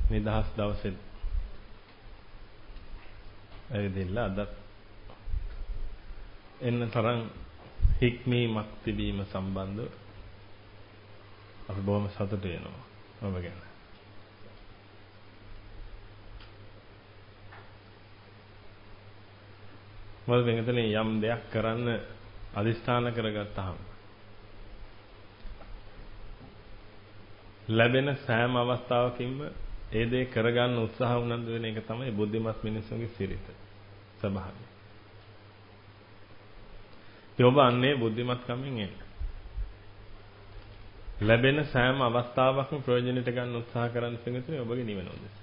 නිදහස් දවසේ ඇවිදilla අද එන්න තරම් හික්මීමක් තිබීම සම්බන්ධව අපි බොහොම සතුටු වෙනවා ඔබ ගැන. මොකද වෙනතනේ යම් දෙයක් කරන්න අදිස්ථාන කරගත්තාම ලැබෙන සෑම අවස්ථාවකින්ම ඒ දේ කරගන්න උත්සාහ උනන්දු වෙන එක තමයි බුද්ධිමත් මිනිස්සුන්ගේ සිරිත ස්වභාවය. ඔබ අන්නේ බුද්ධිමත් කමින් එන්න. ලැබෙන සෑම අවස්ථාවකම ප්‍රයෝජනෙට ගන්න උත්සාහ කරන්න පිළිතුරේ ඔබගේ නිවන උදෙසා.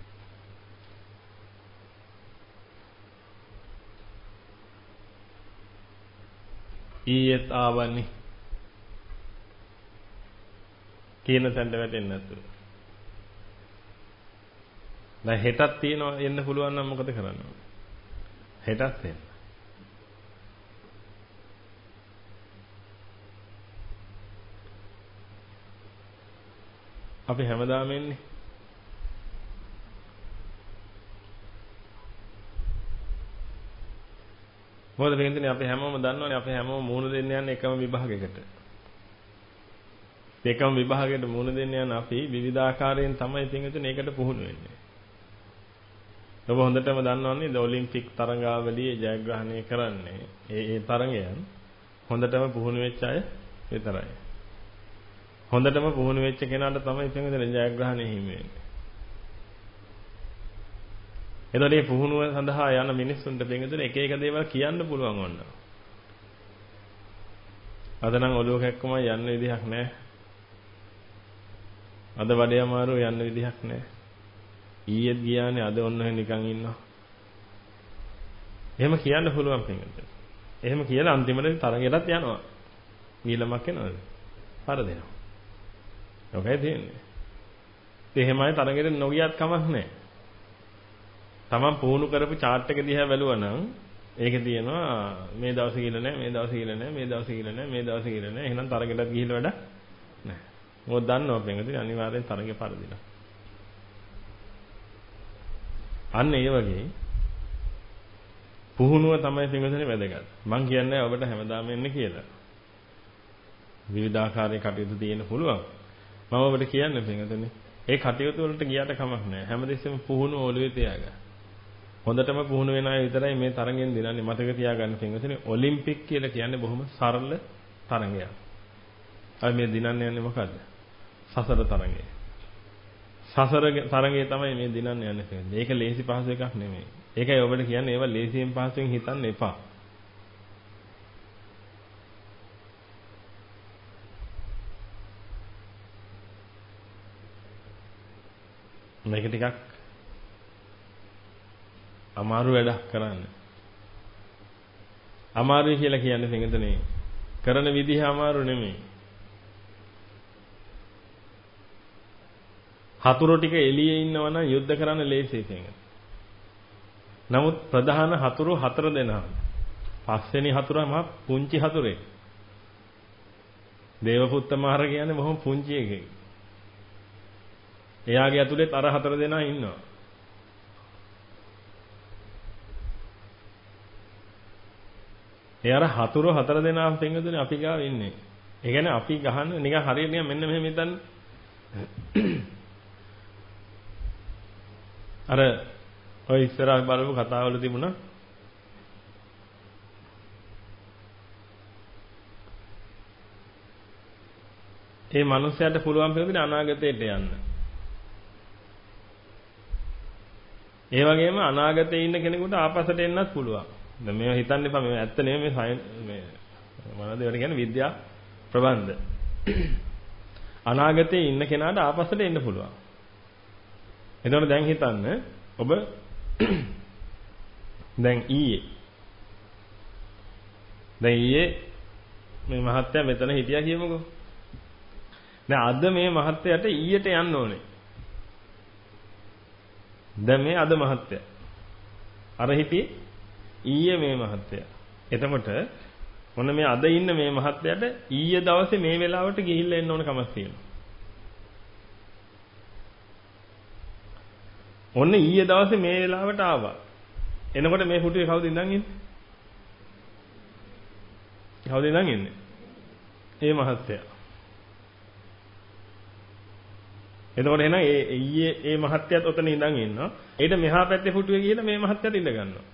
ඊයේත් ආවනි කියන තැනට වැටෙන්නේ නැතුව. දැන් හෙටක් තියෙනවා එන්න පුළුවන් නම් මොකද කරන්න ඕනේ? හෙටත් එන්න. අපි හැමදාම එන්නේ. මොකද වෙන්නේ අපි හැමෝම දන්නවනේ අපි හැමෝම මුහුණ දෙන්න යන්නේ එකම විභාගයකට. එකම විභාගයකට මුහුණ දෙන්න යන අපි විවිධාකාරයෙන් තමයි පින්විතනේ ඒකට පුහුණු වෙන්නේ. ඔබ හොඳටම දන්නවනේ ඔලිම්පික් තරඟාවලියේ ජයග්‍රහණය කරන්නේ ඒ තරඟයන් හොඳටම පුහුණු වෙච්ච අය විතරයි. හොඳටම පුහුණු වෙච්ච කෙනාට තමයි පින්විතනේ ජයග්‍රහණය හිමි වෙන්නේ. එතකොට මේ පුහුණුව සඳහා යන මිනිස්සුන්ට පින්විතනේ එක එක දේවල් කියන්න පුළුවන් වුණා. අද නම් ඔළුව කැක්කමයි යන්න විදිහක් නැහැ. අද වැඩේ අමාරු යන්න විදිහක් නැහැ. ඊයේත් ගියානේ අද ඔන්න නිකන් ඉන්නවා. එහෙම කියන්න පුළුවන් පින්විතනේ. එහෙම කියලා අන්තිමට තරගෙටත් යනවා. නිලමක් එනවද? පරදිනවා. ඔකයි තියෙන්නේ. ඒ එහෙමයි තරගෙට නොගියත් කමක් නැහැ. තමන් පුහුණු කරපු chart එක දිහා බැලුවා නම් ඒකේ තියෙනවා මේ දවසේ ගිහලා නැහැ, මේ දවසේ ගිහලා නැහැ, මේ දවසේ ගිහලා නැහැ, මේ දවසේ ගිහලා නැහැ. එහෙනම් තරගෙටත් ගිහිල්ලා වැඩ නැහැ. මොකද දන්නවා පින්විතනේ අනිවාර්යෙන් තරගෙ පරදිනවා. අන්න ඒ වගේ පුහුණුව තමයි පින්විතනේ වැදගත්. මං කියන්නේ ඔබට හැමදාම එන්න කියලා. විවිධාකාරයේ කටයුතු තියෙන්න පුළුවන්. මම ඔබට කියන්නේ පින්විතනේ ඒ කටයුතු වලට ගියාට කමක් නැහැ. හැමදෙස්සෙම පුහුණුව ඔළුවේ තියාගන්න. හොඳටම පුහුණු වෙන අය විතරයි මේ තරගෙන් දිනන්නේ. මතක තියාගන්න පින්විතනේ ඔලිම්පික් කියලා කියන්නේ බොහොම සරල තරගයක්. අපි මේ දිනන්න යන්නේ මොකද්ද? සසර තරගය. සසර තරගය තමයි මේ දිනන්න යන්නේ කියන්නේ. ඒක ලේසි පහසු එකක් නෙමෙයි. ඒකයි ඔබට කියන්නේ ඒවා ලේසියෙන් පහසුවෙන් හිතන්න එපා. මේක ටිකක් අමාරු වැඩක් කරන්න. අමාරුයි කියලා කියන්නේ පිටුනේ කරන විදිහ අමාරු නෙමෙයි. හතුරු ටික එළියේ ඉන්නවා නම් යුද්ධ කරන්න ලේසියි කියන්නේ. නමුත් ප්‍රධාන හතුරු 4 දෙනා. පස්වෙනි හතුරා මහා පුංචි හතුරෙක්. දේවපුත්ත මාර කියන්නේ බොහොම පුංචි එකෙක්. එයාගේ ඇතුළෙත් අර 4 දෙනා ඉන්නවා. ඒ අර හතුරු 4 දෙනාම පින්වතුනි අපි ගාව ඉන්නේ. ඒ කියන්නේ අපි ගහන නිකන් හරියට නිකන් මෙන්න මෙහෙම හිතන්න. අර ඔය ඉස්සරහ බලපු කතාවල තිබුණා. ඒ මිනිස්යාට පුළුවන් පිළිතුරු අනාගතයට යන්න. ඒ වගේම අනාගතේ ඉන්න කෙනෙකුට ආපස්සට එන්නත් පුළුවන්. දැන් මේවා හිතන්න එපා මේවා ඇත්ත නෙමෙයි මේ මොනවද ඒවට කියන්නේ විද්‍යා ප්‍රබන්ධ. අනාගතේ ඉන්න කෙනාට ආපස්සට එන්න පුළුවන්. එතකොට දැන් හිතන්න ඔබ දැන් ඊයේ මේ මහත්තයා මෙතන හිටියා කියමුකෝ. දැන් අද මේ මහත්තයාට ඊයට යන්න ඕනේ. දැන් මේ අද මහත්තයා අර හිටියේ ඊයේ මේ මහත්තයා. එතකොට මොන මේ අද ඉන්න මේ මහත්තයාට ඊයේ දවසේ මේ වෙලාවට ගිහිල්ලා එන්න ඕන කමක් තියෙනවා. ඔන්න ඊයේ දවසේ මේ වෙලාවට ආවා. එනකොට මේ පුටුවේ කවුද ඉඳන් ඉන්නේ? කවුද ඉඳන් ඉන්නේ? ඒ මහත්තයා. එතකොට එහෙනම් ඊයේ ඒ මහත්තයාත් ඔතන ඉඳන් ඉන්නවා. ඊට මෙහා පැත්තේ පුටුවේ ගිහලා මේ මහත්තයාත් ඉඳ ගන්නවා.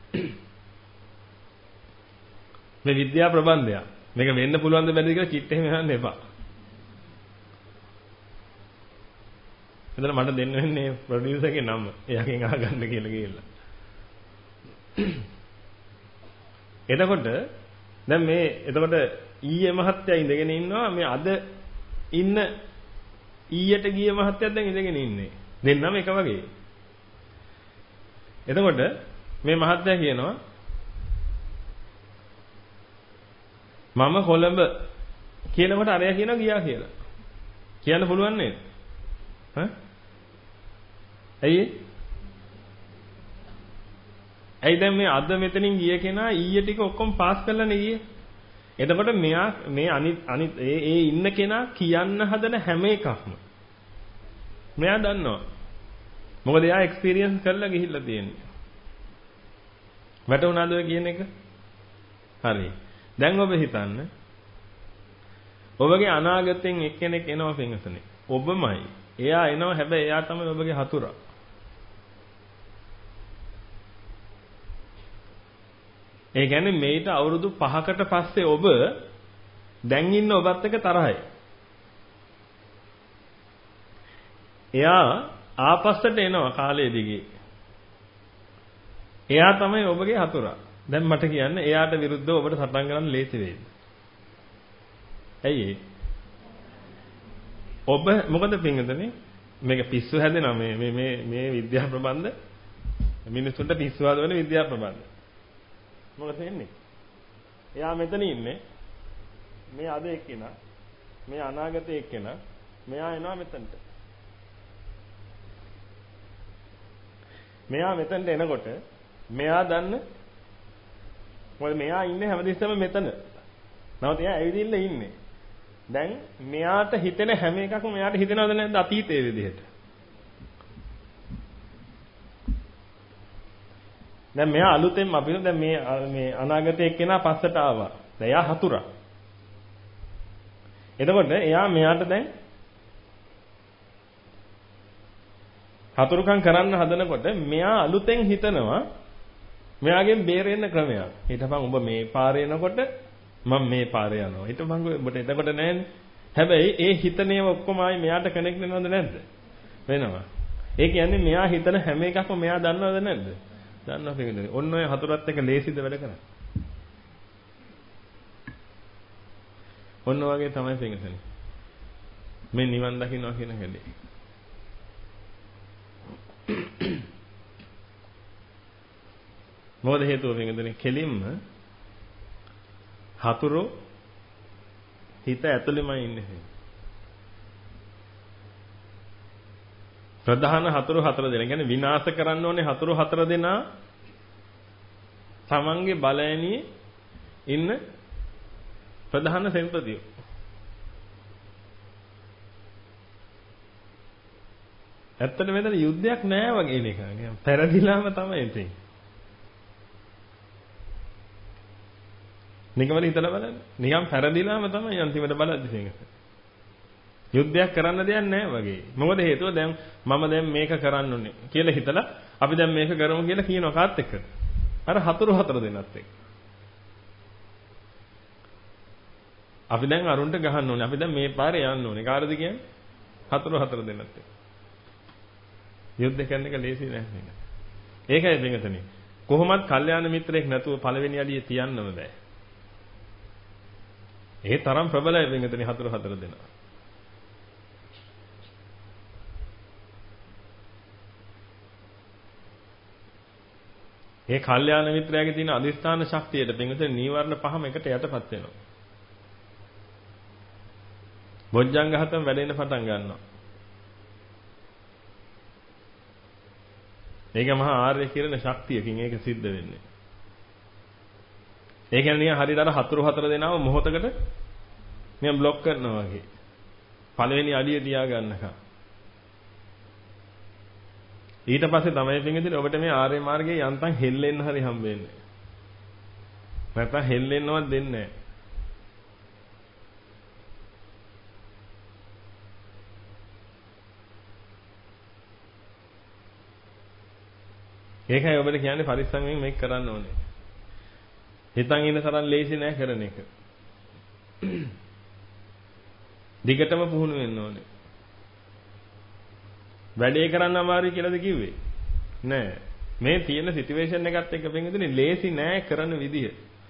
මේ විද්‍යා ප්‍රබන්ධයක්. මේක වෙන්න පුළුවන් ද බැරිද කියලා කිට් එහෙම යන්න එපා. එතන මට දෙන්න වෙන්නේ ප්‍රොඩියුසර්ගේ නම. එයාගෙන් අහගන්න කියලා ගිහලා. එතකොට දැන් එතකොට ඊයේ මහත්තයා ඉඳගෙන ඉන්නවා මේ අද ඉන්න ඊයට ගිය මහත්තයාත් දැන් ඉඳගෙන ඉන්නේ. දෙන්නම එක වගේ. එතකොට මේ මහත්තයා කියනවා මම කොළඹ කියනකොට අරයා කියනවා ගියා කියලා. කියන්න පුළුවන් නේද? ඈ? ඇයි දැන් මේ අද මෙතනින් ගිය කෙනා ඊයේ ටික ඔක්කොම පාස් කරලානේ ගියේ. එතකොට මෙයා මේ අනිත් ඒ ඉන්න කෙනා කියන්න හදන හැම එකක්ම මෙයා දන්නවා. මොකද එයා එක්ස්පීරියන්ස් කරලා ගිහිල්ලා තියෙන්නේ. වැටුණාද ඔය කියන එක? හරි. දැන් ඔබ හිතන්න. ඔබගේ අනාගතෙන් එක්කෙනෙක් එනවා පින්වතුනි. ඔබමයි. එයා එනවා හැබැයි එයා තමයි ඔබගේ හතුරා. ඒ කියන්නේ මේට අවුරුදු 5කට පස්සේ ඔබ දැන් ඉන්න ඔබත් එක්ක තරහයි. එයා ආපස්සට එනවා කාලය දිගේ. එයා තමයි ඔබගේ හතුරා. දැන් මට කියන්න එයාට විරුද්ධව ඔබට සටන් කරන්න ලේසි වෙයිද? ඇයි ඔබ මොකද පින්වතුනි මේක පිස්සු හැදෙනවා මේ විද්‍යා ප්‍රබන්ධ මිනිස්සුන්ට පිස්සු හදවන විද්‍යා ප්‍රබන්ධ. මොකද වෙන්නේ? එයා මෙතන ඉන්නේ. මේ අද එක්කෙනා, මේ අනාගතයේ එක්කෙනා, මෙයා එනවා මෙතනට. මෙයා මෙතනට එනකොට මෙයා දන්න මොකද මෙයා ඉන්නේ හැමදෙස්සම මෙතන. නමුත් එයා ඇවිදින්න ඉන්නේ. දැන් මෙයාට හිතෙන හැම එකක්ම මෙයාට හිතෙනවද නැද්ද අතීතයේ විදිහට? දැන් මෙයා අලුතෙන් අපිට දැන් මේ අනාගතයේ එක්කෙනා පස්සට ආවා. දැන් එයා හතුරා. එතකොට එයා මෙයාට දැන් හතුරුකම් කරන්න හදනකොට මෙයා අලුතෙන් හිතනවා මෙයාගෙන් බේරෙන්න ක්‍රමයක්. හිතපන් ඔබ මේ පාරේ යනකොට මම මේ පාරේ යනවා. හිතපන් ඔබට එතකොට නැහැනේ. හැබැයි ඒ හිතනේව ඔක්කොම ආයි මෙයාට කනෙක්ට් වෙනවද නැද්ද? වෙනවා. ඒ කියන්නේ මෙයා හිතන හැම එකක්ම මෙයා දන්නවද නැද්ද? දන්නවා පිළිගන්නේ. ඔන්න ඔය හතුරත් එක ලේසිද වැඩ කරන්නේ. ඔන්න වගේ තමයි පිළිගන්නේ. මේ නිවන් දකින්නවා කියන හැටි. මොකද හේතුව පිළිගන්නේ කෙලින්ම හතුරු හිත ඇතුළෙමයි ඉන්නේ. ප්‍රධාන හතුරු හතර දෙනා. කියන්නේ විනාශ කරන්න ඕනේ හතුරු හතර දෙනා තමන්ගේ බලයණියේ ඉන්න ප්‍රධාන සෙන්පතියෝ. ඇත්තට මෙතන යුද්ධයක් නෑ වගේ නේද? පෙරදිලාම තමයි ඉතින්. නිකම්ම හිතලා බලන්න. නිකම් පෙරදිලාම තමයි අන්තිමට බලද්දි තියෙන්නේ. යුද්ධයක් කරන්න දෙයක් නැහැ වගේ. මොකද හේතුව දැන් මම දැන් මේක කරන්න ඕනේ කියලා හිතලා අපි දැන් මේක කරමු කියලා කියනවා කාත් එක්ක. අර හතුරු හතර දෙනත් එක්ක. අපි දැන් අරුන්ට ගහන්න ඕනේ. අපි දැන් මේ පාරේ යන්න ඕනේ. කාටද කියන්නේ? හතුරු හතර දෙනත් එක්ක. යුද්ධ කරන එක ලේසි නෑ මේක. ඒකයි පිටතනේ. කොහොමත් කල්යාණ මිත්‍රයෙක් නැතුව පළවෙනි අඩියේ තියන්නම බෑ. ඒ තරම් ප්‍රබලයි පිටතනේ හතුරු හතර දෙනා. ඒ කල්යාණ මිත්‍රයාගේ තියෙන අදිස්ථාන ශක්තියට පිටතේ නීවරණ පහම එකට යටපත් වෙනවා. බොජ්ජංගහතම වැඩෙන්න පටන් ගන්නවා. මේක මහා ආර්ය කිරණ ශක්තියකින් ඒක සිද්ධ වෙන්නේ. ඒ කියන්නේ හරියට අර හතුරු හතර දෙනාව මොහොතකට මෙයා બ્લોක් කරනවා වගේ. පළවෙනි අඩිය තියා ගන්නකම්. ඊට පස්සේ තමයි පින්විතනේ ඔබට මේ ආර්ය මාර්ගයේ යන්තම් හෙල්ලෙන්න හරි හම්බ වෙන්නේ. නැත්නම් හෙල්ලෙන්නවත් දෙන්නේ නැහැ. ඒකයි ඔබට කියන්නේ පරිස්සමෙන් මේක කරන්න ඕනේ. හිතන් ඉන්න තරම් ලේසි නෑ කරන එක. දිගටම පුහුණු වෙන්න ඕනේ. වැඩේ කරන්න අමාරුයි කියලාද කිව්වේ? නෑ. මේ තියෙන සිටුේෂන් එකත් එක්ක පින්විතනේ ලේසි නෑ කරන විදිය.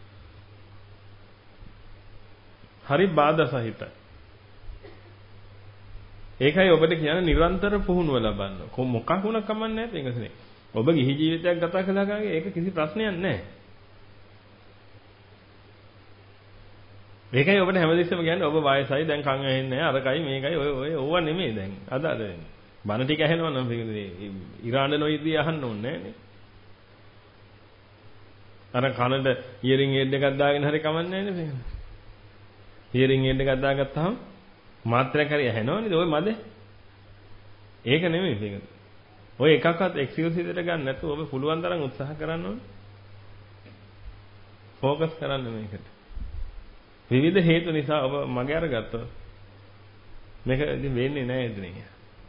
හරි බාධා සහිතයි. ඒකයි ඔබට කියන්නේ නිරන්තර පුහුණුව ලබන්න. මොකක් වුණා කමන්නේ නැහැ පින්විතනේ. ඔබ ගිහි ජීවිතයක් ගත කළා ගාගේ ඒක කිසි ප්‍රශ්නයක් නැහැ. මේකයි ඔබට හැමදෙස්සම කියන්නේ ඔබ වයසයි දැන් කන් ඇහෙන්නේ නැහැ අරකයි මේකයි ඔය ඕවා නෙමෙයි දැන් අද බන ටික ඇහෙනවා නම් ඉරාන නොයිදී අහන්න ඕනේ නෑනේ. අර කනට ඉයරින් හෙඩ් එකක් දාගෙන හරි කමන්නේ නෑනේ මේක. ඉයරින් හෙඩ් එකක් දාගත්තාම මාත්‍රයක් හරි ඇහෙනවනේ ඔය මදේ. ඒක නෙමෙයි මේක. ඔය එකක්වත් එක්ස්කියුස් විදිහට ගන්න නැතුව ඔබ පුළුවන් තරම් උත්සාහ කරන්න ඕනේ. ફોකස් කරන්න මේකට. විවිධ හේතු නිසා ඔබ මගේ අරගත්තොත් මේක ඉතින් වෙන්නේ නැහැ ඉතින්.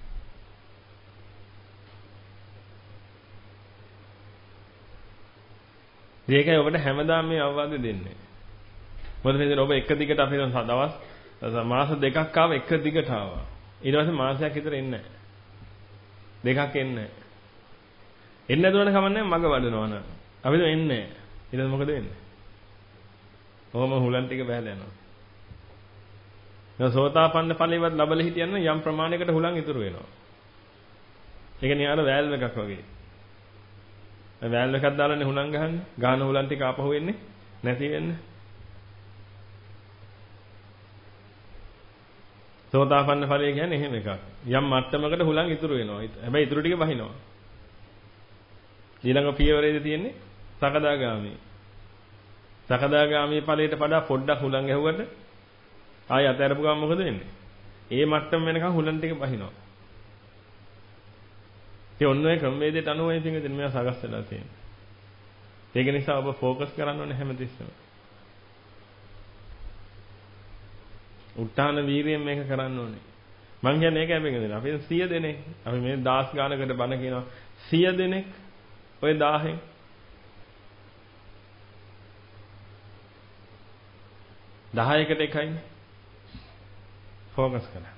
ඒකයි ඔබට හැමදාම මේ අවවාද දෙන්නේ. මොකද මේ ඔබ එක දිගට අපි දවස් මාස දෙකක් ආව එක දිගට ආවා. ඊට පස්සේ මාසයක් විතර එන්නේ නැහැ. දෙකක් එන්නේ නැහැ. එන්නේ නැතුවන කමන්නේ මග වඩනවා න ะ. අපි તો එන්නේ නැහැ. ඊට පස්සේ මොකද වෙන්නේ? ඔහොම හුලන් ටික බහැලා යනවා. දැන් සෝතාපන්න ඵලෙවත් ලැබලා හිටියන්න යම් ප්‍රමාණයකට හුලන් ඉතුරු වෙනවා. ඒක නියාර වෑල්ව් එකක් වගේ. වෑල්ව් එකක් දාලානේ හුලන් ගහන්නේ. ගහන හුලන් ටික ආපහු එන්නේ නැති වෙන්නේ. සෝතාපන්න ඵලය කියන්නේ එහෙම එකක්. යම් මට්ටමකට හුලං ඉතුරු වෙනවා. හැබැයි ඉතුරු ටික බහිනවා. ඊළඟ පියවරේදී තියෙන්නේ සකදාගාමි. සකදාගාමි ඵලයට වඩා පොඩ්ඩක් හුලං ගැහුවට ආය අතහැරපු ගමන් මොකද වෙන්නේ? ඒ මට්ටම වෙනකන් හුලං ටික බහිනවා. ඒ ඔන්න ඔය ක්‍රමවේදයට අනුව ඉතින් මේවා සකස් වෙලා තියෙනවා. ඒක නිසා ඔබ ફોකස් කරන්න ඕනේ හැමතිස්සෙම. උත්තාන වීරියෙන් මේක කරන්න ඕනේ. මං කියන්නේ ඒකයි මේක දෙන. අපි 100 දෙනෙක් අපි මේ 10 ගානකට බණ කියනවා 100 දෙනෙක් ඔය 1000න් දහයකට එකයිනේ ફોකස් කරා.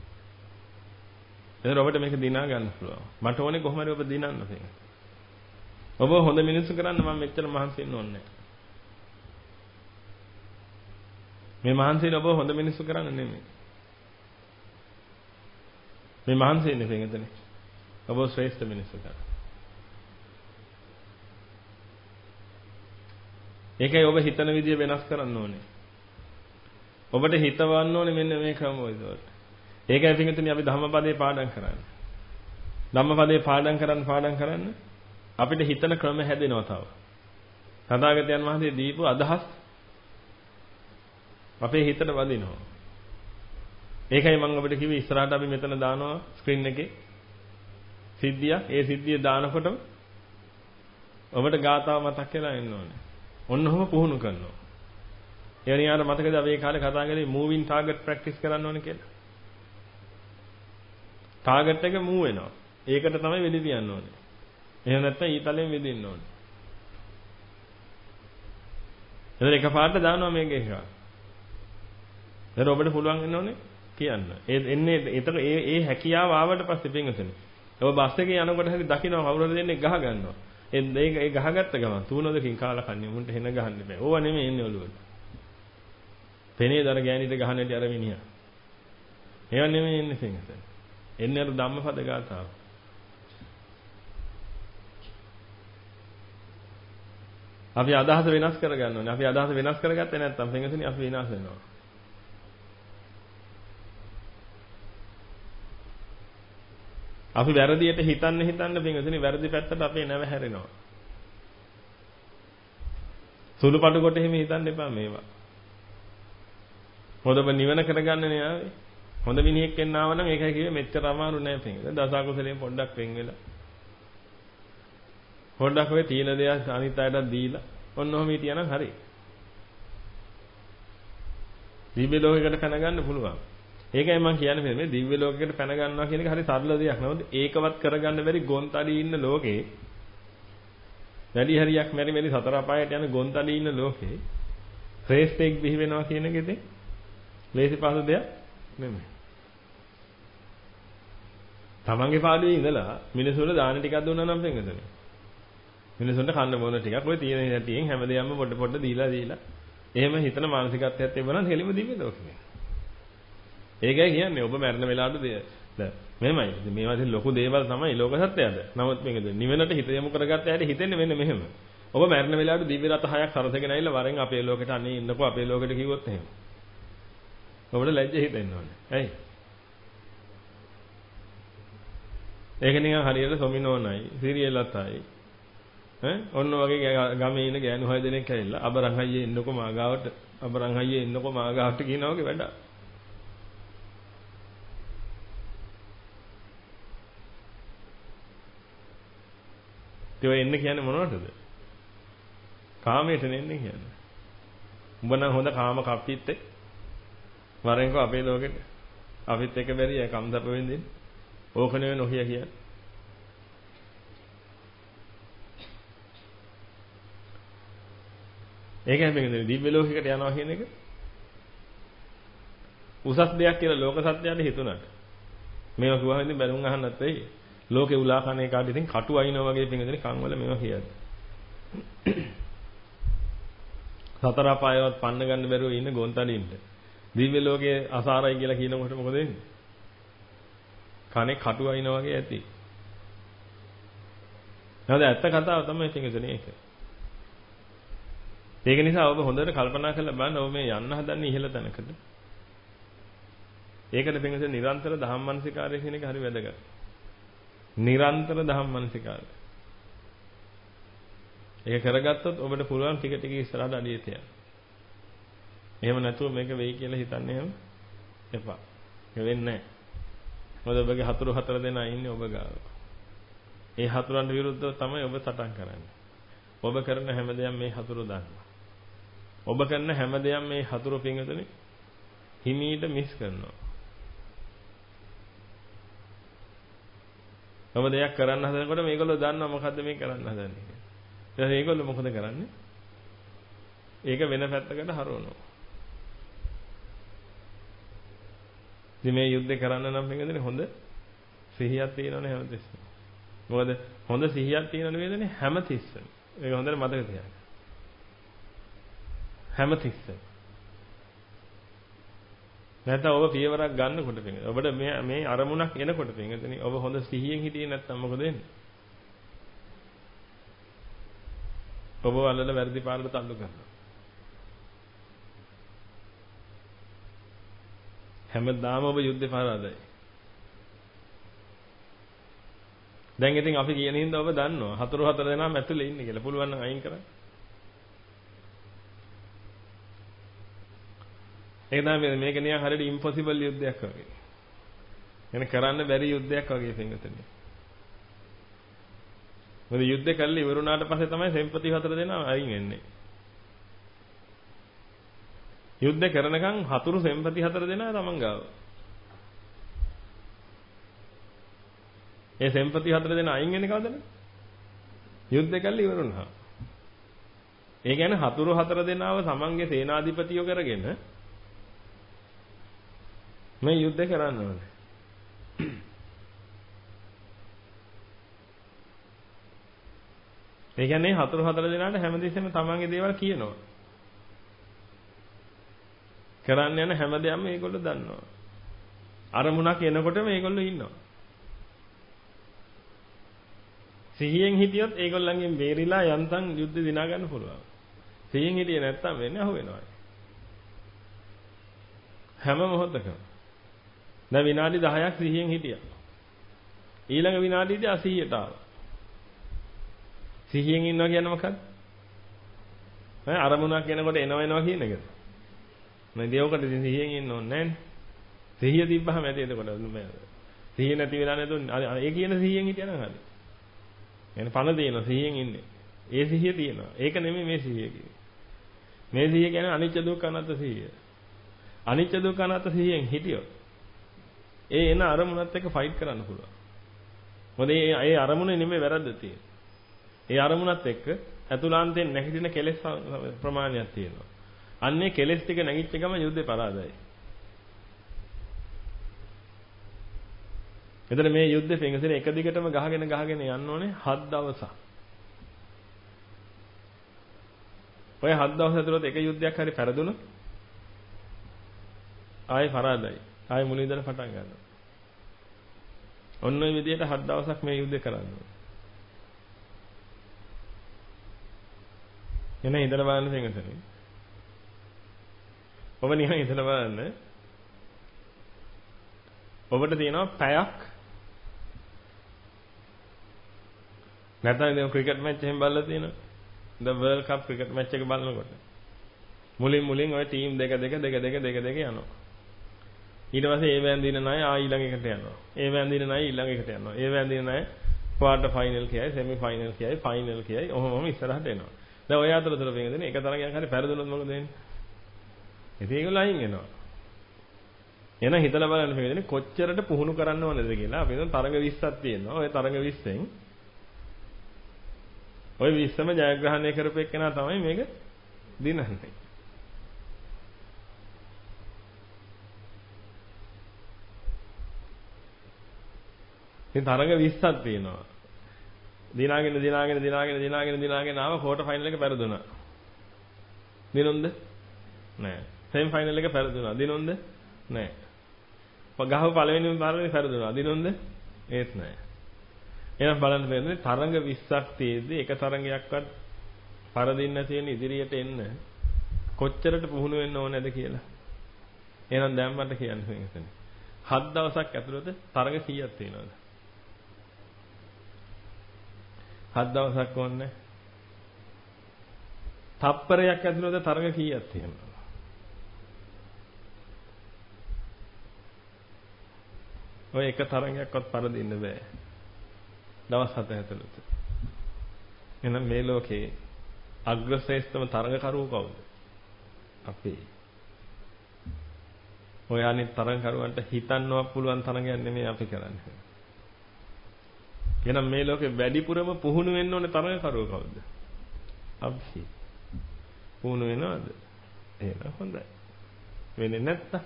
එතන ඔබට මේක දිනා ගන්න පුළුවන්. මට ඕනේ කොහොම හරි ඔබ දිනන්න මේක. ඔබ හොඳ මිනිස්සු කරන්න මම මෙච්චර මහන්සි වෙන්න ඕනේ නැහැ. මේ මහන්සියෙන් ඔබ හොඳ මිනිස්සු කරන්න නෙමෙයි. මේ මහන්සියෙන් නෙවෙයි ඔබ ශ්‍රේෂ්ඨ මිනිස්සු කරන්න. ඒකයි ඔබ හිතන විදිය වෙනස් කරන්න ඕනේ. ඔබට හිතවන්න ඕනේ මෙන්න මේ ක්‍රම වලට. ඒකයි පිටුතුනි අපි ධම්මපදේ පාඩම් කරන්නේ. ධම්මපදේ පාඩම් කරන්න අපිට හිතන ක්‍රම හැදෙනවා තව. තථාගතයන් වහන්සේ දීපු අදහස් අපේ හිතට වදිනවා. ඒකයි මම ඔබට කිව්වේ ඉස්සරහට අපි මෙතන දානවා ස්ක්‍රීන් එකේ සිද්ධිය. ඒ සිද්ධිය දානකොටම ඔබට ගාතාව මතක් වෙලා එන්න ඕනේ. ඔන්න ඔහොම පුහුණු කරනවා. ඒ වනියාට මතකද අපි ඒ කාලේ කතා කරේ මූවින් ටාගට් ප්‍රැක්ටිස් කරන්න ඕනේ කියලා. ටාගට් එක මූව් වෙනවා. ඒකට තමයි වෙඩි තියන්න ඕනේ. එහෙම නැත්නම් ඊතලෙන් වෙදින්න ඕනේ. එතන එකපාරට දානවා මේක එක. දැන් ඔබට පුළුවන් වෙන්න ඕනේ කියන්න. ඒ හැකියාව ආවට පස්සේ පින්වතුනි. ඔබ බස් එකේ යනකොට හරි දකින්න කවුරු හරි දෙන්නේ ගහ ගන්නවා. ඒ ගහගත්ත ගමන් තුනොදකින් කාලා කන්නේ මුන්ට හෙන ගහන්න බෑ. ඕවා නෙමෙයි එන්නේ ඔළුවට. පෙනේ දර ගෑනිට ගහන්නට අර මිනිහා. ඒවා නෙමෙයි එන්නේ පින්වතුනි. එන්නේ අර ධම්මපද ගාථාව. අපි අදහස වෙනස් කරගන්න ඕනේ. අපි අදහස වෙනස් කරගත්තේ නැත්නම් පින්වතුනි අපි විනාශ වෙනවා. අපි වැරදියට හිතන්න පින්වතුනි වැරදි පැත්තට අපේ නැව හැරෙනවා. සුළුපටු කොට එහෙම හිතන්න එපා මේවා. මොකද ඔබ නිවන කරගන්නනේ ආවේ. හොඳ මිනිහෙක් වෙන්න ආව නම් ඒකයි කිව්වේ මෙච්චර අමාරු නෑ පින්වතුනි. දස අකුසලයෙන් පොඩ්ඩක් වෙන් වෙලා පොඩ්ඩක් ඔය තියෙන දේවල් අනිත් අයටත් දීලා ඔන්න ඔහම හිටියනම් හරි. දිව්‍ය ලෝකයකට පැන ගන්න පුළුවන්. ඒකයි මම කියන්නේ මේ දිව්‍ය ලෝකයකට පැන ගන්නවා කියන එක හරි සරල දෙයක්. නමුත් ඒකවත් කරගන්න බැරි ගොන්තඩි ඉන්න ලෝකේ වැඩි හරියක් මෙරි සතර අපායට යන ගොන්තඩි ඉන්න ලෝකේ ශ්‍රේෂ්ඨෙක් බිහි වෙනවා කියන එක ඉතින් ලේසි පහසු දෙයක් නෙමෙයි. තමන්ගේ පාඩුවේ ඉඳලා මිනිසුන්ට දාන ටිකක් දුන්නා නම් පෙන්නතනේ. මිනිසුන්ට කන්න බොන ටිකක් ඔය තියෙන හැටියෙන් හැමදේම පොඩ දීලා එහෙම හිතන මානසිකත්වයක් තිබුණා නම් හෙලිම දිව්‍ය ලෝකෙ. ඒකයි කියන්නේ ඔබ මරණ වෙලාවට දැන් මෙහෙමයි. මේවා ඉතින් ලොකු දේවල් තමයි ලෝක සත්‍යයද. නමුත් මේකද නිවනට හිත යොමු කරගත්ත ඇයට හිතෙන්නේ මෙන්න මෙහෙම. ඔබ මරණ වෙලාවට දිව්‍ය රත 6ක් සරසගෙන ඇවිල්ලා වරෙන් අපේ ලෝකෙට අනේ ඉන්නකෝ අපේ ලෝකෙට කිව්වොත් එහෙම. ඔබට ලැජ්ජ හිතෙන්න ඕනේ. ඇයි? ඒක නිකන් හරියට සොමිනෝනයි, සිරියලතයි. ඔන්න වගේ ගමේ ඉන්න ගෑනු 6 දෙනෙක් ඇවිල්ලා අබරන් හයියේ ඉන්නකෝ මාගාවට, අබරන් හයියේ ඉන්නකෝ මාගාවට කියනවා වගේ වැඩ. ඒ එන්න කියන්නේ මොනවටද? කාමයට නෙන්නේ කියන්නේ. උඹ නම් හොඳ කාම කප්පිත් එක්ක වරෙන්කෝ අපේ ලෝකෙට අපිත් එක්ක බැරි අය කම්දප වෙන්නේ. ඕක නෙවෙයි නොකිය කියන්නේ. ඒකයි මේකද දිව්‍ය ලෝකයකට යනවා කියන එක උසස් දෙයක් කියලා ලෝක සත්‍යයට හිතුණාට මේවා කිව්වම ඉතින් බැලුම් අහන්නත් වෙයි. ලෝකේ උලා කන එකට ඉතින් කටු අයින්නවා වගේ පිංගුදෙනේ කන් වල මේවා කියද්දි. සතර අපායවත් පන්න ගන්න බැරුව ඉන්න ගොන්තඩින්ට දිව්‍ය ලෝකයේ අසාරයි කියලා කියනකොට මොකද වෙන්නේ? කනේ කටු අයින්නවා වගේ ඇති. නේද? ඇත්ත කතාව තමයි පිංගුදෙනේ ඒක. ඒක නිසා ඔබ හොඳට කල්පනා කරලා බලන්න ඔබ මේ යන්න හදන්නේ ඉහළ තැනකට. ඒකට පිංගුදෙනේ නිරන්තර ධම්මංසිකාරය කියන එක හරි වැදගත්. නිරන්තර ධම්මංසිකාරය. ඒක කරගත්තොත් ඔබට පුළුවන් ටික ටික ඉස්සරහට අඩියට යන්න. එහෙම නැතුව මේක වෙයි කියලා හිතන්නේ එහෙම එපා. ඒක වෙන්නේ නැහැ. මොකද ඔබගේ හතුරු 4 දෙනා ඉන්නේ ඔබ ගාව. ඒ හතුරන්ට විරුද්ධව තමයි ඔබ සටන් කරන්නේ. ඔබ කරන හැම දෙයක් මේ හතුරු දන්නවා. ඔබ කරන හැම දෙයක් මේ හතුරු පිංගුතුනේ හිමීට මිස් කරනවා. ඔබ දෙයක් කරන්න හදනකොට මේගොල්ලෝ දන්නවා මොකද්ද මේ කරන්න හදන්නේ කියලා. ඊට ඒගොල්ලෝ මොකද කරන්නේ? ඒක වෙන පැත්තකට හරවනවා. ඉතින් මේ යුද්ධේ කරන්න නම් මේකදනේ හොඳ සිහියක් තියෙනවනේ හැමතිස්සෙම. මොකද හොඳ සිහියක් තියෙනවනේ වේදනේ හැමතිස්සෙම. ඒක හොඳට මතක තියාගන්න. හැමතිස්සෙම. නැත්නම් ඔබ පියවරක් ගන්නකොට පිටින් ඔබට මේ අරමුණක් එනකොට පිටින් ඔබ හොඳ සිහියෙන් හිටියේ නැත්නම් මොකද වෙන්නේ? ඔබ වලල වැරදි පාරට තල්ලු කරනවා. හැමදාම ඔබ යුද්ධේ පරාදයි. දැන් ඉතින් අපි කියන හින්දා ඔබ දන්නවා හතර දෙනාම ඇතුලේ ඉන්නේ කියලා. පුළුවන් නම් අයින් කරන්න. ඒක තමයි මේක නිකන් හරියට ඉම්පොසිබල් යුද්ධයක් වගේ. يعني කරන්න බැරි යුද්ධයක් වගේ පින්වතුනි. මොකද යුද්ධ කළේ ඉවරුණාට පස්සේ තමයි සෙන්පති 4 දෙනා අයින් වෙන්නේ. යුද්ධ කරනකම් හතුරු සෙන්පති 4 දෙනා තමන් ගාව. ඒ සෙන්පති 4 දෙනා අයින් වෙන්නේ කවදද? යුද්ධ කළේ ඉවරුණා. ඒ කියන්නේ හතුරු 4 දෙනාව තමන්ගේ සේනාධිපතියෝ කරගෙන මේ යුද්ධ කරන්න ඕනේ. ඒ කියන්නේ හතර දෙනාට හැමදෙස්සෙම තමන්ගේ දේවල් කියනවා. කරන්න යන හැම දෙයක්ම මේගොල්ලෝ දන්නවා. අරමුණක් එනකොට මේගොල්ලෝ ඉන්නවා. සිහියෙන් හිටියොත් ඒගොල්ලන්ගෙන් බේරිලා යන්තම් යුද්ධ දිනා ගන්න පුළුවන්. සිහියෙන් හිටියේ නැත්තම් වෙන්නේ අහු වෙනවා. හැම මොහොතකම දැන් විනාඩි 10ක් සිහියෙන් හිටියා. ඊළඟ විනාඩියේදී අසිහියට ආවා. සිහියෙන් ඉන්නවා කියන්නේ මොකක්ද? අරමුණක් එනකොට එනවා කියන එකද? මම දේවකට සිහියෙන් ඉන්න ඕනේ නැන්නේ. සිහිය තිබ්බහම ඇති එතකොට. සිහිය නැති වෙලා නේද? ඒ කියන සිහියෙන් හිටියනම් හරි. يعني පණ තියෙනවා සිහියෙන් ඉන්නේ. ඒ සිහිය තියෙනවා. ඒක නෙමෙයි මේ සිහිය කියන්නේ. මේ සිහිය කියන්නේ අනිත්‍ය දුක්ඛ අනාත්ම සිහිය. අනිත්‍ය දුක්ඛ අනාත්ම සිහියෙන් හිටියොත් ඒ එන අරමුණත් එක්ක ෆයිට් කරන්න පුළුවන්. මොකද ඒ අරමුණේ නෙමෙයි වැරද්ද තියෙන්නේ. ඒ අරමුණත් එක්ක අතුලාන්තයෙන් නැගිටින කෙලෙස් ප්‍රමාණයක් තියෙනවා. අන්නේ කෙලෙස් ටික නැගිච්ච ගම යුද්ධේ පරාදයි. එතන මේ යුද්ධේ පින්වතුනි එක දිගටම ගහගෙන යන්න ඕනේ 7 දවසක්. ඔය 7 දවස් ඇතුළත එක යුද්ධයක් හරි පෙරදුනොත් ආයෙ පරාදයි. ආයෙ මුලින් ඉඳලා පටන් ගන්නවා. ඔන්න ඔය විදිහට 7 දවසක් මේ යුද්ධය කරන්න ඕනේ. එන ඉඳලා බලන්න පින්වතුනි. ඔබ නිකන් ඉඳලා බලන්න. ඔබට තියෙනවා පැයක් නැත්නම් දැන් ක්‍රිකට් මැච් එකෙන් බලලා තියෙනවා. The world cup cricket match එක බලනකොට මුලින් ඔය ටීම් දෙක යනවා. ඊට පස්සේ ඒ වැන්දින ණය ඊළඟ එකට යනවා. ඒ වැන්දින ණය ඊළඟ එකට යනවා. ඒ වැන්දින ණය ක්වාටර් ෆයිනල් කියයි, සෙමි ෆයිනල් කියයි, ෆයිනල් කියයි. ඔහොමම ඉස්සරහට එනවා. දැන් ඔය අතරතුර වෙන්නේ එක තරගයක් හරි පෙරදුනොත් මොකද වෙන්නේ? ඉතින් ඒගොල්ලෝ අයින් වෙනවා. එන හිතලා බලන්න මේකනේ කොච්චරට පුහුණු කරන්න ඕනද කියලා. අපි හිතමු තරඟ 20ක් තියෙනවා. ওই තරඟ 20න් ওই 20ම ජයග්‍රහණය කරපු එක්කෙනා තමයි මේක දිනන්නේ. ඉතින් තරඟ 20ක් තියෙනවා. දිනාගෙන ආව ක්වෝටර් ෆයිනල් එක පෙරදුනා. දිනුම්ද? නෑ. සෙමි ෆයිනල් එක පෙරදුනා. දිනුම්ද? නෑ. ගහව පළවෙනිම තරඟේ පෙරදුනා. දිනුම්ද? ඒත් නෑ. එහෙනම් බලන්න බෑනේ තරඟ 20ක් තියෙද්දි එක තරඟයක්වත් පරදින්න තියෙන ඉදිරියට එන්න කොච්චරට පුහුණු වෙන්න ඕනේද කියලා. එහෙනම් දැන් මට කියන්න වෙන්නේ. 7 දවසක් ඇතුළත තරඟ කීයක් තියෙනවද? 7 දවසක් ඕනේ. තප්පරයක් ඇතුළත තරඟ කීයක් තියෙනවද? ඔය එක තරඟයක්වත් පරදින්න බෑ. දවස් 7 ඇතුළත. එහෙනම් මේ ලෝකේ අග්‍රශ්‍රේෂ්ඨම තරඟකරුවෝ කවුද? අපි. ඔය අනිත් තරඟකරුවන්ට හිතන්නවත් පුළුවන් තරඟයක් නෙමෙයි අපි කරන්නේ. එහෙනම් මේ ලෝකේ වැඩිපුරම පුහුණු වෙන්න ඕනේ තරඟකරුවෝ කවුද? අපි. පුහුණු වෙනවද? එහෙනම් හොඳයි. වෙන්නේ නැත්තම්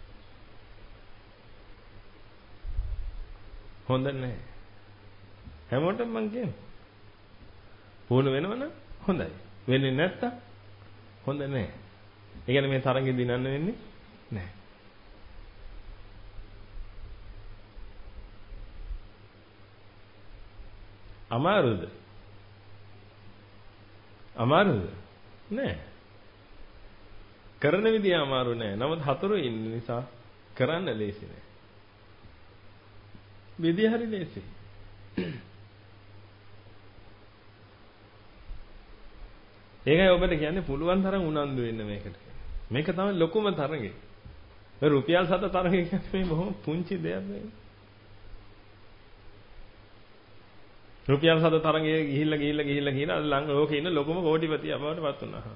හොඳ නැහැ. හැමෝටම මං කියනවා. පුහුණු වෙනවනම් හොඳයි. වෙන්නේ නැත්තම් හොඳ නැහැ. ඒ කියන්නේ මේ තරඟෙ දිනන්න වෙන්නේ නැහැ. අමාරුද? නෑ. කරන විදිය අමාරු නෑ. නමුත් හතුරු ඉන්න නිසා කරන්න ලේසි නෑ. විදිය හරි ලේසි. ඒකයි ඔබට කියන්නේ පුළුවන් තරම් උනන්දු වෙන්න මේකට. මේක තමයි ලොකුම තරඟය. ඒ රුපියල් 7 තරඟය කියන්නේ මේ බොහොම පුංචි දෙයක් නෙවෙයි. රුපියල් 7 තරඟයේ ගිහිල්ලා ළඟ ලෝකේ ඉන්න ලොකුම කෝටිපතිය බවට පත් වුණා.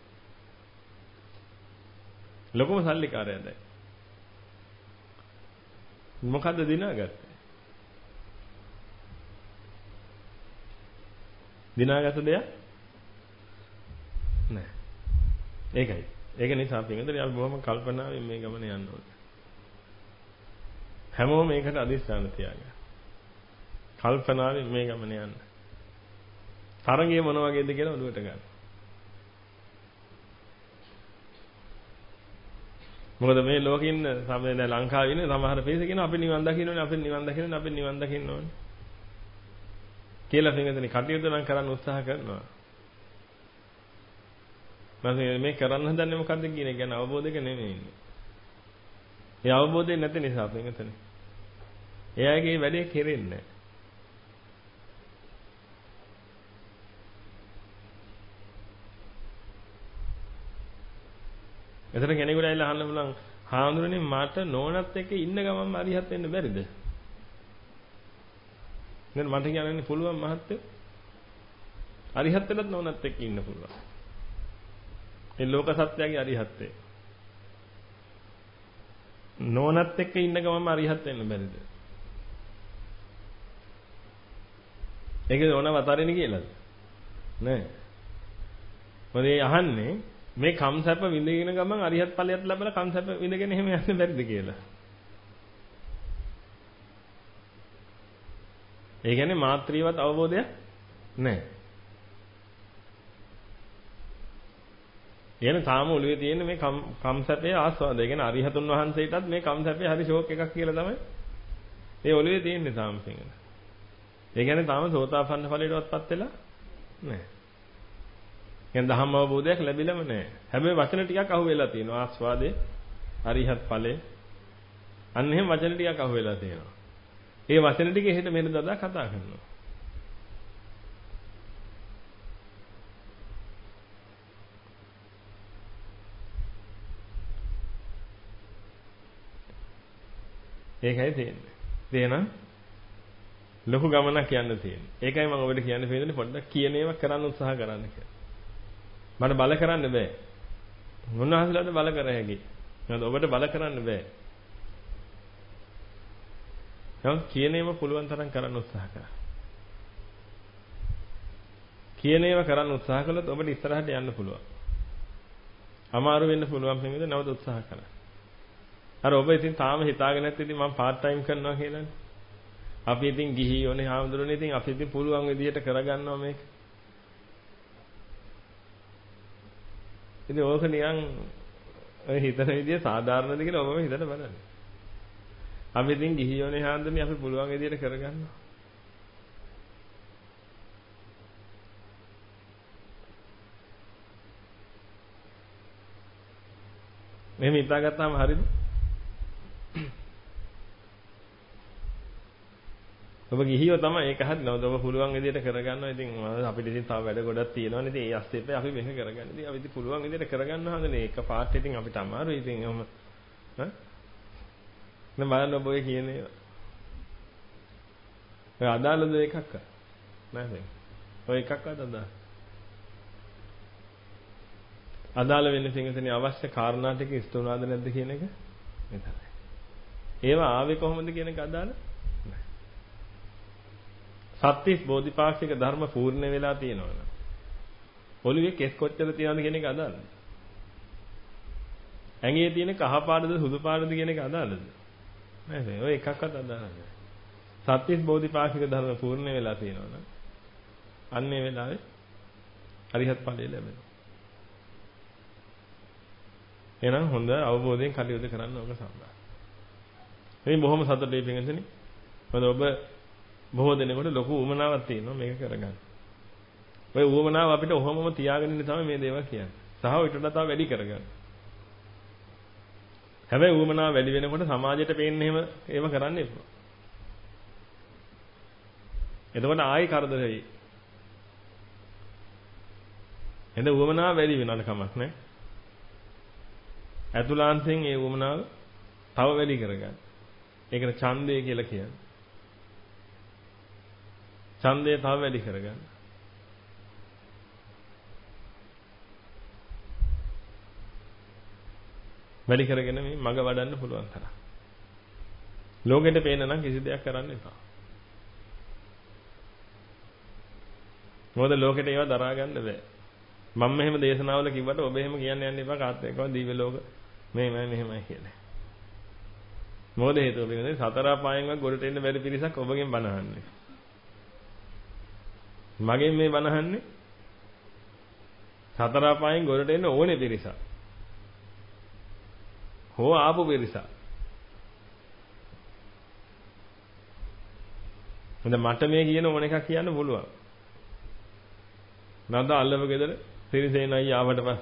ලොකුම සල්ලිකාරයා දැන්. මොකද්ද දිනාගත්තේ? දිනාගත්ත දෙයක් නෑ. ඒකයි. ඒක නිසා පින්වතුනි අපි බොහොම කල්පනාවෙන් මේ ගමන යන්න ඕනේ. හැමෝම මේකට අදිස්ථාන තියාගන්න. කල්පනාවෙන් මේ ගමන යන්න. තරංගය මොන වගේද කියලා ඔළුවට ගන්න. මොකද මේ ලෝකෙ ඉන්න සමහර ලංකාවේ ඉන්න සමහර පිරිස කියන අපි නිවන් දකින්න ඕනේ, අපි නිවන් දකින්න ඕනේ. කියලා පින්වතුනි කටයුතු නම් කරන්න උත්සාහ කරනවා. මම මේ කරන්න හදන්නේ මොකද්ද කියන එක ගැන අවබෝධයක නෙමෙයි ඉන්නේ. ඒ අවබෝධය නැති නිසා පින්වතුනි. එයාගේ වැඩේ කෙරෙන්නේ නැහැ. එතන කෙනෙකුට ඇවිල්ලා අහන්න පුළුවන් හාමුදුරනේ මට නෝනත් එක්ක ඉන්න ගමන්ම අරිහත් වෙන්න බැරිද? නේද මට කියන්න පුළුවන් මහත්තයෝ. අරිහත් වෙලත් නෝනත් එක්ක ඉන්න පුළුවන්. මේ ලෝක සත්‍යයේ අරිහත්ත්වය. නෝනත් එක්ක ඉන්න ගමන්ම අරිහත් වෙන්න බැරිද? ඒක නෝන වතරින් කියලාද? නෑ. මොකද අහන්නේ මේ කම්සප්ප විඳගෙන ගමන් අරිහත් ඵලයක් ලැබලා කම්සප්ප විඳගෙන එහෙම යන්න බැරිද කියලා. ඒ කියන්නේ මාත්‍රීයවත් අවබෝධයක් නැහැ. එන තාම ඔළුවේ තියෙන මේ කම්සප්පේ ආස්වාදය. ඒ කියන්නේ අරිහතුන් වහන්සේටත් මේ කම්සප්පේ හරි ෂෝක් එකක් කියලා තමයි ඒ ඔළුවේ තියෙන්නේ තාම සිංහල. ඒ කියන්නේ තාම සෝතාපන්න ඵලයටවත්පත් වෙලා නැහැ. කියන්නේ ධම්ම අවබෝධයක් ලැබිලම නැහැ. හැබැයි වචන ටිකක් අහුවෙලා තියෙනවා. ආස්වාදේ, අරිහත් ඵලේ. අන්න එහෙම වචන ටිකක් අහුවෙලා තියෙනවා. ඒ වචන ටික එහෙට මෙහෙට දදා කතා කරනවා. ඒකයි තියෙන්නේ. තේන ලොකු ගමනක් යන්න තියෙන්නේ. ඒකයි මම ඔබට කියන්න හේතුනේ පොඩ්ඩක් කියන ඒවා කරන්න උත්සාහ කරන්න කියලා. මට බල කරන්න බෑ. මොනවාසලද බල කර හැකි. නේද? ඔබට බල කරන්න බෑ. නමුත් කියන ඒවා පුළුවන් තරම් කරන්න උත්සාහ කරා. කියන ඒවා කරන්න උත්සාහ කළොත් ඔබට ඉස්සරහට යන්න පුළුවන්. අමාරු වෙන්න පුළුවන් වෙනද නැවත උත්සාහ කරා. අර ඔබ ඉතින් තාම හිතාගෙන නැත්නම් ඉතින් මම part time කරනවා කියලානේ. අපි ඉතින් ගිහි ඕනේ හාමුදුරනේ ඉතින් අපි ඉතින් පුළුවන් විදියට කරගන්නවා මේක. ඉතින් ඕක නිකන් ඔය හිතන විදිය සාධාරණද කියලා ඔබම හිතන්න බලන්න. අපි ඉතින් ගිහි ඕනේ හාමුදුරනේ අපි පුළුවන් විදියට කරගන්නවා. මෙහෙම හිතාගත්තාම හරියද? ඔබ ගිහියෝ තමයි ඒක හරිනවද? ඔබ පුළුවන් විදිහට කරගන්නවා. ඉතින් අපිට ඉතින් තව වැඩ ගොඩක් තියෙනවානේ. ඉතින් ඒ අස්තේපේ අපි මේක කරගන්න. ඉතින් අපි ඉතින් පුළුවන් විදිහට කරගන්න හදනේ. ඒක පාර්ට් ඉතින් අපිට අමාරුයි. ඉතින් ඔහම ඈ නේ බලන්න ඔබ ඔය කියන්නේ. ඔය අදාළද එකක් නෑ. ඔය එකක්වත් අදාළ. අදාළ වෙන්නේ සිංහසනේ අවශ්‍ය කාරණා ටික ඉස්තු වුණාද නැද්ද කියන එක විතරයි. ඒවා ආවේ කොහොමද කියන එක අදාළ නැහැ. සත්‍තිස් බෝධිපාක්ෂික ධර්ම පූර්ණ වෙලා තියෙනවනේ. ඔළුවේ කෙස් කොච්චර තියනවද කියන එක අදාළද? ඇඟේ තියෙන කහ පාටද සුදු පාටද කියන එක අදාළද? නැහැ. ඔය එකක්වත් අදාළ නැහැ. සත්‍තිස් බෝධිපාක්ෂික ධර්ම පූර්ණ වෙලා තියෙනවනේ. අන්නේ වෙලාවේ අරිහත් ඵලය ලැබෙනවා. එහෙනම් හොඳ අවබෝධයෙන් කටයුතු කරන්න ඕක සම්බන්ධ. මේ බොහොම සතුටුයි පින්වතුනි. මොකද ඔබ බොහෝ දෙනෙකුට ලොකු උවමනාවක් තියෙනවා මේක කරගන්න. ඔය උවමනාව අපිට ඔහොමම තියාගෙන ඉන්න තමයි මේ දේවල් කියන්නේ. සහ ඊට වඩා තව වැඩි කරගන්න. හැබැයි උවමනාව වැඩි වෙනකොට සමාජයට පේන්නේ එහෙම ඒව කරන්න එපා. එතකොට ආයි කරදර වෙයි. එතන උවමනාව වැඩි වෙනවද කමක් නැහැ. ඇතුළාන්තයෙන් ඒ වමනාව තව වැඩි කරගන්න. ඒකට ඡන්දය කියලා කියන්නේ. ඡන්දය තව වැඩි කරගන්න. වැඩි කරගෙන මේ මග වඩන්න පුළුවන් තරම්. ලෝකෙට පේන නම් කිසි දෙයක් කරන්න එපා. මොකද ලෝකෙට ඒවා දරා ගන්න බෑ. මම මෙහෙම දේශනාවල කිව්වට ඔබ එහෙම කියන්න යන්න එපා කාත් එක්කම දිව්‍ය ලෝක මෙහෙමයි කියලා. මොකද හේතුව වෙන්නේ සතර පායෙන්වත් ගොඩට එන්න බැරි පිරිසක් ඔබගෙන් බණ අහන්නේ. මගෙන් මේ බණ අහන්නේ සතර පායෙන් ගොඩට එන්න ඕනේ පිරිසක්. හෝ ආපු පිරිසක්. මට මේ කියන ඕන එකක් කියන්න පුළුවන්. නන්ද අල්ලව ගෙදර සිරිසේනයි ආවට පස්සේ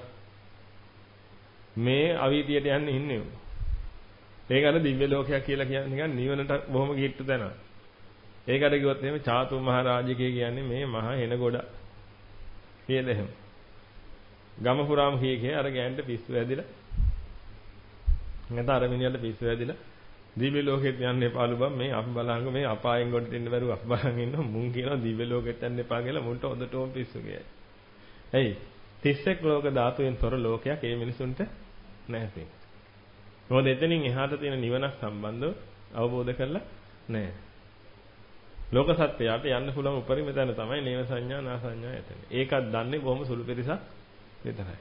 මේ අවීතියට යන්නේ ඉන්නේ. ඒක අර දිව්‍ය ලෝකයක් කියලා කියන්නේ නිකන් නිවනට බොහොම කිට්ටු තැන. ඒකට කිව්වොත් එහෙම චාතු මහරජකේ කියන්නේ මේ මහා එන ගොඩ. කියලා එහෙම. ගම පුරාම කීකේ අර ගෑන්ට පිස්සු ඇදිලා නැත්නම් අර මිනිහට පිස්සු ඇදිලා දිව්‍ය ලෝකෙට යන්න එපාලු බං මේ අපි බලංග මේ අපායෙන් කොට දෙන්න බැරුව අපි බලන් ඉන්නවා මුන් කියනවා දිව්‍ය ලෝකෙට යන්න එපා කියලා මුන්ට හොඳටම පිස්සු ගියයි. එයි 31 ලෝක ධාතුවෙන් තොර ලෝකයක් ඒ මිනිසුන්ට නැහැ තියෙන්නේ. මොකද එතනින් එහාට තියෙන නිවනක් සම්බන්ධව අවබෝධ කරලා නැහැ. ලෝක සත්‍යයට යන්න පුළුවන් උපරිම තැන තමයි නේව සංඥා නා සංඥා ඇතන. ඒකත් දන්නේ බොහොම සුළු පිරිසක් විතරයි.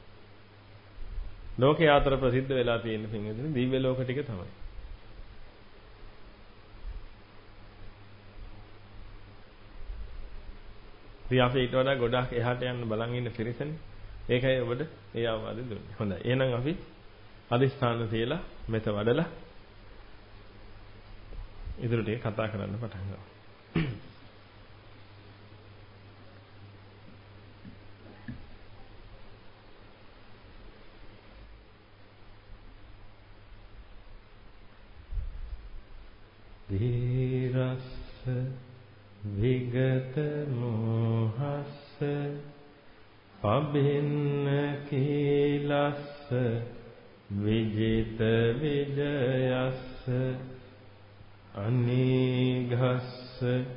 ලෝකේ අතර ප්‍රසිද්ධ වෙලා තියෙන පින්වතුනි දිව්‍ය ලෝක ටික තමයි. ඉතින් අපි ඊට වඩා ගොඩාක් එහාට යන්න බලන් ඉන්න පිරිසනේ. ඒකයි ඔබට ඒ අවවාදය දුන්නේ. හොඳයි. එහෙනම් අපි අදිස්ථාන තියලා මෙත වඩලා ඉදිරියට කතා කරන්න පටන් ගමු. ධීරස්ස විගත මොහස්ස පබින්න කීලස්ස විජිත විජයස්ස අනීඝස්ස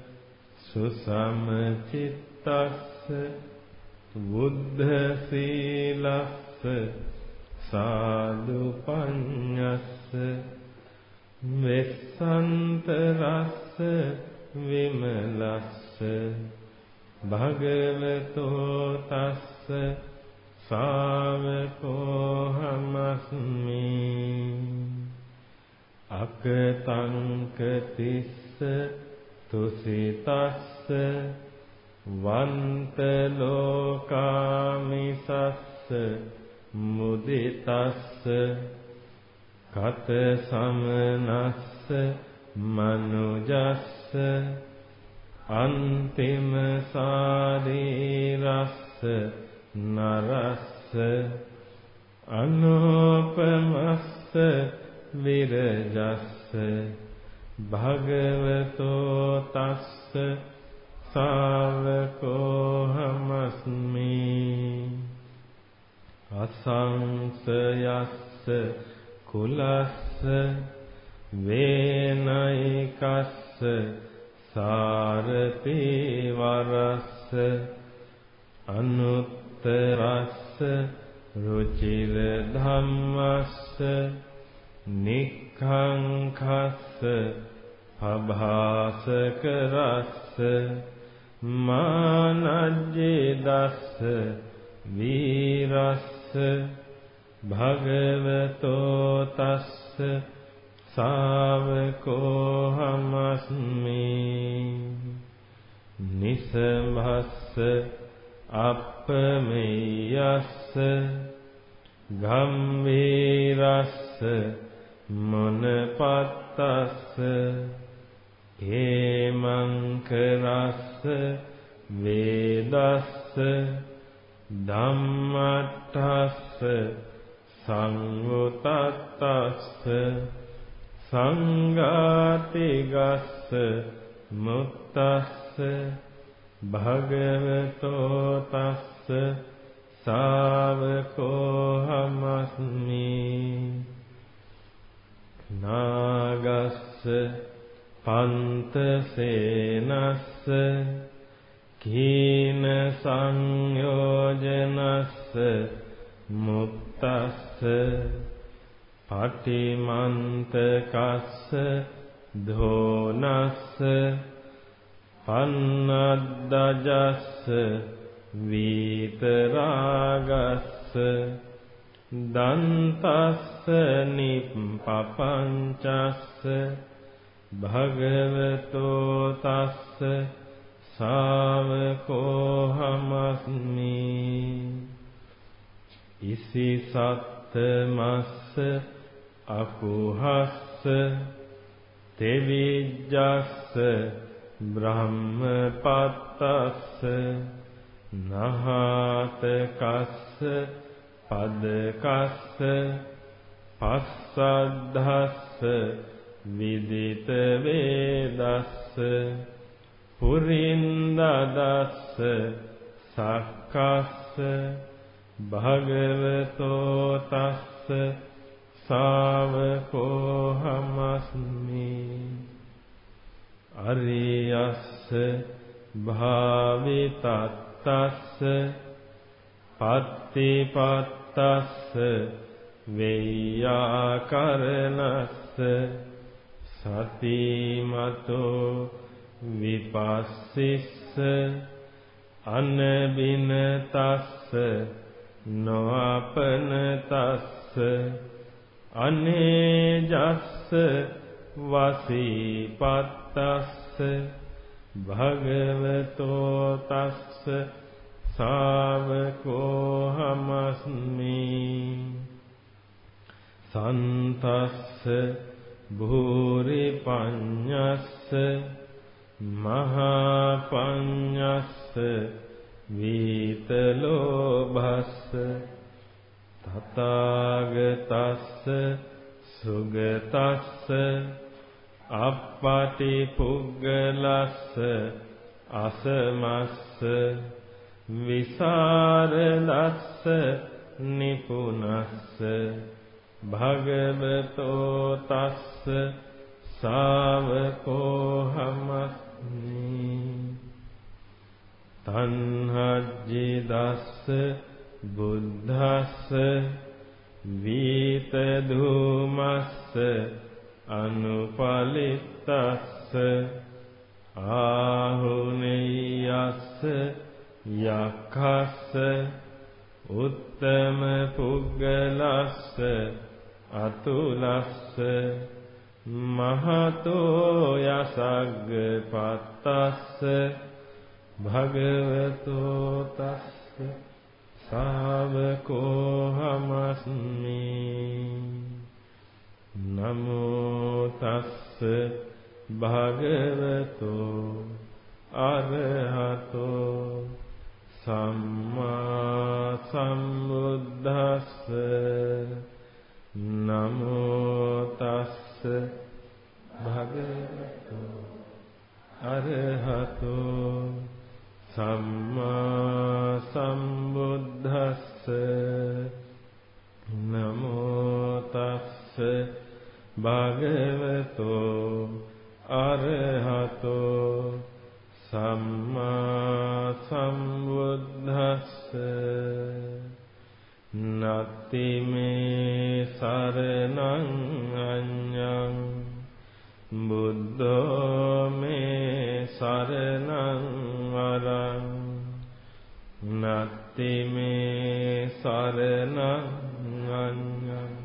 සුසමචිත්තස්ස බුද්ධ සීලස්ස සාදු පඤ්ඤස්ස වෙස්සන්තරස්ස විමලස්ස භගවතෝ තස්ස ශාවකෝ හමස්මි අකතංකතිස්ස තුසිතස්ස වන්ත ලෝකාමිසස්ස මුදිතස්ස කත සමනස්ස මනුජස්ස අන්තිම සාරීරස්ස නරස්ස අනෝපමස්ස විරජස්ස භගවතෝ තස්ස ශාවකෝ හමස්මි අසංසයස්ස කුලස්ස වේනයිකස්ස සාරති වරස්ස අනුත්තරස්ස රුචිර ධම්මස්ස නික්ඛංඛස්ස පභාසකරස්ස මානජ්ජේදස්ස වීරස්ස භගවතෝ තස්ස ශාවකෝ හමස්මි නිසභස්ස අප්පමෙයස්ස ගම්වීරස්ස මොනපත්තස්ස හේමංකරස්ස වේදස්ස ධම්මට්ඨස්ස සංවුතත්තස්ස සංඝාතිගස්ස මුත්තස්ස භගවතෝ තස්ස ශාවකෝ හමස්මි නාගස්ස පන්තසේනස්ස කීන සංයෝජනස්ස මුත්තස්ස පටිමන්තකස්ස ධෝනස්ස පන්නද්දජස්ස වීතරාගස්ස දන්තස්ස නිප්පපංචස්ස භගවතෝ තස්ස ශාවකෝ හමස්මි ඉසි සත්තමස්ස අකුහස්ස තෙවිජ්ජස්ස බ්‍රහ්මපත්තස්ස නහාතකස්ස පදකස්ස පස්සද්ධස්ස විදිත වේදස්ස පුරින්දදස්ස සක්කස්ස භගවතෝ තස්ස සාවකෝහමස්මි අරියස්ස භාවිතත්තස්ස පත්තිපත්තස්ස වෙය්‍යාකරණස්ස සතිමතෝ විපස්සිස්ස අනබිනතස්ස නොඅපනතස්ස අනේජස්ස වසීපත්තස්ස භගවතෝ තස්ස ශාවකෝහමස්මි සන්තස්ස භූරි පඤ්ඤස්ස මහා පඤ්ඤස්ස වීතලෝභස්ස තථාගතස්ස සුගතස්ස අප්පටිපුග්ගලස්ස අසමස්ස විසරදස්ස නිපුනස්ස භගවතෝ තස්ස ශාවකෝහමස්මි තණ්හජ්ජිදස්ස බුද්ධස්ස වීතධූමස්ස අනුපලිත්තස්ස ආහුනේයස්ස යක්ඛස්ස උත්තම පුග්ගලස්ස අතුලස්ස මහතෝ යසග්ගපත්තස්ස භගවතෝ තස්ස ශාවකෝහමස්මි නමෝ තස්ස භගවතෝ අරහතෝ සම්මා සම්බුද්දස්ස නමෝ තස්ස භගවතෝ අරහතෝ සම්මා සම්බුද්දස්ස නමෝ තස්ස භගවතෝ අරහතෝ සම්මා සම්බුද්දස්ස නත්ති මේ සරණං අඤ්ඤං බුද්ධෝ මේ සරණං වරං නත්ති මේ සරණං අඤ්ඤං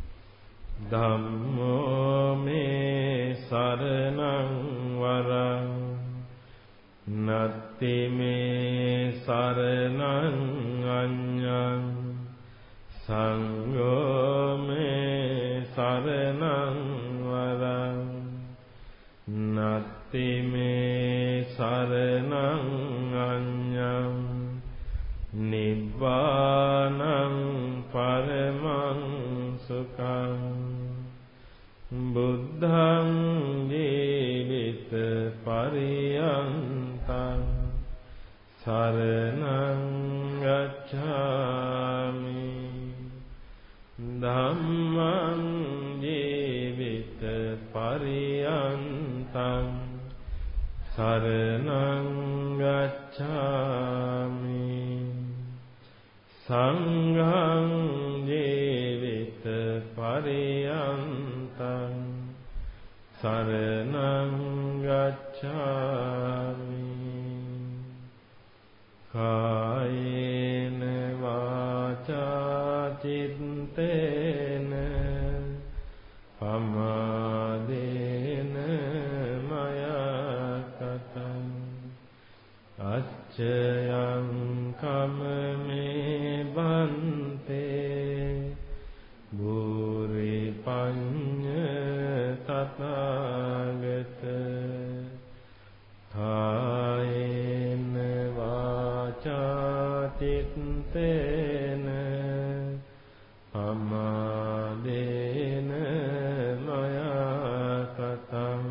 ධම්මෝ මේ සරණං වරං නත්ති මේ සරණං අඤ්ඤං සංඝෝ මේ සරණං වරං නත්ති මේ සරණං අඤ්ඤං නිබ්බානං පරමං සුඛං බුද්ධං ජීවිත පරියන්තං සරණං ගච්ඡාමි ධම්මං ජීවිත පරියන්තං සරණං ගච්ඡාමි සංඝං ජීවිත පරියන්තං සරණං ගච්ඡාමි කායේන වාචා චිත්තේන පමාදේන මයා කතං අච්චයං කමමේ බන්තේ භූරි පඤ්ඤ තථාගත කායේන වාචා චිත්තේන පමාදේන මයා කතං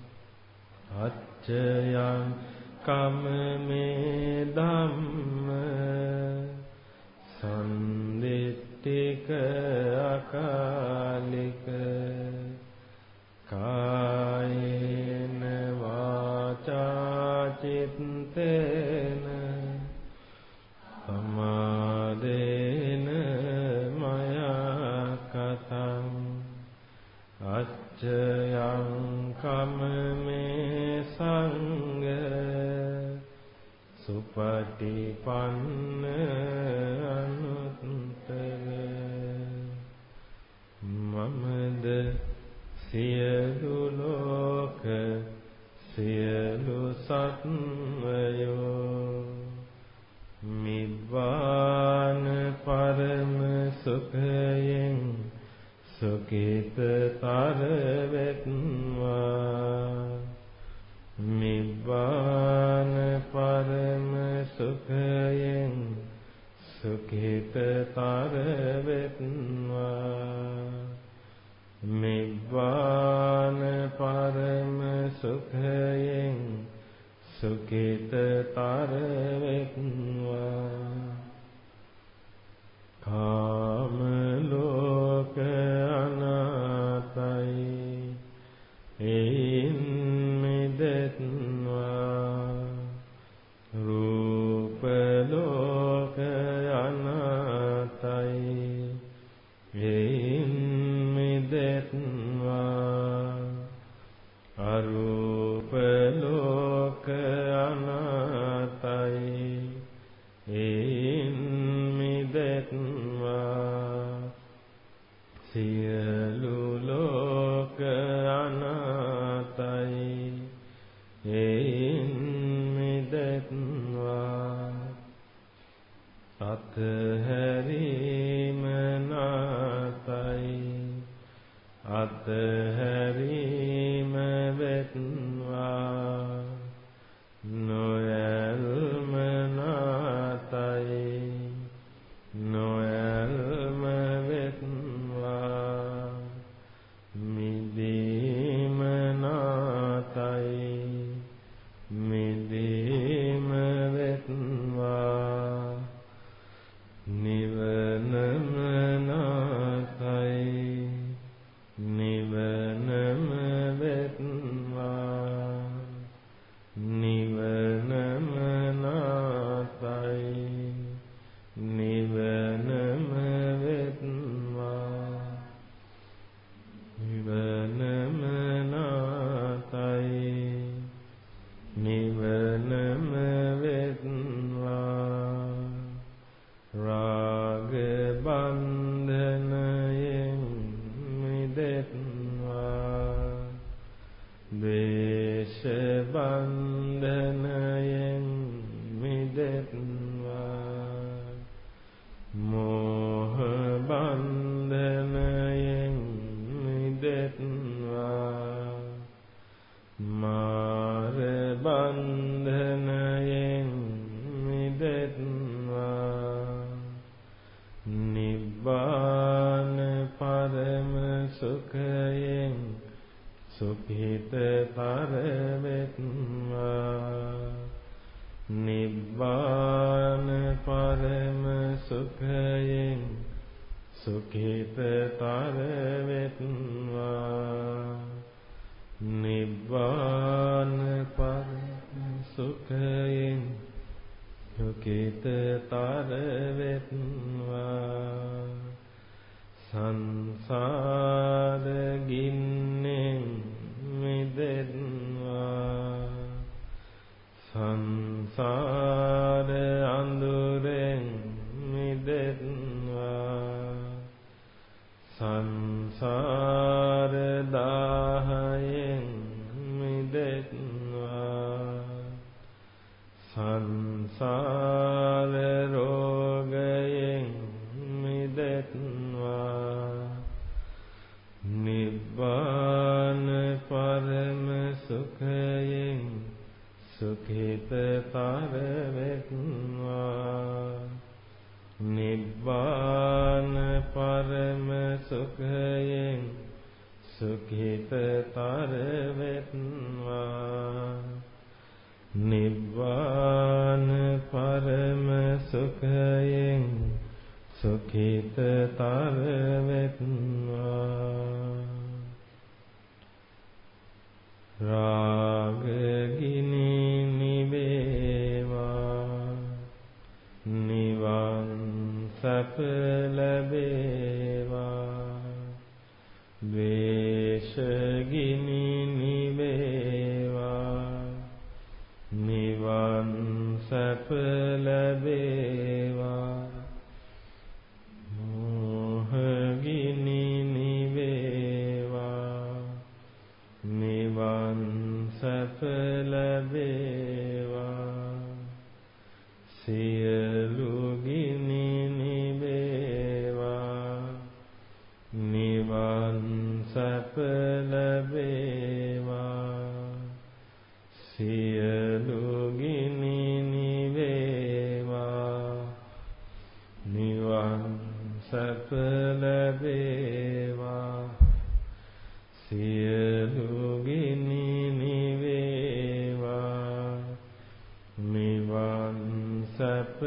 අච්චයං කමමේ ධම්ම සම්දිත්තික අකාලි කායේන වාචා චිත්තේන සමාදේන මයා කතං අච්චයං කම්මේ සංඝ සුපටිපන්න අනුත්තර මමද සියලු ලෝක සියලු සත්වයෝ නිබ්බාන පරම සුඛයෙන් සුඛිතතර වෙත්වා නිබ්බාන පරම සුඛයෙන් සුඛිතතර වෙත්වා නිබ්බාන පරම සුඛයෙන් සුඛිතතර වෙත්වා කාම ලෝක අනාතයි එයින් මිදෙත්වා රූප ලෝක අනාතයි එයින් මිදෙත්වා අරූප ලෝක අනාතයි එයින් මිදෙත්වා සියලු ලෝක අනාතයි එයින් මිදෙත්වා අත්හැරීම නාතයි අත්හැරීම වෙත්වා නොයල්ම නාතයි නොයල්ම වෙත්වා මිදීම නාතයි මිදීම වෙත්වා නිවනම නාතයි නිවනම වෙත්වා නිවනම නාතයි නිවනම වෙත්වා නිවනම නාතයි නිවනම වෙත්වා රාග බන්ධනයෙන් මිදෙත්වා ද්වේෂ බන්ධනයෙන් මිදෙත්වා මෝහ බන්ධනයෙන් මිදෙත්වා මාර බන්ධනයෙන් මිදෙත්වා නිබ්බාන පරම සුඛයෙන් සුඛිතතර වෙත්වා නිබ්බාන පරම සුඛයෙන් සුඛිතතර වෙත්වා නිබ්බාන පරම සුඛයෙන් සුඛිතතර වෙත්වා සංසාර ගින්නෙන් මිදෙත්වා සංසාර අඳුරෙන් මිදෙත්වා සංසාර දාහයෙන් මිදෙත්වා සංසාර රෝගයෙන් මිදෙත්වා නිබ්බාන පරම සුඛයෙන් සුඛිතතර වෙත්වා නිබ්බාන පරම සුඛයෙන් සුඛිතතර වෙත්වා නිබ්බාන පරම සුඛයෙන් සුඛිතතර වෙත්වා නිවන් සැප ලැබේවා මෝහගිනි නිවේවා නිවන් සැප ලැබේවා සියලු ගිනි නිවේවා නිවන් සැප ලැබේවා සියලු ගිනි නිවේවා නිවන් සැප ලැබේවා සියලු ගිනි නිවේවා නිවන් සැප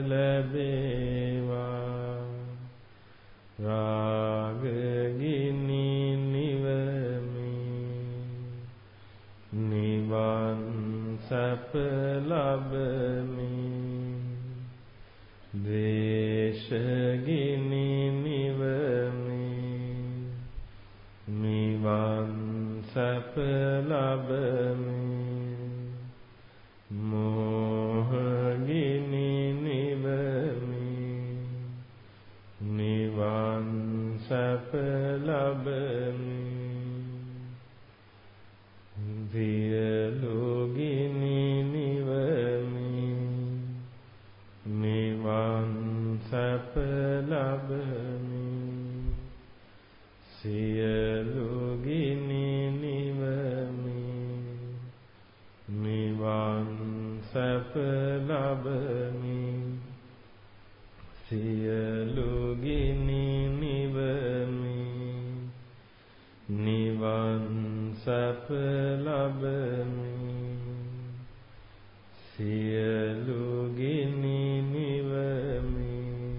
ලැබේවා රාග ගිනි නිවමි නිවන් සැප ලබමි ද්වේෂ ගිනි නිවමි නිවන් සැප ලබමි මෝහ ගිනි නිවමි නිවන් සැප ලබමි සියලු ගිනි නිවමි නිවන් සැප ලබමි සියලු ගිනි නිවමි නිවන් සැප ලබමි සියලු ගිනි නිවමි නිවන් සැප ලබමි සියලු ගිනි නිවමි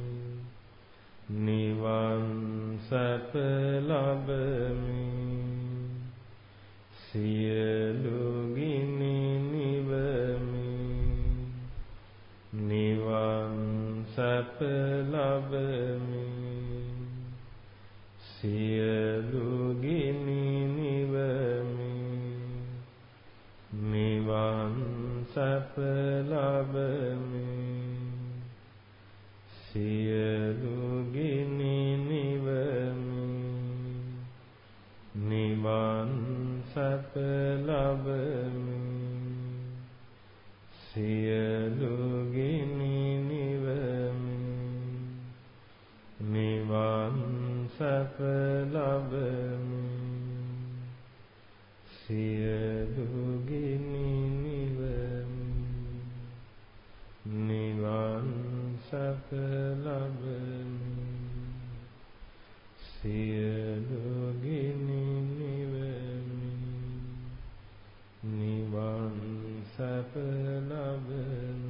නිවන් සැප ලබමි සියලු ගිනි නිවමි නිවන් සැප ලබමි සියලු ගිනි නිවමි නිවන් සැප ලබමි සියලු ගිනි නිවමි නිවන් සැප ලබමි සියලු ගිනි නිවමි නිවන් සැප ලබමි සියලු ගිනි නිවමි නිවන් සැප ලබමි සියලු ගිනි නිවමි නිවන් සැප ලබමි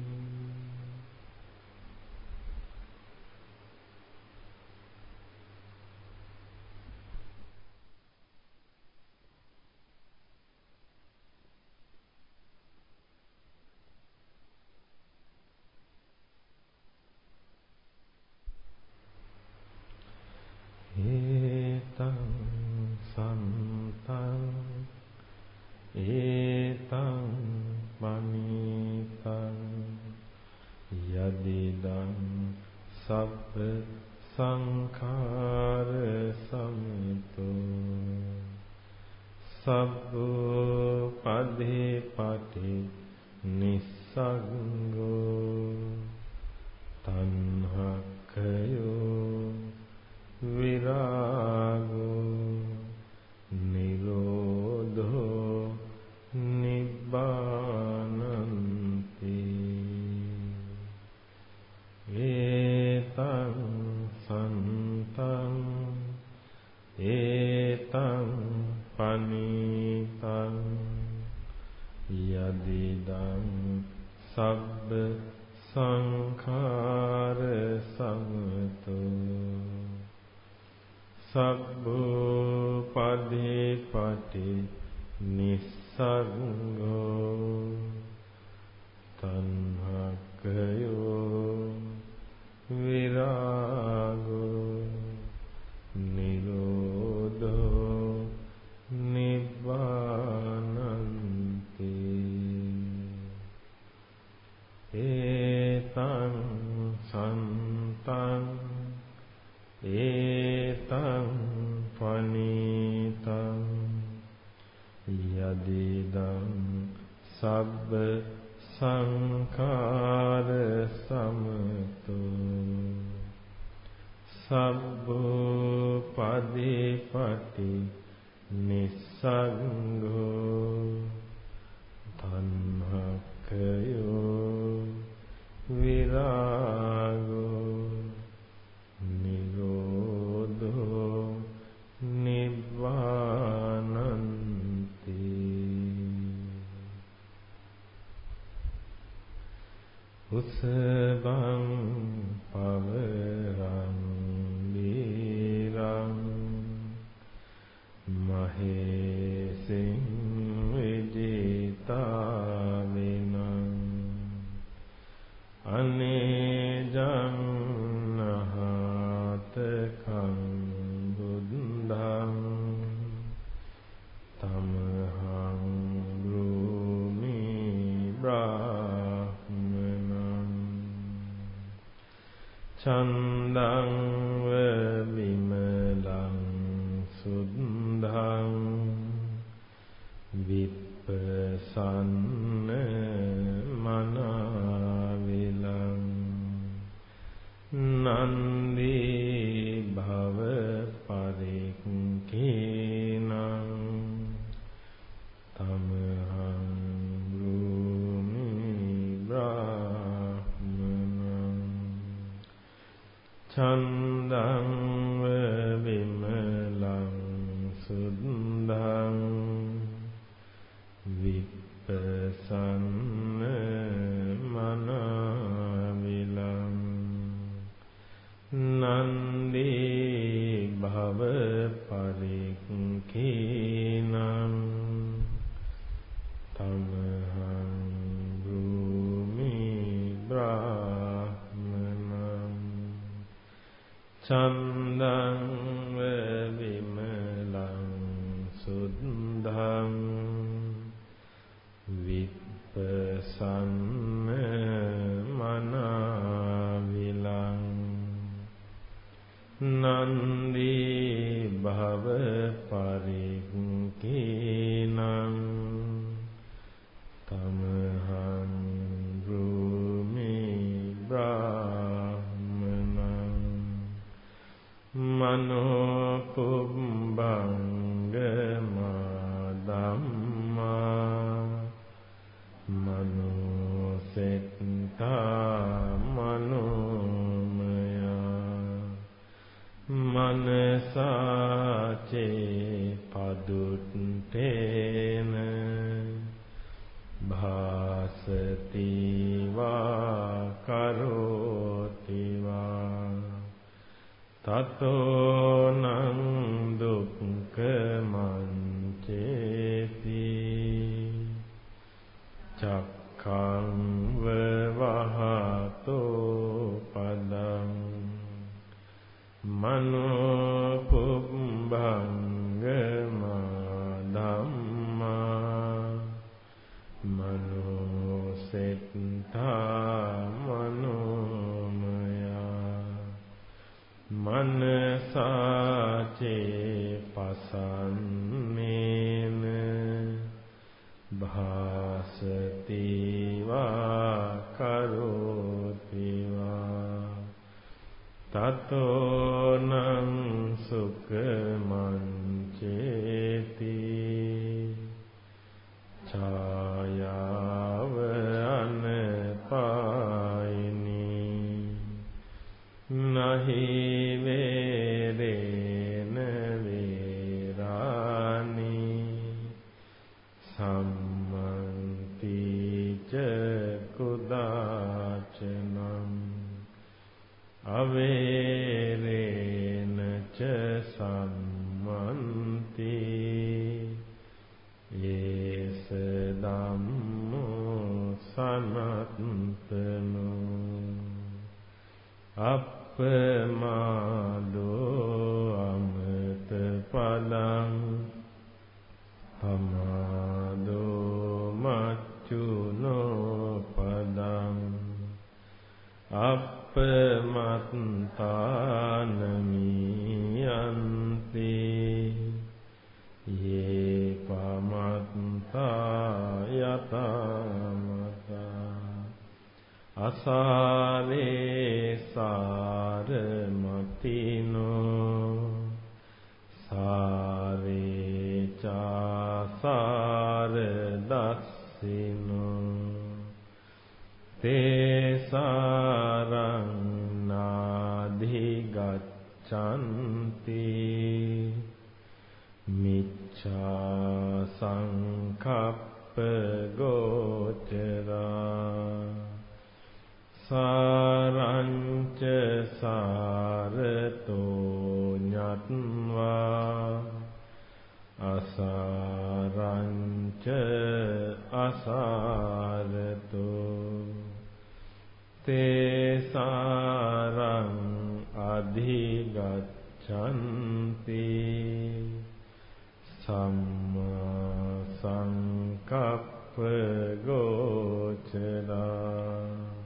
ඒතං සම්තං ඒතං මනිතං යදිදං සබ්බ සංඛාර සමිතෝ සබ්බෝ පදේපටි නිස්සග්ගෝ තණ්හක්ඛයෝ විරාගෝ නිරෝධෝ නිබ්බානන්ති ඒතං සන්තං ඒතං පනිතං යදිදං සබ්බ සංඛාර සමතෝ සබ්බෝ පදේපටි නිස්සග්ගෝ තණ්හක්ඛයෝ විරාගෝ නිරෝධෝ නිබ්බානන්ති සංඛාර සමතු සබ්බෝ පදීපටි නිස්සග්ගෝ තණ්හක්ඛයෝ විරාගෝ නිරෝධෝ නිබ්බානන්ති. උසබං පවරං වීරං මහේසින් විජිතාවිනං අනේජං නහතකං බුද්ධං තමහං බ්‍රූමි බ්‍රාහ්මණං චන්දං විමලං සුද්ධං විප්පසන්න මනාවිලං නන්දී භව පරික්ඛේනං තමහං බ්‍රූමි බ්‍රාහ්මණං චන්දං විමලං සුද්ධං විප්පසන්න මනාවිලං නන්දී භව පරික්ඛේනං තමහං බ්‍රූමි බ්‍රාහ්මණං චන්දං විමලං සුද්ධං විප්පසන්න මනාවිලං නන්දී භව පරික්ඛේනං තමහං බ්‍රූමි බ්‍රාහ්මණං මනෝ පුබ්බංග ධම්මා මනෝ සෙත්තා මනෝමය මනසාචේ පදුත්තේන භාසති වා කරෝති වා තතෝනං දුක්ඛමංචේති චක්ඛං වවහතෝ පදං මනෝ පුබ්බංග ධම්මා මනෝ සෙත්තා මනෝමය මනසාචේ පසන්නේන භාසති වා කරෝති වා තතෝනං සුඛමංචේති ඡායාව අනපායිනී නහි වේරේන වේරානි සම්මන්ති ච කුදාචනං අවේරේන ච සම්මන්ති යේස ධම්මෝ සනත්තනෝ අප්පමාදෝ අමත පදං පමාදෝ මච්චුනෝ පදං අප්පමත්තානමියන්ති යේ පමත්තා යතමතා අසාරේ සාරමතිනෝ සාරේ චාසාර දස්සිනෝ තේසාරං නාධිගච්ඡන්ති මිච්ඡා සංකප්ප ගෝචරා සාරංච සාරතෝ ඤත්වා අසාරංච අසාරතෝ තේසාරං අධිගච්ඡන්ති සම්මා සංකප්ප ගෝචරා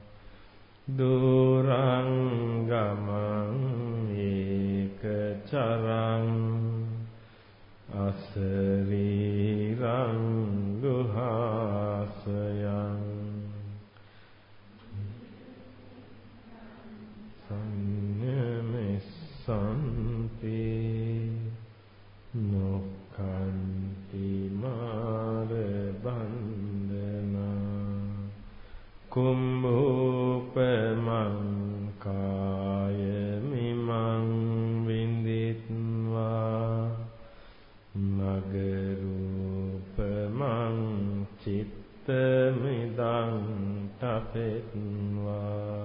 දුරං ගමං ඒකචරං අසරීරං ගුහාසයං සංයමෙස්සන්ති නොක්ඛන්ති මාර බන්ධනා කුම්භූපමං කාය මිමං විඳිත්වා නගරූපමං චිත්තමිදං තපෙත්වා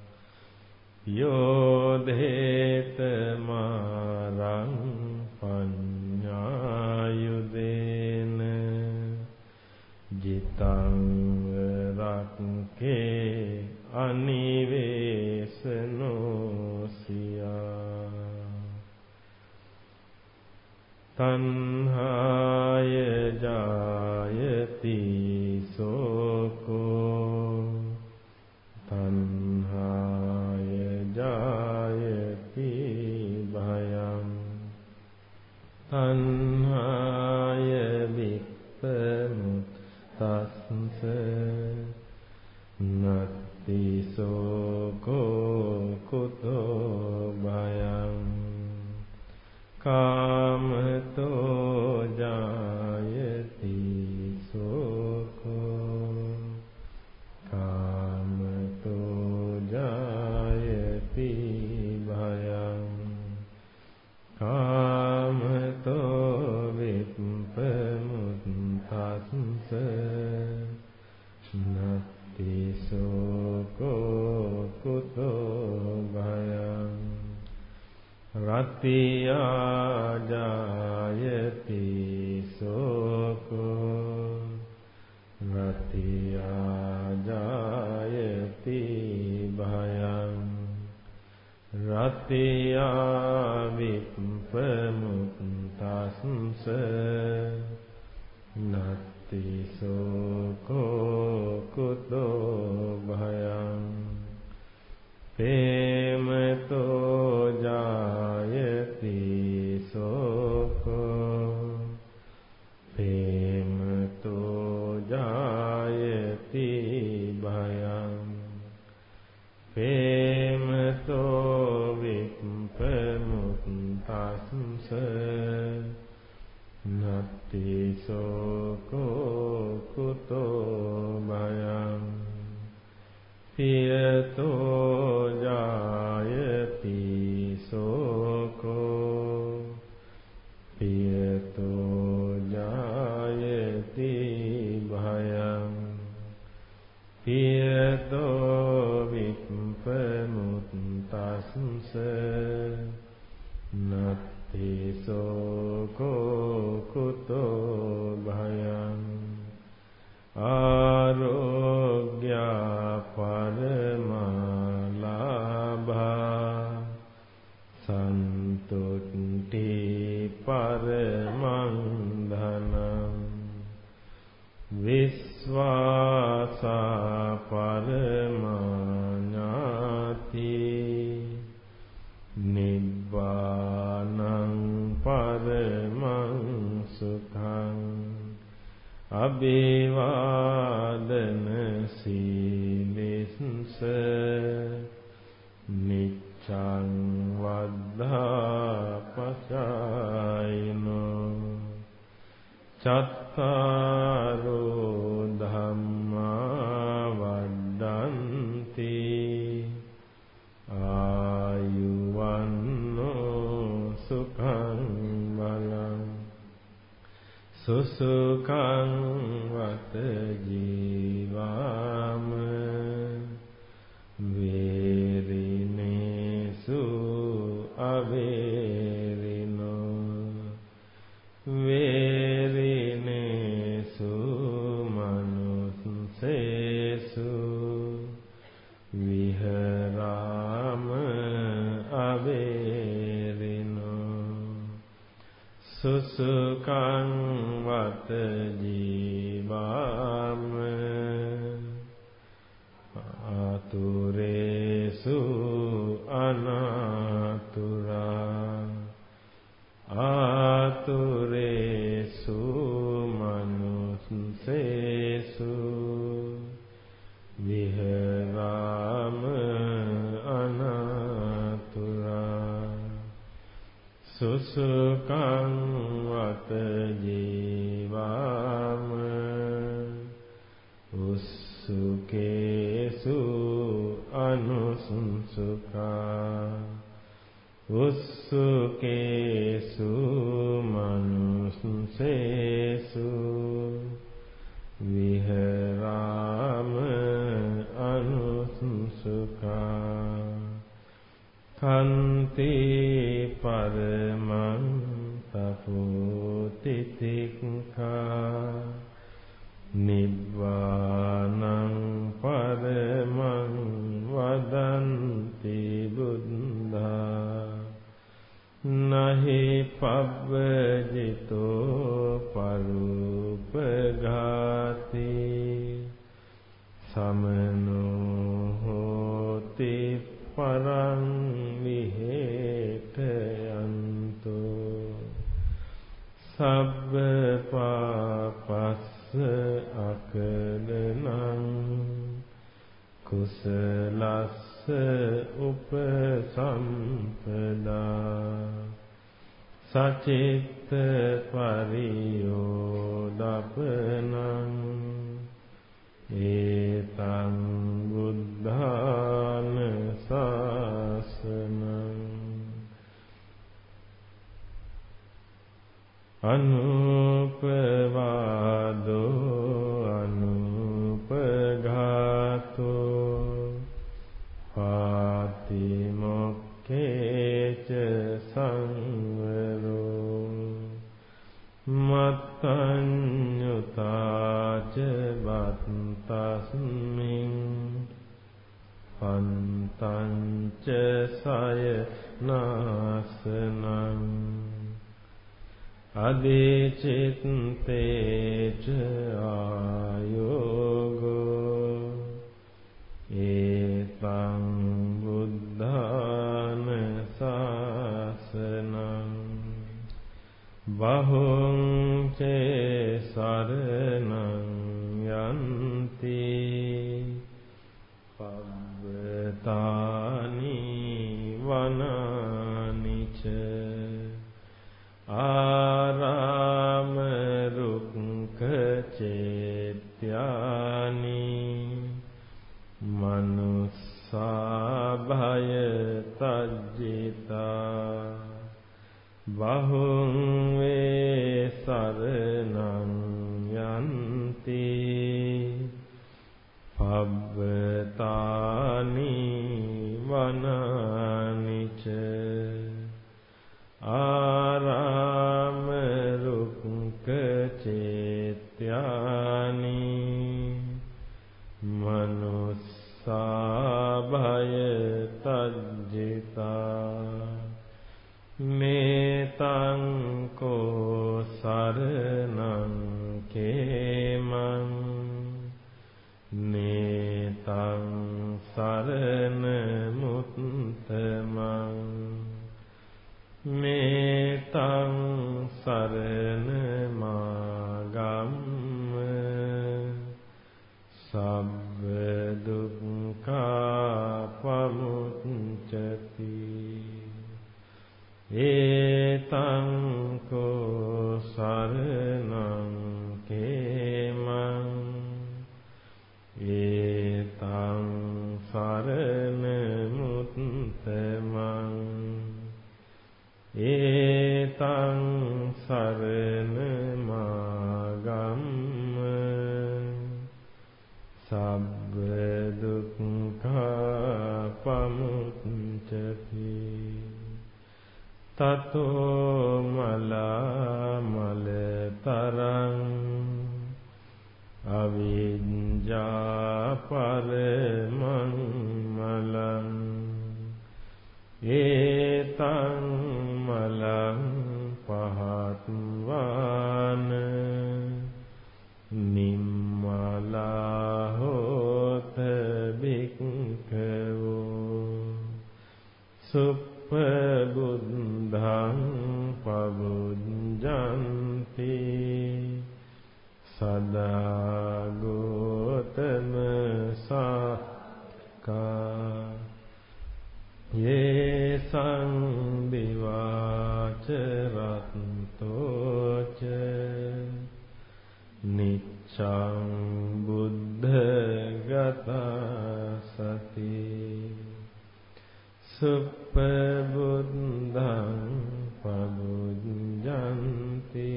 යෝධේත මාරං පඤ්ඤායුදේන ජිතං රක්ඛේ අනිවේසනෝසියා තණ්හාය ජායති සෝකෝ තණ්හාය ජායති භයං තණ්හාය විප්පමුත්තස්ස නත්ති සෝකෝ කුතෝ භයං කාමතෝ ජායති සෝකෝ කාමතෝ ජායති භයං කාමතෝ විප්පමුත්තස්ස නත්ති සෝකෝ කුතෝ භයං රත්තියා ජායති සෝකෝ රත්තියා ජායති භයං රත්තියා විප්පමුත්තස්ස නත්ති සෝකෝ කුතෝ භයං පේමතෝ ජායති සෝකෝ පේමතෝ ජායති භයං පේමතෝ විප්පමුත්තස්ස නත්ති සෝකෝ කුතෝ භයං පියතෝ ජායති සෝකෝ පියතෝ ජායති භයං පියතෝ විප්පමුත්තස්ස නත්ති සෝකෝ කුතෝ භයං ආරෝග්‍යා පරමාලාභා සන්තුට්ඨි පරමං ධනං විස්වාසා පරමාඥාති නිබ්බානං පරමං සුඛං අභිවාදන සීලෙස්ස නිච්ඡං වද්ධාපචායිනෝ චත්තාරෝ ධම්මා වඩ්ඩන්ති ආයුවන්නෝ සුඛං බලං සුසුඛං වත ජීවාම වේරිනේසු අවේරිනෝ වේරිනේසු මනුස්සේසු විහරාම අවේරිනෝ සුසුඛං වත ජීවාම ආතුරේසු අනාතුරා ආතුරේසු මනුස්සේසු විහරාම අනාතුරා සුසුඛං වත ජීවාම උස්සුකේසු අනුසුංසුකා උස්සුකේසු මනුස්සේසු විහරාම අනුසුංසුකා කන්ති පරමං තපෝතිතික්ඛා නිබ්බානං පරමං වදන්ති බුද්ධා නහි පබ්බජිතෝ පරුපඝාති සමනෝ හෝති පරං විහෙතයන්තෝ සබ්බ පාපස්ස අකලනං කුසලස්ස උපසම්පදා සචිත්ත පරියෝදපනං ඒතං බුද්ධාන ශාසනං අනුපවාදෝ අනුපඝාතෝ පාතිමොක්ඛේච සංවරෝ මත්තඤ්ඤුතාච වත්තස්මින් පන්තංච සය නාසනං අදිචිත්තේච ආයෝගෝ ඒතං බුද්ධාන ශාසනං බහුං චේ සරණං යන්ති පබ්බතානි වනානිච ආරාම රුක්ඛ චේත්‍යානි මනුස්සා භය තජ්ජිතා බහුං වේ සරණං යන්ති පබ්බතානි වනානිච ආරාම රුක්ඛ චේත්‍යානි මනුස්සා භය තජ්ජිතා මේතං කෝ සරණං කේමං නේතං සරණ මුත්තමං මේතං සරණ මාගම්ම සබ්බ දුක්ඛා දුක්ඛා පමුච්චති තතෝ මලා මලතරං අවිඤ්ඤා පරමං මලං ඒතං මලං පහත්වාන නිම්මලා හෝත භික්ඛවෝ සුප්පබුද්ධං පබුද්ධಂತಿ සදා ගෝතම සක්කා යේසං දිවාච රත්තෝච නිච්ඡං බුද්ධ ගතසති සුප්පබුද්ධං පබුද්ධಂತಿ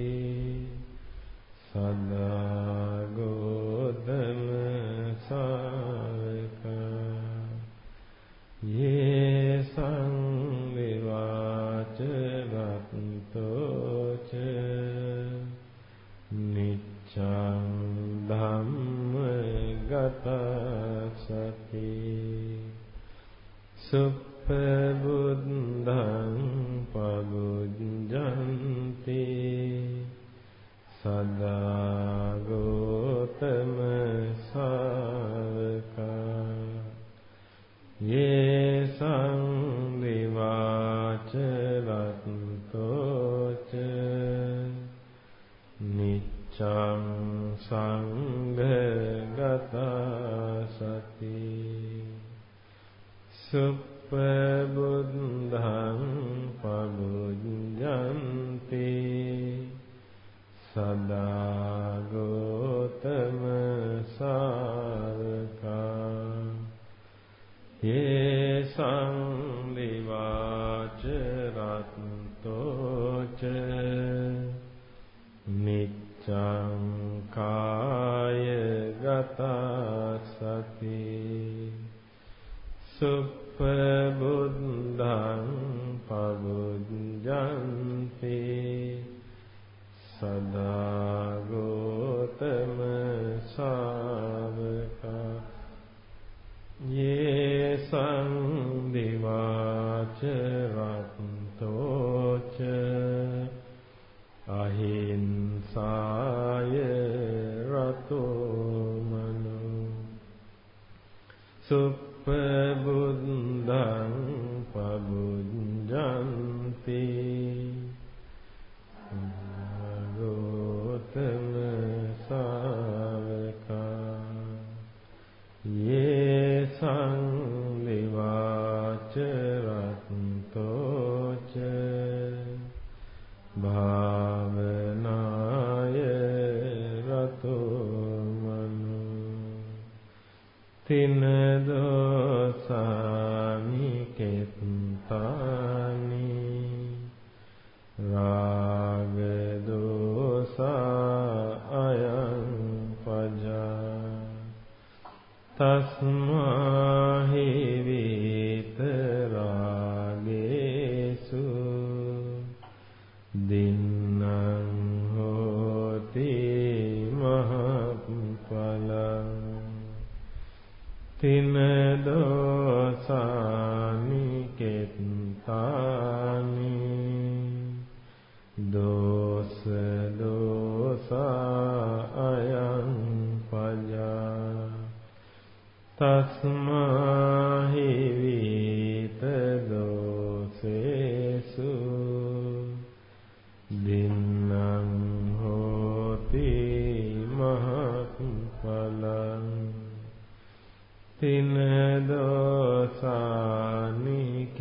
සදා ගෝතම සාවකා යේසං විවාච රත්තෝච නිච්ඡං ධම්ම ගතසති සුප්පබුද්ධං පබුද්ධಂತಿ සදා ගෝතම සාවකා යේසං විවාච රත්තෝච නිච්ඡං සංඝගතසති සුප්පබුද්ධං පබුද්ධಂತಿ සදා ගෝතම සාවකා යේසං විවාච රත්තෝච නිච්ඡං කායගතසති සුප්පබුද්ධං පබුද්ධಂತಿ සදා ගෝතම සාවකා යේසං දිවාච රත්තෝච අහිංසාය රතෝ මනෝ සුප්පබුද්ධං පබුද්ධಂತಿ ගෝතම සාවකා යේසං විවාච රත්තෝච භාවනාය රතෝ මනෝ තින දෝසානි කෙත්තානි රාග දෝසා අයං පජා තස්මාහි විතරාගේසු දින්නං හෝති මහප්පලං තින දෝසානි කෙත්තානි දෝස දෝසා අයං පජා තස්මාහි විත දෝසේසු දින්නං හෝති මහප්පලං තින දෝසානි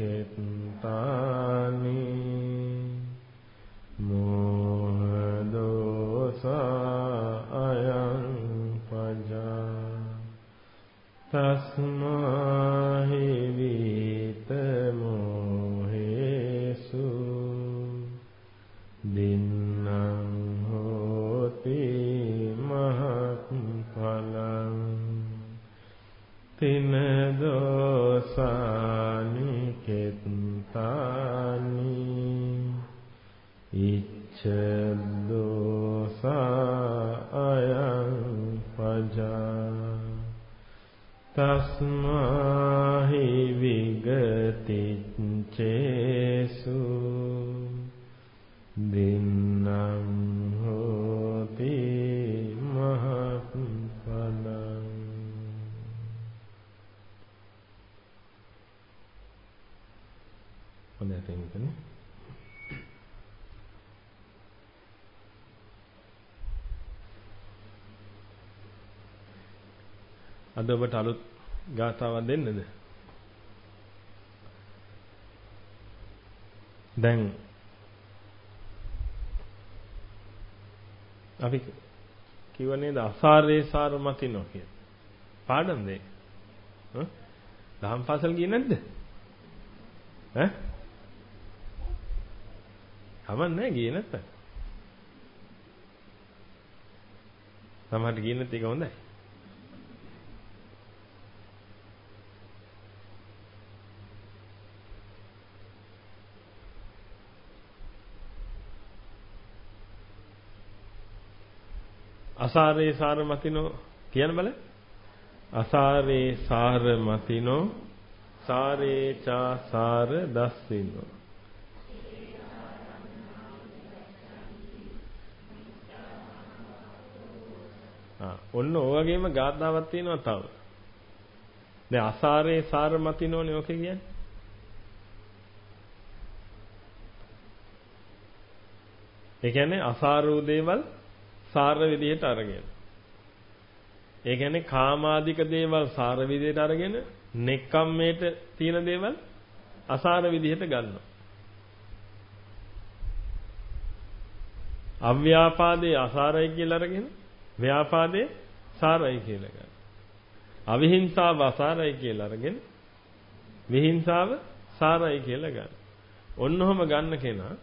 කෙත්තානි මෝහ දෝසා අයං පජා තස්මාහි විත මොහේසු දින්නං හෝති මහප්පලං තින දෝසානි කෙත්තානි ඉච්ඡ දෝසා අයං පජා තස්මාහි විගතිච්ඡේසු දින්නම් හෝති මහත්ඵලං. හොඳයි තේරුණානේ. අද ඔබට අලුත් ගාථාවක් දෙන්නද? දැන් අපි කියවනේ අසාරේ සාර මතිනෝ කියන පාඩම් දෙක. දහම් පාසල් ගියේ නැද්ද? ඈ? කමන්නේ ගියේ නැත්නම්. සමහරට ගියේ නැත් ඒක හොඳයි. අසාරේ සාර මතිනෝ කියන බල අසාරේ සාර මතිනෝ සාරේ චා සාර දස්සිනෝ. ඔන්න ඔය වගේම ගාථාවක් තියෙනවා තව. දැන් අසාරේ සාර මතිනෝනේ ඔකේ කියන්නේ. ඒ කියන්නේ අසාරූ දේවල් සාර විදිහට අරගෙන. ඒ කියන්නේ කාමාදික දේවල් සාර විදිහට අරගෙන නෙක්ඛම්මේට තියෙන දේවල් අසාර විදිහට ගන්නවා. අව්‍යාපාදේ අසාරයි කියලා අරගෙන ව්‍යාපාදේ සාරයි කියලා ගන්නවා. අවිහිංසාව අසාරයි කියලා අරගෙන විහිංසාව සාරයි කියලා ගන්නවා. ඔන්නෝම ගන්න කෙනා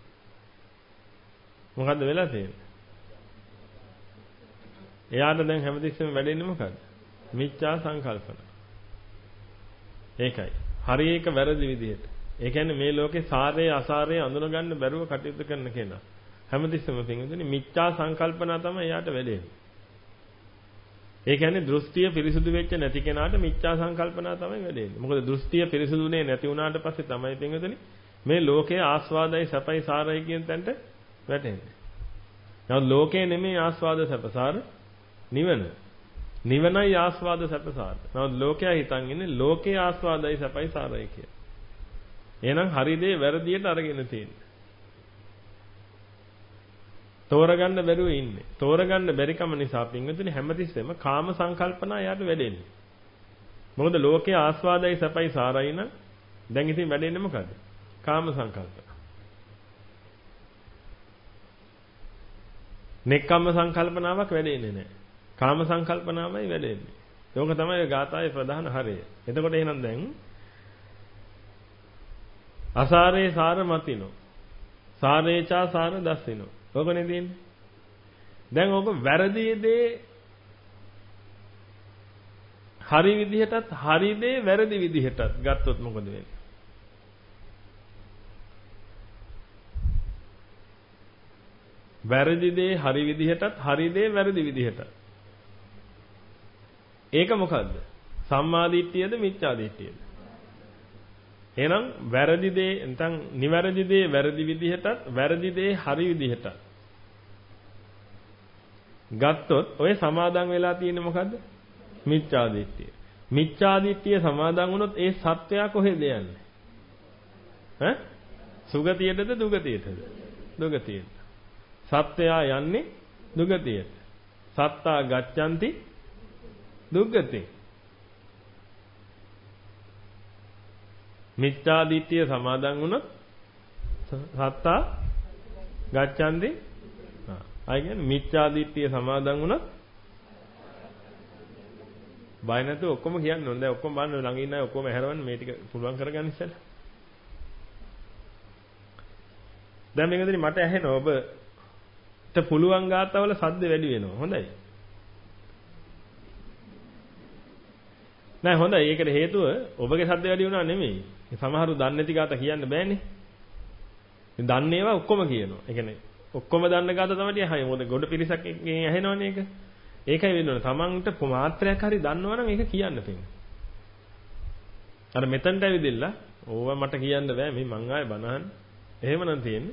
මොකද්ද වෙලා තියෙන්නේ? එයාට දැන් හැමතිස්සෙම වැඩෙන්නේ මොකද්ද? මිච්ඡා සංකල්පන. ඒකයි. හරි එක වැරදි විදිහට. ඒ කියන්නේ මේ ලෝකේ සාරය අසාරය අඳුනගන්න බැරුව කටයුතු කරන කෙනා. හැමතිස්සෙම පින්වතුනි මිච්ඡා සංකල්පන තමයි එයාට වැඩෙන්නේ. ඒ කියන්නේ දෘෂ්ටිය පිරිසුදු වෙච්ච නැති කෙනාට මිච්ඡා සංකල්පන තමයි වැඩෙන්නේ. මොකද දෘෂ්ටිය පිරිසුදුනේ නැති වුණාට පස්සේ තමයි පින්වතුනි මේ ලෝකයේ ආස්වාදයි සැපයි සාරයි කියන තැනට වැටෙන්නේ. නමුත් ලෝකේ නෙමෙයි ආස්වාද සැපසාර නිවන. නිවනයි ආස්වාද සැපසාර. නමුත් ලෝකයා හිතන් ඉන්නේ ලෝකේ ආස්වාදයි සැපයි සාරයි කියලා. එහෙනම් හරි දේ වැරදියට අරගෙන තියෙන්නේ. තෝරගන්න බැරුව ඉන්නේ. තෝරගන්න බැරි කම නිසා පින්වතුනි හැමතිස්සෙම කාම සංකල්පනා යාට වැඩෙන්නේ. මොකද ලෝකේ ආස්වාදයි සැපයි සාරයි නම් දැන් ඉතින් වැඩෙන්නේ මොකද? කාම සංකල්පන. නෙක්ඛම්ම සංකල්පනාවක් වැඩෙන්නේ නැහැ. කාම සංකල්පනාවයි වැඩෙන්නේ. ඒක තමයි ගාථාවේ ප්‍රධාන හරය. එතකොට එහෙනම් දැන් අසාරේ සාර මතිනෝ සාරේචා සාර දස්සිනෝ. ඔකනේ තියෙන්නේ. දැන් ඔක වැරදි දේ හරි විදිහටත් හරි දේ වැරදි විදිහටත් ගත්තොත් මොකද වෙන්නේ? වැරදි දේ හරි විදිහටත් හරි දේ වැරදි විදිහටත්. ඒක මොකද්ද? සම්මා දිට්ඨියද මිච්ඡා දිට්ඨියද? එහෙනම් වැරදි දේ නැත්නම් නිවැරදි දේ වැරදි විදිහටත් වැරදි දේ හරි විදිහටත් ගත්තොත් ඔය සමාදන් වෙලා තියෙන්නේ මොකද්ද? මිච්ඡා දිට්ඨිය. මිච්ඡා දිට්ඨිය සමාදන් වුණොත් ඒ සත්වයා කොහෙද යන්නේ? ඈ? සුගතියටද දුගතියටද? දුගතියට. සත්වයා යන්නේ දුගතියට. සත්තා ගච්ඡanti දුග්ගති. මිච්ඡා දිට්ඨිය සමාදන් වුණොත් සත්තා ගච්ඡanti ආ කියන්නේ මිච්ඡා දිට්ඨිය සමාදන් වුණොත් බය නැතුව ඔක්කොම කියන්න ඕනේ. දැන් ඔක්කොම බලන්න ළඟ ඉන්න අය ඔක්කොම හැරවන්න මේ ටික පුළුවන් කරගන්න ඉස්සෙල්ලා. දැන් මේකෙන්දී මට ඇහෙනවා ඔබට පුළුවන් ගාතාවල සද්ද වැඩි වෙනවා. හොඳයි. නෑ හොඳයි. ඒකට හේතුව ඔබගේ සද්ද වැඩි වුණා නෙමෙයි. සමහරු දන්නේ නැති ગાත කියන්න බෑනේ. දන්නේ ඒවා ඔක්කොම කියනවා. ඒ කියන්නේ ඔක්කොම දන්න ગાත තමයි තියහයි. මොකද ගොඩ පිරිසක් එකෙන් ඇහෙනවනේ ඒක. ඒකයි වෙන්න ඕනේ. තමන්ට මාත්‍රයක් හරි දන්නවනම් ඒක කියන්න තියෙනවා. අර මෙතනට ඇවිදilla ඕවා මට කියන්න බෑ. මේ මං ආයේ බනහන්. එහෙමනම් තියෙන්නේ.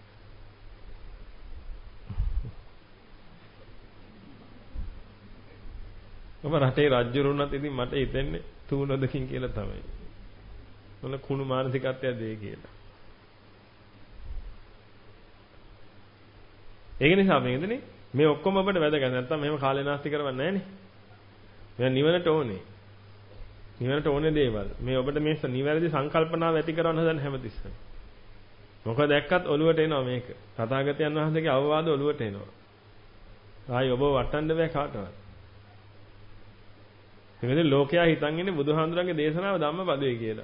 ඔබ රටේ රජුරුණත් ඉතින් මට හිතෙන්නේ තුනොදකින් කියලා තමයි. මොන කුණු මානසිකත්වයක් දෙයි කියලා. ඒක නිසා මේකදනේ මේ ඔක්කොම ඔබට වැදගත්. නැත්තම් මෙහෙම කාලේ නාස්ති කරවන්නේ නැහනේ. මේ නිවනට ඕනේ. නිවනට ඕනේ දේවල්. මේ ඔබට මේ නිවැරදි සංකල්පනාව ඇති කරවන්න හදන හැමතිස්සෙම. මොකද දැක්කත් ඔළුවට එනවා මේක. තථාගතයන් වහන්සේගේ අවවාද ඔළුවට එනවා. ආයි ඔබව වටන්න බෑ කාටවත්. එමෙන්න ලෝකයා හිතන් ඉන්නේ බුදුහාමුදුරන්ගේ දේශනාව ධම්මපදයේ කියලා.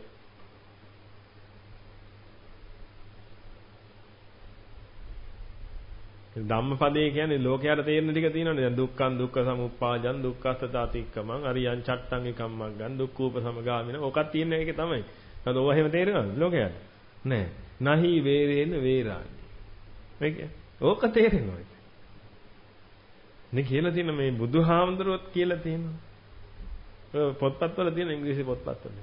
ධම්මපදයේ කියන්නේ ලෝකයට තේරෙන ටික තියෙනවනේ. දැන් දුක්ඛං දුක්ඛ සමුප්පාදං දුක්ඛස්සතාතික්කමං අරියං චට්ටං එකම්මග්ගං දුක්ඛූප සමගාමින. ඕකක් තියෙන එක තමයි. නේද? ඕවා එහෙම තේරෙනවද ලෝකයට? නෑ. නහි වේරේන වේරාණි. මේක ඕක තේරෙනවා. නේ කියලා තියෙන මේ බුදුහාමුදුරුවෝත් කියලා තියෙනවා. පොත්පත්වල තියෙන ඉංග්‍රීසි පොත්පත්වල.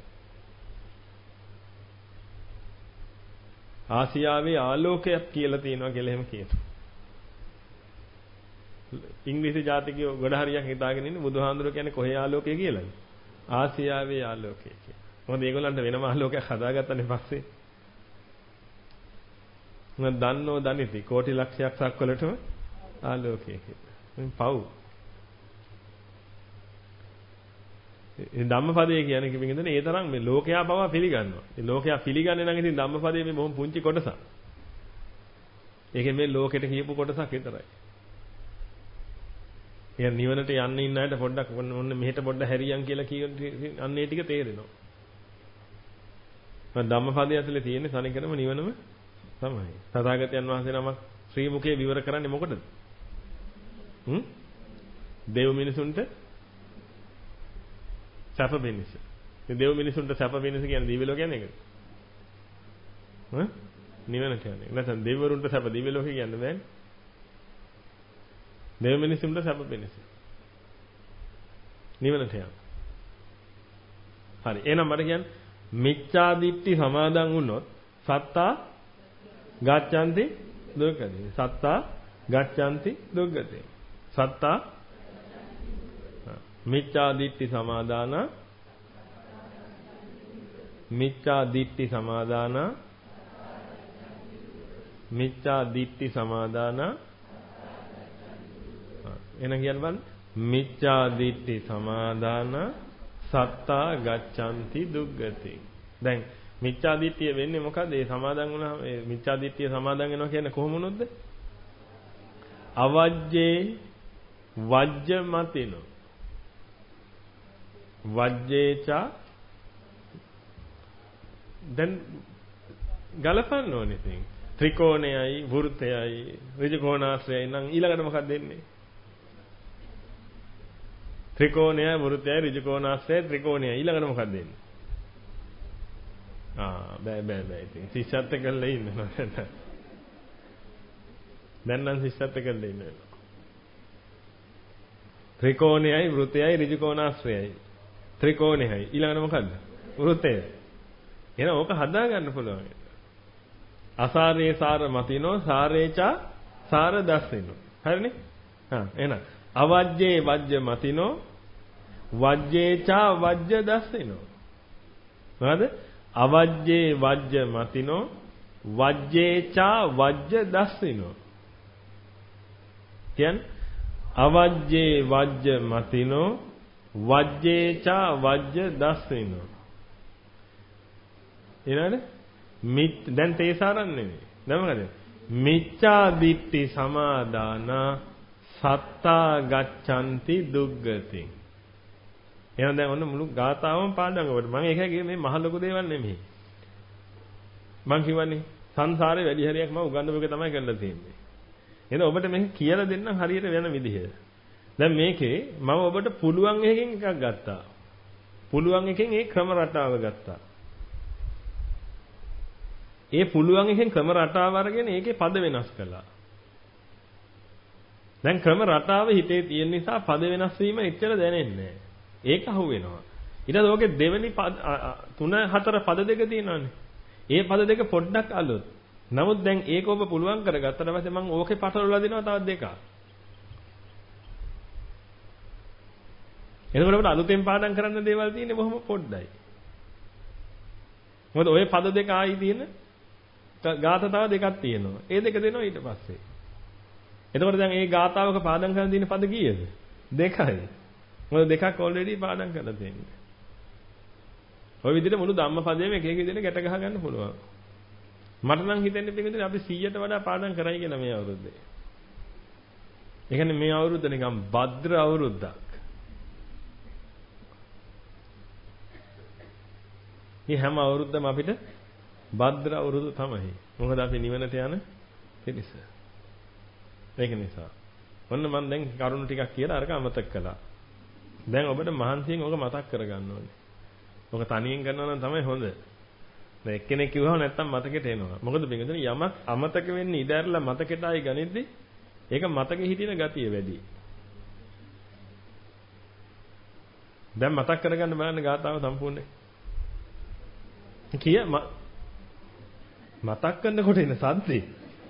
ආසියාවේ ආලෝකයක් කියලා තියෙනවා කියලා එහෙම කියනවා. ඉංග්‍රීසි ජාතිකයෝ ගොඩ හරියක් හිතාගෙන ඉන්නේ බුදුහාමුදුරුවෝ කියන්නේ කොහේ ආලෝකය කියලාද? ආසියාවේ ආලෝකය කියලා. මොකද ඒගොල්ලන්ට වෙනම ආලෝකයක් හදාගත්තනේ පස්සේ. මම දන්නෝ දනිති කෝටි ලක්ෂයක් සක්වලටම ආලෝකය කියලා. පව්. ඒ ධම්මපදයේ කියන්නේ කිව්වෙන්නේ ඒ තරම් මේ ලෝකයා පවා පිළිගන්නවා. ඒ ලෝකයා පිළිගන්නේ නම් ඉතින් ධම්මපදයේ මේ බොහොම පුංචි කොටසක්. ඒකෙන් මේ ලෝකෙට කියපු කොටසක් විතරයි. يعني නිවනට යන්න ඉන්න අයට පොඩ්ඩක් ඔන්න මෙහෙට පොඩ්ඩක් හැරියන් කියලා කියන අන්නේ ටික තේරෙනවා. මම ධම්මපදයේ ඇතුලේ තියෙන සනිකරම නිවනම තමයි. තථාගතයන් වහන්සේ නමක් ශ්‍රී මුඛයේ විවර කරන්නේ මොකටද? දෙව් මිනිසුන්ට සැප වෙනස. මේ දෙව් මිනිසුන්ට සැප වෙනස කියන්නේ දිව්‍ය ලෝක කියන්නේ ඒකද? නිවන කියන්නේ. නැත්නම් දෙවිවරුන්ට සැප දිව්‍ය ලෝක කියන්නේ බෑනේ. දෙව් මිනිසුන්ට සැප වෙනස. නිවනට යන. හරි. එහෙනම් මට කියන්න මිච්ඡා දිට්ඨි සමාදන් වුණොත් සත්තා ගච්ඡanti දුක්ඛති. සත්තා ගච්ඡanti දුක්ඛති. සත්තා මිච්ඡා දිට්ඨි සමාදාන මිච්ඡා දිට්ඨි සමාදාන මිච්ඡා දිට්ඨි සමාදාන එන කියන්න බලන්න මිච්ඡා දිට්ඨි සමාදාන සත්තා ගච්ඡanti දුක්ඛති. දැන් මිච්ඡා දිට්ඨිය වෙන්නේ මොකද? ඒ සමාදන් වුණාම ඒ මිච්ඡා දිට්ඨිය සමාදන් වෙනවා කියන්නේ කොහොම වුණොත්ද? අවජ්ජේ වජ්ජ මතිනෝ වජ්ජේචා දැන් ගලපන්න ඕනේ ඉතින් ත්‍රිකෝණයයි වෘත්තයයි ඍජුකෝණාශ්‍රයයි නම් ඊළඟට මොකක්ද දෙන්නේ? ත්‍රිකෝණයයි වෘත්තයයි ඍජුකෝණාශ්‍රයයි ත්‍රිකෝණයයි ඊළඟට මොකක්ද දෙන්නේ? බෑ ඉතින් ශිෂ්‍යත්ව කරලා ඉන්නවා දැන් නම් ශිෂ්‍යත්ව කරලා ඉන්නවා. ත්‍රිකෝණයයි වෘත්තයයි ඍජුකෝණාශ්‍රයයි ත්‍රිකෝණයයි ඊළඟට මොකද්ද? වෘත්තය. එහෙනම් ඕක හදා ගන්න පුළුවන්. අසාරේ සාර මතිනෝ සාරේචා සාර දස්සිනෝ. හරිනේ? එහෙනම් අවජ්ජේ වජ්ජ මතිනෝ වජ්ජේචා වජ්ජ දස්සිනෝ. මොකද? අවජ්ජේ වජ්ජ මතිනෝ වජ්ජේචා වජ්ජ දස්සිනෝ. කියන්නේ අවජ්ජේ වජ්ජ මතිනෝ වජ්ජේචා වජ්ජ දස්සිනෝ. ඊළඟට දැන් තේසාරන් නෙමෙයි. දැන් මොකද? මිච්ඡා දිට්ඨි සමාදාන සත්තා ගච්ඡanti දුක්ගති. එහෙනම් දැන් ඔන්න මුළු ගාථාවම පාඩම් කරගන්න. මම ඒකයි කියේ මේ මහ ලොකු දේවල් නෙමෙයි. මම කියවනේ සංසාරේ වැඩි හරියක් මම උගන්වපු එක තමයි කරලා තියෙන්නේ. එහෙනම් ඔබට මේක කියලා දෙන්නම් හරියට වෙන විදිහ. දැන් මේකේ මම ඔබට පුළුවන් එකකින් එකක් ගත්තා. පුළුවන් එකෙන් ඒ ක්‍රම රටාව ගත්තා. ඒ පුළුවන් එකෙන් ක්‍රම රටාව අරගෙන ඒකේ පද වෙනස් කළා. දැන් ක්‍රම රටාව හිතේ තියෙන නිසා පද වෙනස් වීම එච්චර දැනෙන්නේ නැහැ. ඒක අහු වෙනවා. ඊට පස්සේ ඕකේ දෙවෙනි පද 3 4 පද දෙක තියෙනවානේ. ඒ පද දෙක පොඩ්ඩක් අලුත්. නමුත් දැන් ඒක ඔබ පුළුවන් කරගත්තට පස්සේ මම ඕකේ පටලවලා දෙනවා තවත් දෙකක්. එතකොට අපිට අලුතෙන් පාඩම් කරන්න දේවල් තියෙන්නේ බොහොම පොඩ්ඩයි. මොකද ওই පද දෙක ආයි තියෙන ගාථා තව දෙකක් තියෙනවා. ඒ දෙක දෙනවා ඊට පස්සේ. එතකොට දැන් මේ ගාථාවක පාඩම් කරන්න තියෙන පද කීයද? දෙකයි. මොකද දෙකක් ඔල්රෙඩි පාඩම් කරලා තියෙන්නේ. ওই විදිහට මුළු ධම්මපදයේම එක එක විදිහට ගැට ගහ ගන්න පුළුවන්. මට නම් හිතෙන්නේ පිටින් අපි 100ට වඩා පාඩම් කරයි කියලා මේ අවුරුද්දේ. ඒ කියන්නේ මේ අවුරුද්ද නිකන් භද්‍ර අවුරුද්දක්. මේ හැම අවුරුද්දම අපිට භද්‍ර අවුරුදු තමයි. මොකද අපි නිවනට යන පිරිස. ඒක නිසා. ඔන්න මම දැන් කරුණු ටිකක් කියලා අරක අමතක කළා. දැන් ඔබට මහන්සියෙන් ඔක මතක් කරගන්න ඕනේ. ඔක තනියෙන් කරනවා නම් තමයි හොඳ. දැන් එක්කෙනෙක් කිව්වම නැත්තම් මතකෙට එනවා. මොකද පිටුදෙන යමක් අමතක වෙන්නේ ඉඳලා මතකෙට ආයි ගනිද්දි ඒක මතකෙ හිටින ගතිය වැඩි. දැන් මතක් කරගන්න බලන්න ගාතාව සම්පූර්ණයි. කිය මතක් කරනකොට එන සද්දේ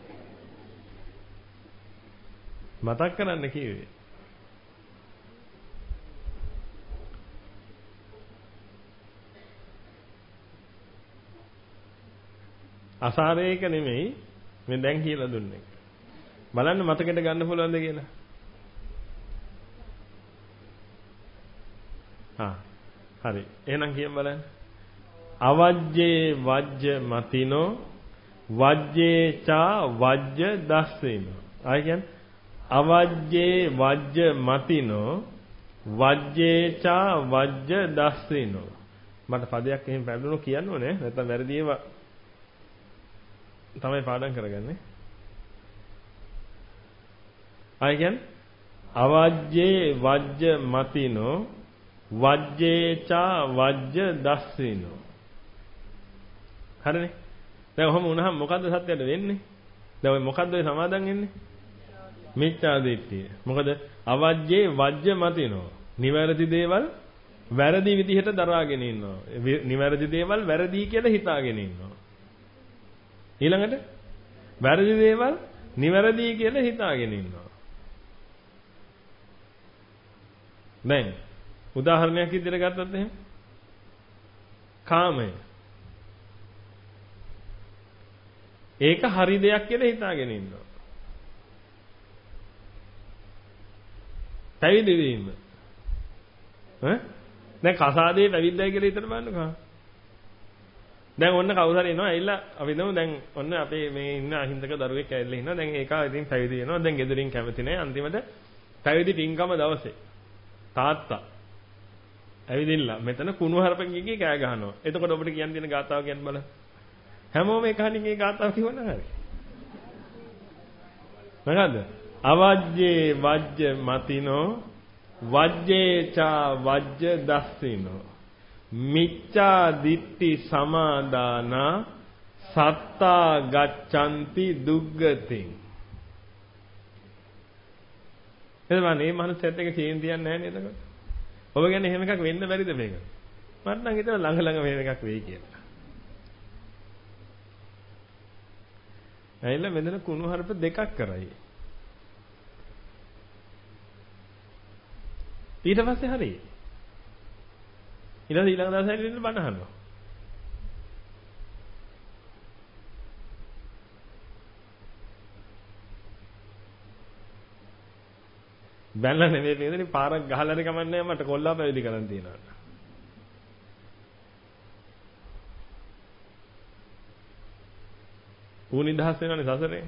මතක් කරන්න කිව්වේ. අසාරේක නෙමෙයි මේ දැන් කියලා දුන්නේ. බලන්න මතකෙට ගන්න පුළුවන්ද කියලා. හරි. එහෙනම් කියමු බලන්න. අවජ්ජේ වජ්ජ මතිනෝ වජ්ජේ චා වජ්ජ දස්සේනෝ. ආයි කියන්නේ අවජ්ජේ වජ්ජ මතිනෝ වජ්ජේ චා වජ්ජ දස්සේනෝ. මට පදයක් එහෙම පැහැදිලිව කියන්න ඕනේ. නැත්නම් වැරදි ඒවා තමයි පාඩම් කරගන්නේ. ආයි කියන්නේ අවජ්ජේ වජ්ජ මතිනෝ වජ්ජේ චා වජ්ජ දස්සේනෝ. හරිනේ. දැන් ඔහොම වුණාම මොකද්ද සත්‍යයට වෙන්නේ? දැන් ඔය මොකද්ද ඔය සමාදන් වෙන්නේ? මිච්ඡා දිට්ඨිය. මොකද අවජ්ජේ වජ්ජ මතිනෝ. නිවැරදි දේවල් වැරදි විදිහට දරාගෙන ඉන්නවා. නිවැරදි දේවල් වැරදි කියලා හිතාගෙන ඉන්නවා. ඊළඟට වැරදි දේවල් නිවැරදි කියලා හිතාගෙන ඉන්නවා. දැන් උදාහරණයක් විදිහට ගත්තොත් එහෙම කාමය ඒක හරි දෙයක් කියලා හිතාගෙන ඉන්නවා. පැවිදි වීම දැන් කසාදේ පැවිද්දයි කියලා හිතන බලන්නකෝ. දැන් ඔන්න කවුරු හරි එනවා ඇවිල්ලා අපි දමු දැන් ඔන්න අපේ මේ ඉන්න අහිංසක දරුවෙක් ඇවිල්ලා ඉන්නවා. දැන් ඒක ඉතින් පැවිදි වෙනවා. දැන් ගෙදරින් කැමති නැහැ. අන්තිමට පැවිදි පින්කම දවසේ තාත්තා ඇවිදින්න මෙතන කුණු හරපෙන් ගිහී කෑ ගහනවා. එතකොට ඔබට කියන්න තියෙන ගාතාව කියන්න බලන්න. හැමෝම එකහණින් ඒ ගාතාව කියවන්න හරි. මොකද්ද? අවජ්ජේ වජ්ජ මතිනෝ වජ්ජේ චා වජ්ජ දස්සිනෝ මිච්ඡා දිට්ඨි සමාදාන සත්තා ගච්ඡanti දුග්ගතින්. එතකොට මේ මනුස්සයත් එක චේන් තියන්නේ නැහැ නේද? ඔබ කියන්නේ එහෙම එකක් වෙන්න බැරිද මේක? මට නම් හිතෙනවා ළඟ ළඟ මෙහෙම එකක් වෙයි කියලා. ඇයිලා මෙතන කුණු හරප දෙකක් කරයි. ඊට පස්සේ හරි. ඊළඟ දවසේ ඉන්න බණ අහනවා. බැලලා නෙමෙයි නේද පාරක් ගහලා හරි කමන්නේ මට කොල්ලා පැවිදි කරන් තියනවා. ඌ නිදහස් වෙනවනේ සසරේ.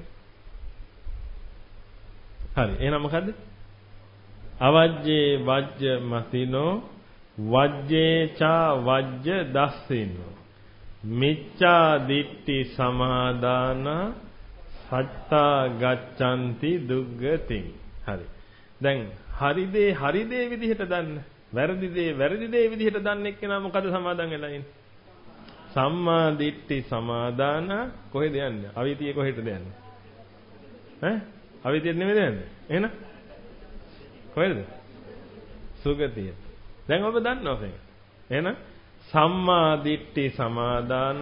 හරි එහෙනම් මොකද්ද? අවජ්ජේ වජ්ජ මතිනෝ වජ්ජේ චා වජ්ජ දස්සිනෝ මිච්ඡා දිට්ඨි සමාදාන සත්තා ගච්ඡanti දුග්ගතින්. හරි. දැන් හරි දේ විදිහට දන්න වැරදි දේ විදිහට දන්නේ එක්කෙනා මොකද සමාදන් වෙලා ඉන්නේ? සම්මා දිට්ඨි සමාදාන කොහෙද යන්නේ? අවිතිය කොහෙටද යන්නේ? ඈ? අවිතියට නෙමෙයිද යන්නේ? එහෙනම් කොහෙද? සුගතිය. දැන් ඔබ දන්නවා මේක. එහෙනම් සම්මා දිට්ඨි සමාදාන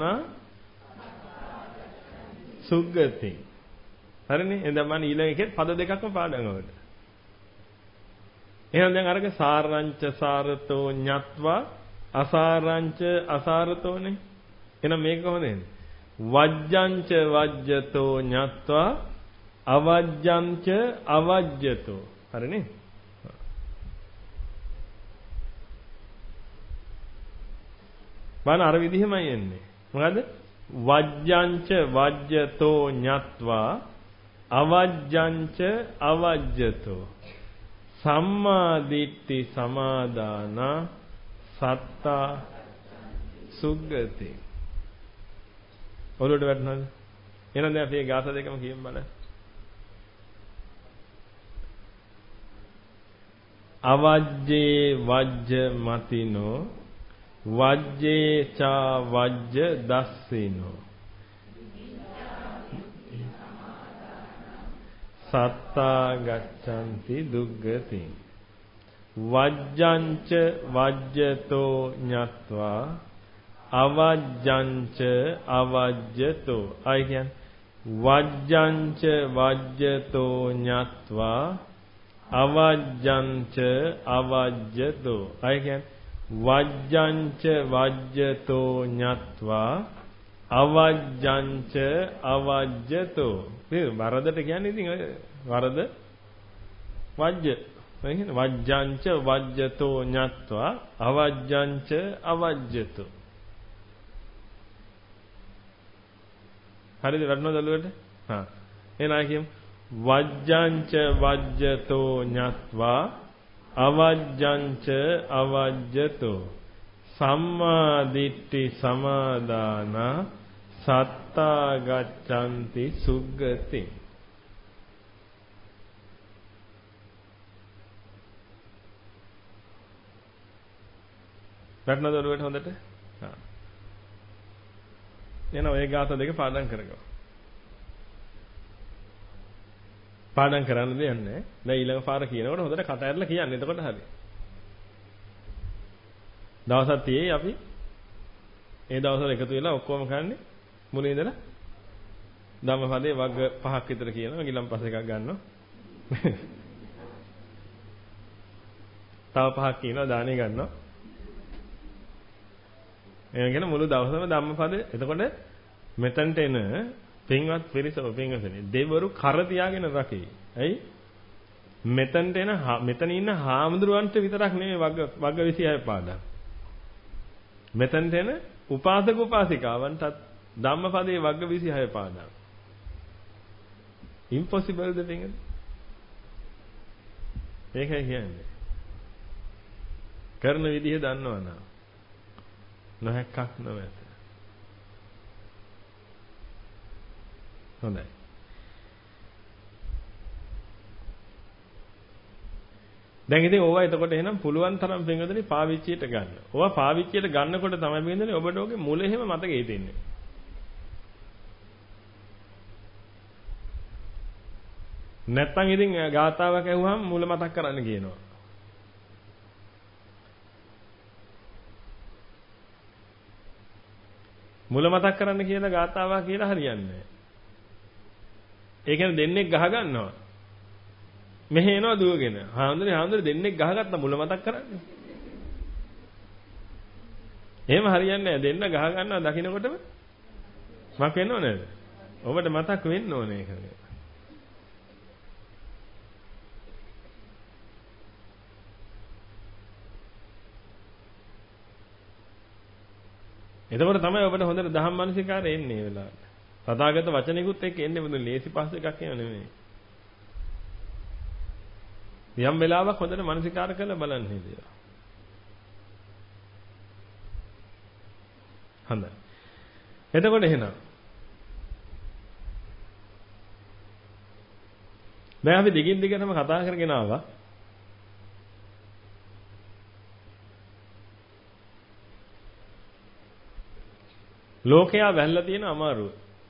සුගති. හරිනේ? එහෙනම් මම ඊළඟ එකේ පද දෙකක්ම පාඩම් වලට. එහෙනම් දැන් අරක සාරංච සාරතෝ ඤත්වා අසාරංච අසාරතෝනේ. එහෙනම් මේක කොහොමද එන්නේ? වජ්ජංච වජ්ජතෝ ඤත්වා අවජ්ජංච අවජ්ජතෝ. හරිනේ? බලන්න අර විදිහමයි එන්නේ. මොකද? වජ්ජංච වජ්ජතෝ ඤත්වා අවජ්ජංච අවජ්ජතෝ සම්මා දිට්ඨි සමාදාන සත්තා සුග්ගති. ඔළුවට වැටුණාද? එහෙනම් දැන් අපි මේ ගාථා දෙකම කියමු බලන්න. අවජ්ජේ වජ්ජ මතිනෝ වජ්ජේ චා වජ්ජ දස්සිනෝ සත්තා ගච්ඡanti දුග්ගති. වජ්ජංච වජ්ජතෝ ඤත්වා අවජ්ජංච අවජ්ජතෝ. අය කියන්නේ වජ්ජංච වජ්ජතෝ ඤත්වා අවජ්ජංච අවජ්ජතෝ. අය කියන්නේ වජ්ජංච වජ්ජතෝ ඤත්වා අවජ්ජංච අවජ්ජතෝ. මේ වරදට කියන්නේ ඉතින් වරද වජ්ජ. ඒ කියන්නේ වජ්ජංච වජ්ජතෝ ඤත්වා අවජ්ජංච අවජ්ජතෝ. හරිද? වඩනවද ඔළුවට? හා. එහෙනම් ආයෙ කියමු. වජ්ජංච වජ්ජතෝ ඤත්වා අවජ්ජංච අවජ්ජතෝ සම්මා දිට්ඨි සමාදාන සත්තා ගච්ඡanti සුග්ගති. වැටෙනවද ඔළුවට හොඳට? හා. එහෙනම් ඔය ගාථා දෙක පාඩම් කරගමු. පාඩම් කරන්න දෙයක් නැහැ. දැන් ඊළඟ පාර කියනකොට හොඳට කට ඇරලා කියන්න. එතකොට හරි. දවසක් තියේ අපි ඒ දවස්වල එකතු වෙලා ඔක්කොම කරන්නේ මුලින් ඉඳලා ධම්මපදයේ වග්ග 5ක් විතර කියනවා. ඊළඟ එකක් ගන්නවා. තව 5ක් කියනවා දානේ ගන්නවා. එනගෙන මුළු දවසම ධම්මපදේ. එතකොට මෙතනට එන පින්වත් පිරිසම පින්වතුනි දෙවරු කර තියාගෙන රකේ. ඇයි? මෙතනට එන මෙතන ඉන්න හාමුදුරුවන්ට විතරක් නෙමෙයි වග්ග 26 පාඩම්. මෙතනට එන උපාසක උපාසිකාවන්ටත් ධම්මපදයේ වග්ග 26 පාඩම්. impossible ද පින්වතුනි? මේකයි කියන්නේ. කරන විදිහ දන්නවනම් නොහැක්කක් නොමැත. හොඳයි. දැන් ඉතින් ඕවා එතකොට එහෙනම් පුළුවන් තරම් පින්වතුනි පාවිච්චියට ගන්න. ඕවා පාවිච්චියට ගන්නකොට තමයි පින්වතුනි ඔබට ඔගේ මුල එහෙම මතකෙ හිටින්නේ. නැත්තම් ඉතින් ගාතාවක් ඇහුවම මුල මතක් කරන්න කියනවා. මුල මතක් කරන්න කියලා ගාතාවක් කියලා හරියන්නේ නැහැ. ඒ කියන්නේ දෙන්නෙක් ගහ ගන්නවා. මෙහෙ එනවා දුවගෙන. හාමුදුරනේ දෙන්නෙක් ගහගත්තා මුල මතක් කරන්නේ. එහෙම හරියන්නේ නැහැ. දෙන්න ගහ ගන්නවා දකින්නකොටම මක් වෙනව නේද? ඔබට මතක් වෙන්න ඕනේ ඒක. එතකොට තමයි ඔබට හොඳට දහම් මානසිකාරය එන්නේ මේ වෙලාවට. තථාගත වචනිකුත් එක්ක එන්නේ මොකද ලේසි පහස එකක් නෙමෙයි. යම් වෙලාවක් හොඳට මානසිකාර කරලා බලන්න හිතේවා. හොඳයි. එතකොට එහෙනම් දැන් අපි දිගින් දිගටම කතා කරගෙන ආවා. ලෝකයා වැළලා තියෙන අමාරුව.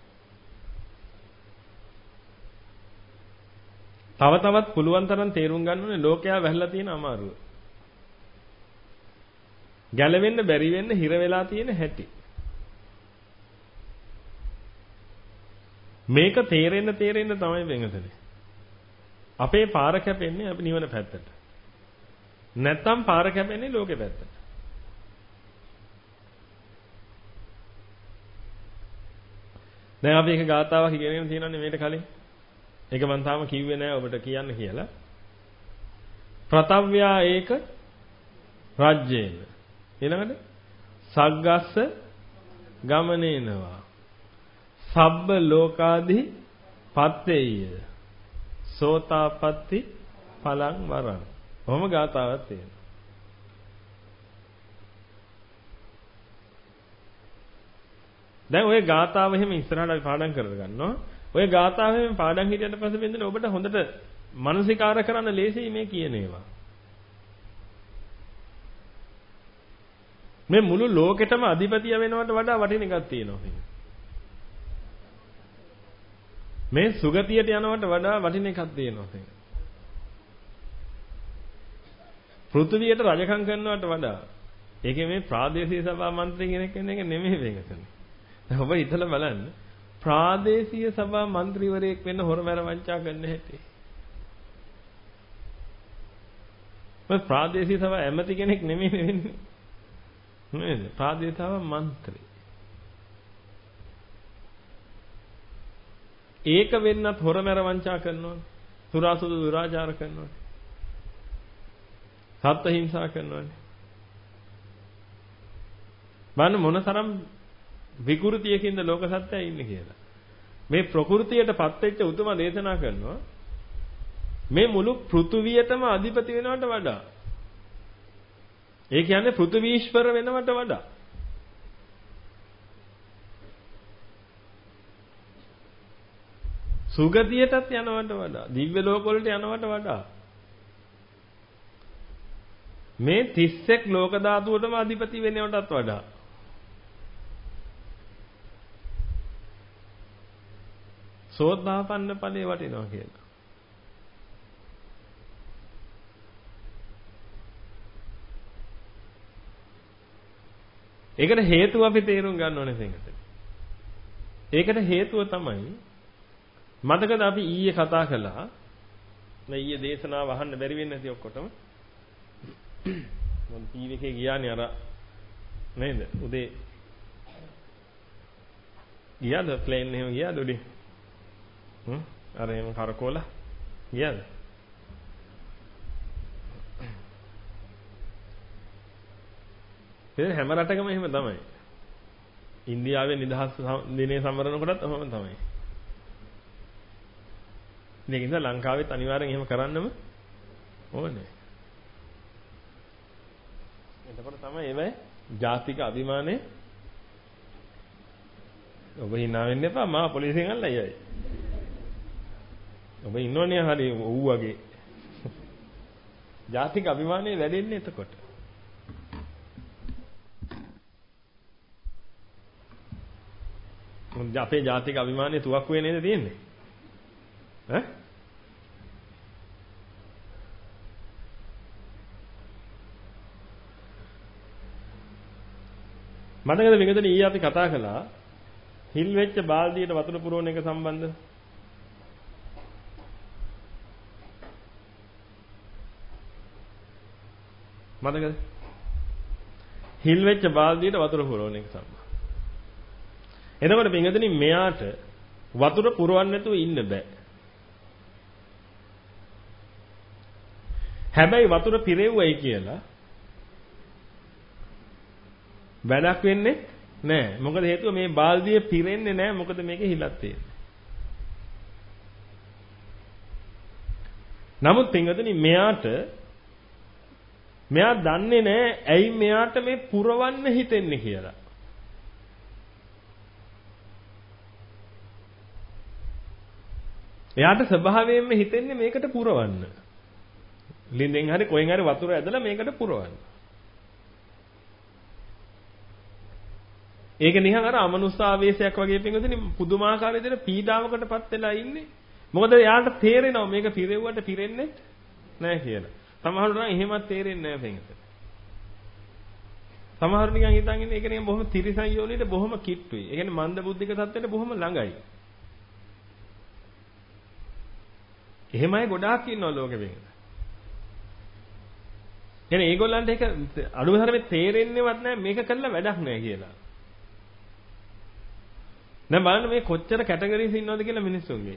තව තවත් පුළුවන් තරම් තේරුම් ගන්න ඕනේ ලෝකයා වැළලා තියෙන අමාරුව. ගැලවෙන්න බැරි වෙන්න හිර වෙලා තියෙන හැටි. මේක තේරෙන්න තමයි වෙනසනේ. අපේ පාර කැපෙන්නේ අපි නිවන පැත්තට. නැත්තම් පාර කැපෙන්නේ ලෝකෙ පැත්තට. දැන් අපි එක ගාතාවක් ඉගෙනගෙන තියෙනවානේ මේකට කලින්. ඒක මම තාම කිව්වේ නෑ ඔබට කියන්න කියලා. ප්‍රතව්‍යා ඒක රජ්‍යේන. ඊළඟට සග්ගස්ස ගමනේනවා. සබ්බ ලෝකාදී පත්තේය. සෝතාපට්ටි පලං වරං. කොහොම ගාතාවක් තියෙනවා. දැන් ওই ගාතාව එහෙම ඉස්සරහට අපි පාඩම් කරගන්නවා. ওই ගාතාව එහෙම පාඩම් හිටියට පස්සේ වෙන්නේ ඔබට හොඳට මානසිකාර කරන්න ලේසියි මේ කියන ඒවා. මේ මුළු ලෝකෙටම අධිපතිය වෙනවට වඩා වටින එකක් තියෙනවා. මේ සුගතියට යනවට වඩා වටින එකක් තියෙනවා. පෘථිවියට රජකම් කරනවට වඩා ඒකේ මේ ප්‍රාදේශීය සභා මන්ත්‍රී කෙනෙක් වෙන එක නෙමෙයි වෙනසනේ. ඔබ හිතලා බලන්න ප්‍රාදේශීය සභා മന്ത്രിවරයෙක් වෙන්න හොරමැර වංචා කරන්න හැටි. ඔය ප්‍රාදේශීය සභා ඇමති කෙනෙක් නෙමෙයි වෙන්නේ. නේද? ප්‍රාදේශීය සභා മന്ത്രി. ඒක වෙන්නත් හොරමැර වංචා කරනවා. සුරාසුදු දුරාචාර කරනවා. සත්ත්ව හිංසා කරනවා. බලන්න මොනතරම් විකෘතියකින්ද ලෝක සත්‍යය ඉන්නේ කියලා. මේ ප්‍රകൃතියටපත් වෙච්ච උතුම දේශනා කරනවා මේ මුළු පෘථුවියටම අධිපති වෙනවට වඩා. ඒ කියන්නේ පෘථුවීශ්වර වෙනවට වඩා. සුගතියටත් යනවට වඩා, දිව්‍ය ලෝක වලට යනවට වඩා මේ 31 ලෝක ධාතුවටම අධිපති වෙනවටත් වඩා සෝතාපන්න ඵලයේ වටිනවා කියලා. ඒකට හේතුව අපි තේරුම් ගන්න ඕනේ දෙයකට. ඒකට හේතුව තමයි මතකද අපි ඊයේ කතා කළා. ඊයේ දේශනාව අහන්න බැරි වෙන්නේ නැති ඔක්කොටම. මම ටීවී එකේ ගියානේ අර නේද? උදේ ගියාද ප්ලේන් එහෙම ගියාද උදේ? අර එහෙම කරකෝලා ගියාද? ඒ හැම රටකම එහෙම තමයි. ඉන්දියාවේ නිදහස් දිනේ සමරන කොටත් ඔහොම තමයි. මේක නිසා ලංකාවෙත් අනිවාර්යෙන් එහෙම කරන්නම ඕනේ. එතකොට තමයි ඒවයි ජාතික අභිමානය. ඔබ hina වෙන්න එපා මා පොලිසියෙන් අල්ලයි අය. ඔබ ඉන්නෝනේ හරි ඌ වගේ. ජාතික අභිමානය වැඩෙන්නේ එතකොට. අපේ ජාතික අභිමානය තුවක්කුවේ නේද තියෙන්නේ? ඈ? මතකද මේකද ඊයේ අපි කතා කළා හිල් වෙච්ච බාල්දියට වතුර පුරවන එක සම්බන්ධව? මතකද? හිල් වෙච්ච බාල්දියට වතුර පුරවන එක සම්බන්ධව. එතකොට පින්වතුනි මෙයාට වතුර පුරවන්න නැතුව ඉන්න බෑ. හැබැයි වතුර පිරෙව්වයි කියලා වැඩක් වෙන්නේ නැහැ. මොකද හේතුව මේ බාල්දිය පිරෙන්නේ නැහැ. මොකද මේකේ හිලක් තියෙන්නේ. නමුත් පින්වතුනි මෙයා දන්නේ නැහැ ඇයි මෙයාට මේ පුරවන්න හිතෙන්නේ කියලා. එයාට ස්වභාවයෙන්ම හිතෙන්නේ මේකට පුරවන්න. ලින්දෙන් හරි කොහෙන් හරි වතුර ඇදලා මේකට පුරවන්න. ඒක නිකන් අර අමනුස්ස ආවේශයක් වගේ පින්වතුනි පුදුමාකාර විදිහට පීඩාවකටපත් වෙලා ඉන්නේ. මොකද යාට තේරෙනවා මේක පිරෙව්වට පිරෙන්නේ නැහැ කියලා. සමහරවිට නම් එහෙමත් තේරෙන්නේ නැහැ පින්වතුනි. සමහර නිකන් හිතන් ඉන්නේ ඒක නිකන් බොහොම තිරිසන් යෝනියට බොහොම කිට්ටුයි. ඒ කියන්නේ මන්ද බුද්ධික තත්ත්වයට බොහොම ළඟයි. එහෙමයි ගොඩාක් ඉන්නවා ලෝකෙ පින්වතුනි. කියන්නේ ඒගොල්ලන්ට ඒක අඩුම තරමේ තේරෙන්නේවත් නැහැ මේක කළා වැඩක් නැහැ කියලා. දැන් බලන්න මේ කොච්චර කැටගරිස් ඉන්නවද කියලා මිනිස්සුන්ගේ.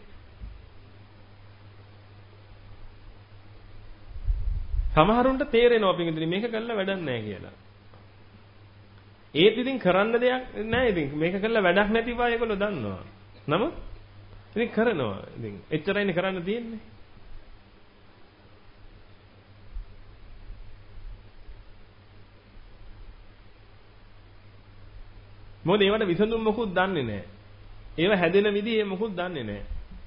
සමහරුන්ට තේරෙනවා පිටින් මේක කළා වැඩක් නැහැ කියලා. ඒත් ඉතින් කරන්න දෙයක් නැහැ ඉතින් මේක කළා වැඩක් නැති බව ඒගොල්ලෝ දන්නවා. නමුත් ඉතින් කරනවා. ඉතින් එච්චරයිනේ කරන්න තියෙන්නේ. මොකද ඒවට විසඳුම් මොකුත් දන්නේ නැහැ. ඒව හැදෙන විදිහ මොකුත් දන්නේ නැහැ.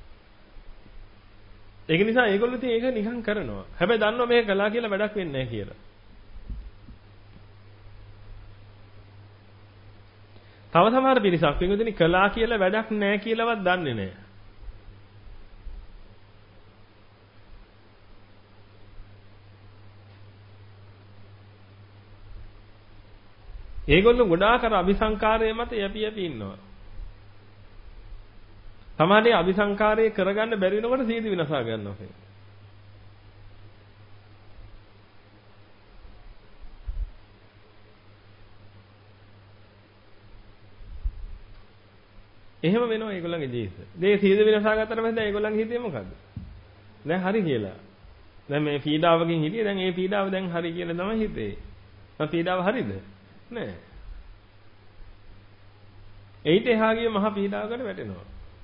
ඒක නිසා ඒගොල්ලෝ ඉතින් ඒක නිකන් කරනවා. හැබැයි දන්නවා මේක කළා කියලා වැඩක් වෙන්නේ නැහැ කියලා. තව සමහර පිරිසක් පින්වතුනි කළා කියලා වැඩක් නැහැ කියලාවත් දන්නේ නැහැ. ඒගොල්ලෝ ගොඩාක් අර අபிසංකාරයේ මත යපි ඉන්නවා. සමහරවිට අபிසංකාරයේ කරගන්න බැරි වෙනකොට සීදි විනාශා ගන්නවා. එහෙම වෙනවා ඒගොල්ලන්ගේ ජීවිත. මේ සීදි විනාශා ගත්තට පස්සේ ඒගොල්ලන්ගේ හිතේ මොකද්ද? දැන් හරි කියලා. දැන් මේ පීඩාවකින් හිටියේ දැන් ඒ පීඩාව දැන් හරි කියලා තමයි හිතේ. දැන් පීඩාව හරිද? නෑ. ඒිට එහා ගිය මහ පීඩාවකට වැටෙනවා.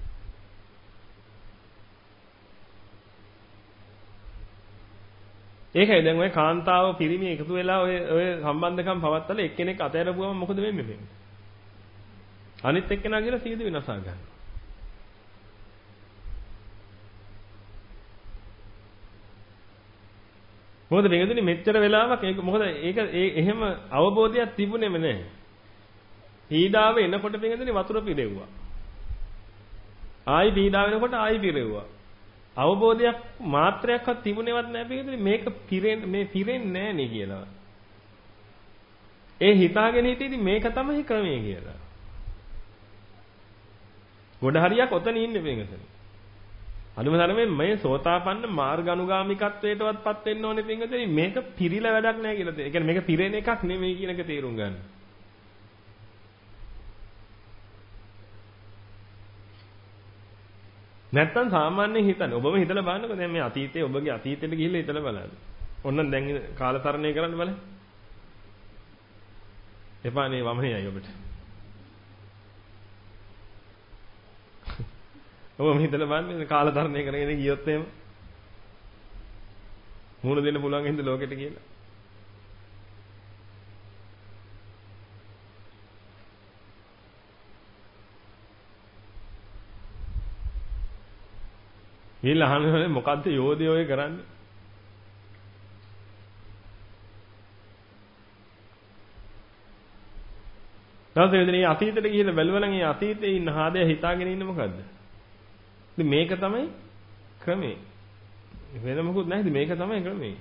ඒකයි දැන් ඔය කාන්තාව පිරිමි එකතු වෙලා ඔය සම්බන්ධකම් පවත්තලා එක්කෙනෙක් අතහැරපුවම මොකද වෙන්නේ? අනිත් එක්කෙනා කියලා සීද විනාශා ගන්නවා. මොකද මේකෙදි මෙච්චර වෙලාවක් ඒක මොකද ඒක එහෙම අවබෝධයක් තිබුණේම නැහැ. පීඩාව එනකොට මේකෙදි වතුර පිරෙව්වා. ආයි පීඩාව එනකොට ආයි පිරෙව්වා. අවබෝධයක් මාත්‍රයක්වත් තිබුණේවත් නැහැ මේකෙදි මේක මේ පිරෙන්නේ නැහැ නේ කියලා. ඒ හිතාගෙන හිටියේදී මේක තමයි ක්‍රමය කියලා. ගොඩ හරියක් ඔතන ඉන්නේ මේකෙදි. අනුම ධර්මයෙන් මේ සෝතාපන්න මාර්ග අනුගාමිකත්වයටවත්පත් වෙන්න ඕනේ පින්වතුනි මේක පිරිලා වැඩක් නැහැ කියලා. ඒ කියන්නේ මේක පිරෙන එකක් නෙමෙයි කියන එක තේරුම් ගන්න. නැත්තම් සාමාන්‍යයෙන් හිතන්නේ ඔබම හිතලා බලන්නකෝ දැන් මේ අතීතයේ ඔබගේ අතීතයට ගිහිල්ලා හිතලා බලන්න. ඔන්න දැන් කාලතරණය කරන්න බලන්න. එපා නේ වමනේයි ඔබට. ඔබම හිතලා බලන්න කාලතරණය කරගෙන ගියොත් එහෙම මුණ දෙන්න පුළුවන් හින්දා ලෝකෙට කියලා. ගිහිල්ලා අහන්නේ මොකද්ද යෝධය ඔය කරන්නේ? නැත්නම් මේ අතීතයට ගිහිල්ලා බැලුවා නම් ඒ අතීතේ ඉන්න හාදය හිතාගෙන ඉන්නේ මොකද්ද? ඉතින් මේක තමයි ක්‍රමේ. වෙන මොකුත් නැහැද මේක තමයි ක්‍රමේ.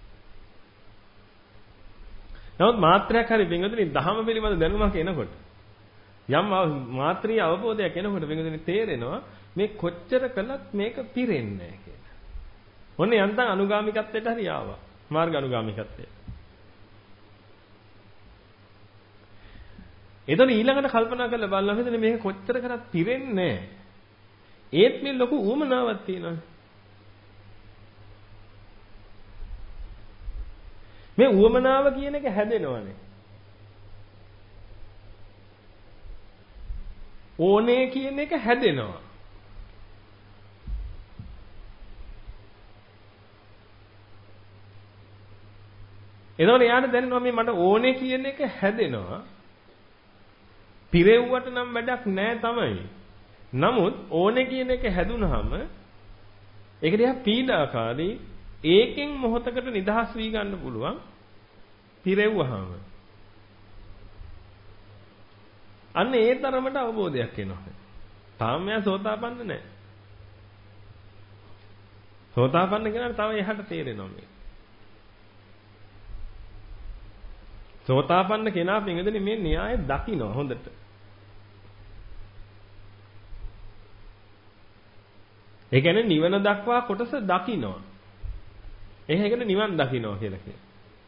නමුත් මාත්‍රයක් හරි බින්දුනේ දහම පිළිබඳ දැනුමක් එනකොට යම් මාත්‍රීය අවබෝධයක් එනකොට බින්දුනේ තේරෙනවා මේ කොච්චර කළත් මේක පිරෙන්නේ නැහැ කියලා. ඔන්න යන්තම් අනුගාමිකත්වයට හරි ආවා. මාර්ග අනුගාමිකත්වය. එතන ඊළඟට කල්පනා කරලා බලනවා හිතන්නේ මේක කොච්චර කරත් පිරෙන්නේ නැහැ. ඒත් මේ ලොකු උවමනාවක් තියෙනවා. මේ උවමනාව කියන එක හැදෙනවනේ. ඕනේ කියන එක හැදෙනවා. එතකොට යාට දැනෙනවා මේ මට ඕනේ කියන එක හැදෙනවා. පිරෙව්වට නම් වැඩක් නැහැ තමයි. නමුත් ඕනේ කියන එක හැදුනහම ඒක දිහා පීඩාකාරී ඒකෙන් මොහොතකට නිදහස් වී ගන්න පුළුවන් පිරෙව්වහම අන්න ඒ තරමට අවබෝධයක් එනවා. තාම මෙයා සෝතාපන්න නැහැ. සෝතාපන්න කෙනාට තව එහාට තේරෙනවා මේ. සෝතාපන්න කෙනා පින්වතුනි මේ න්‍යාය දකින්න හොඳට. ඒ කියන්නේ නිවන දක්වා කොටස දකින්නවා. ඒක කියන්නේ නිවන් දකින්නවා කියලා කියනවා.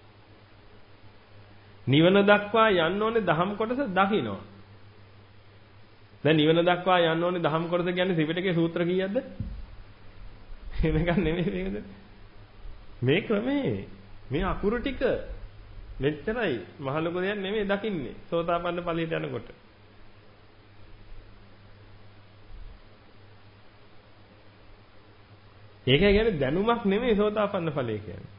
නිවන දක්වා යන්න ඕනේ දහම් කොටස දකින්නවා. දැන් නිවන දක්වා යන්න ඕනේ දහම් කොටස කියන්නේ ත්‍රිපිටකයේ සූත්‍ර කීයක්ද? මේක නෙමෙයි මේකද? මේ ක්‍රමේ මේ අකුරු ටික මෙච්චරයි මහ ලොකු දෙයක් නෙමෙයි දකින්නේ. සෝතාපන්න ඵලයට යනකොට. ඒක කියන්නේ දැනුමක් නෙමෙයි සෝතාපන්න ඵලය කියන්නේ.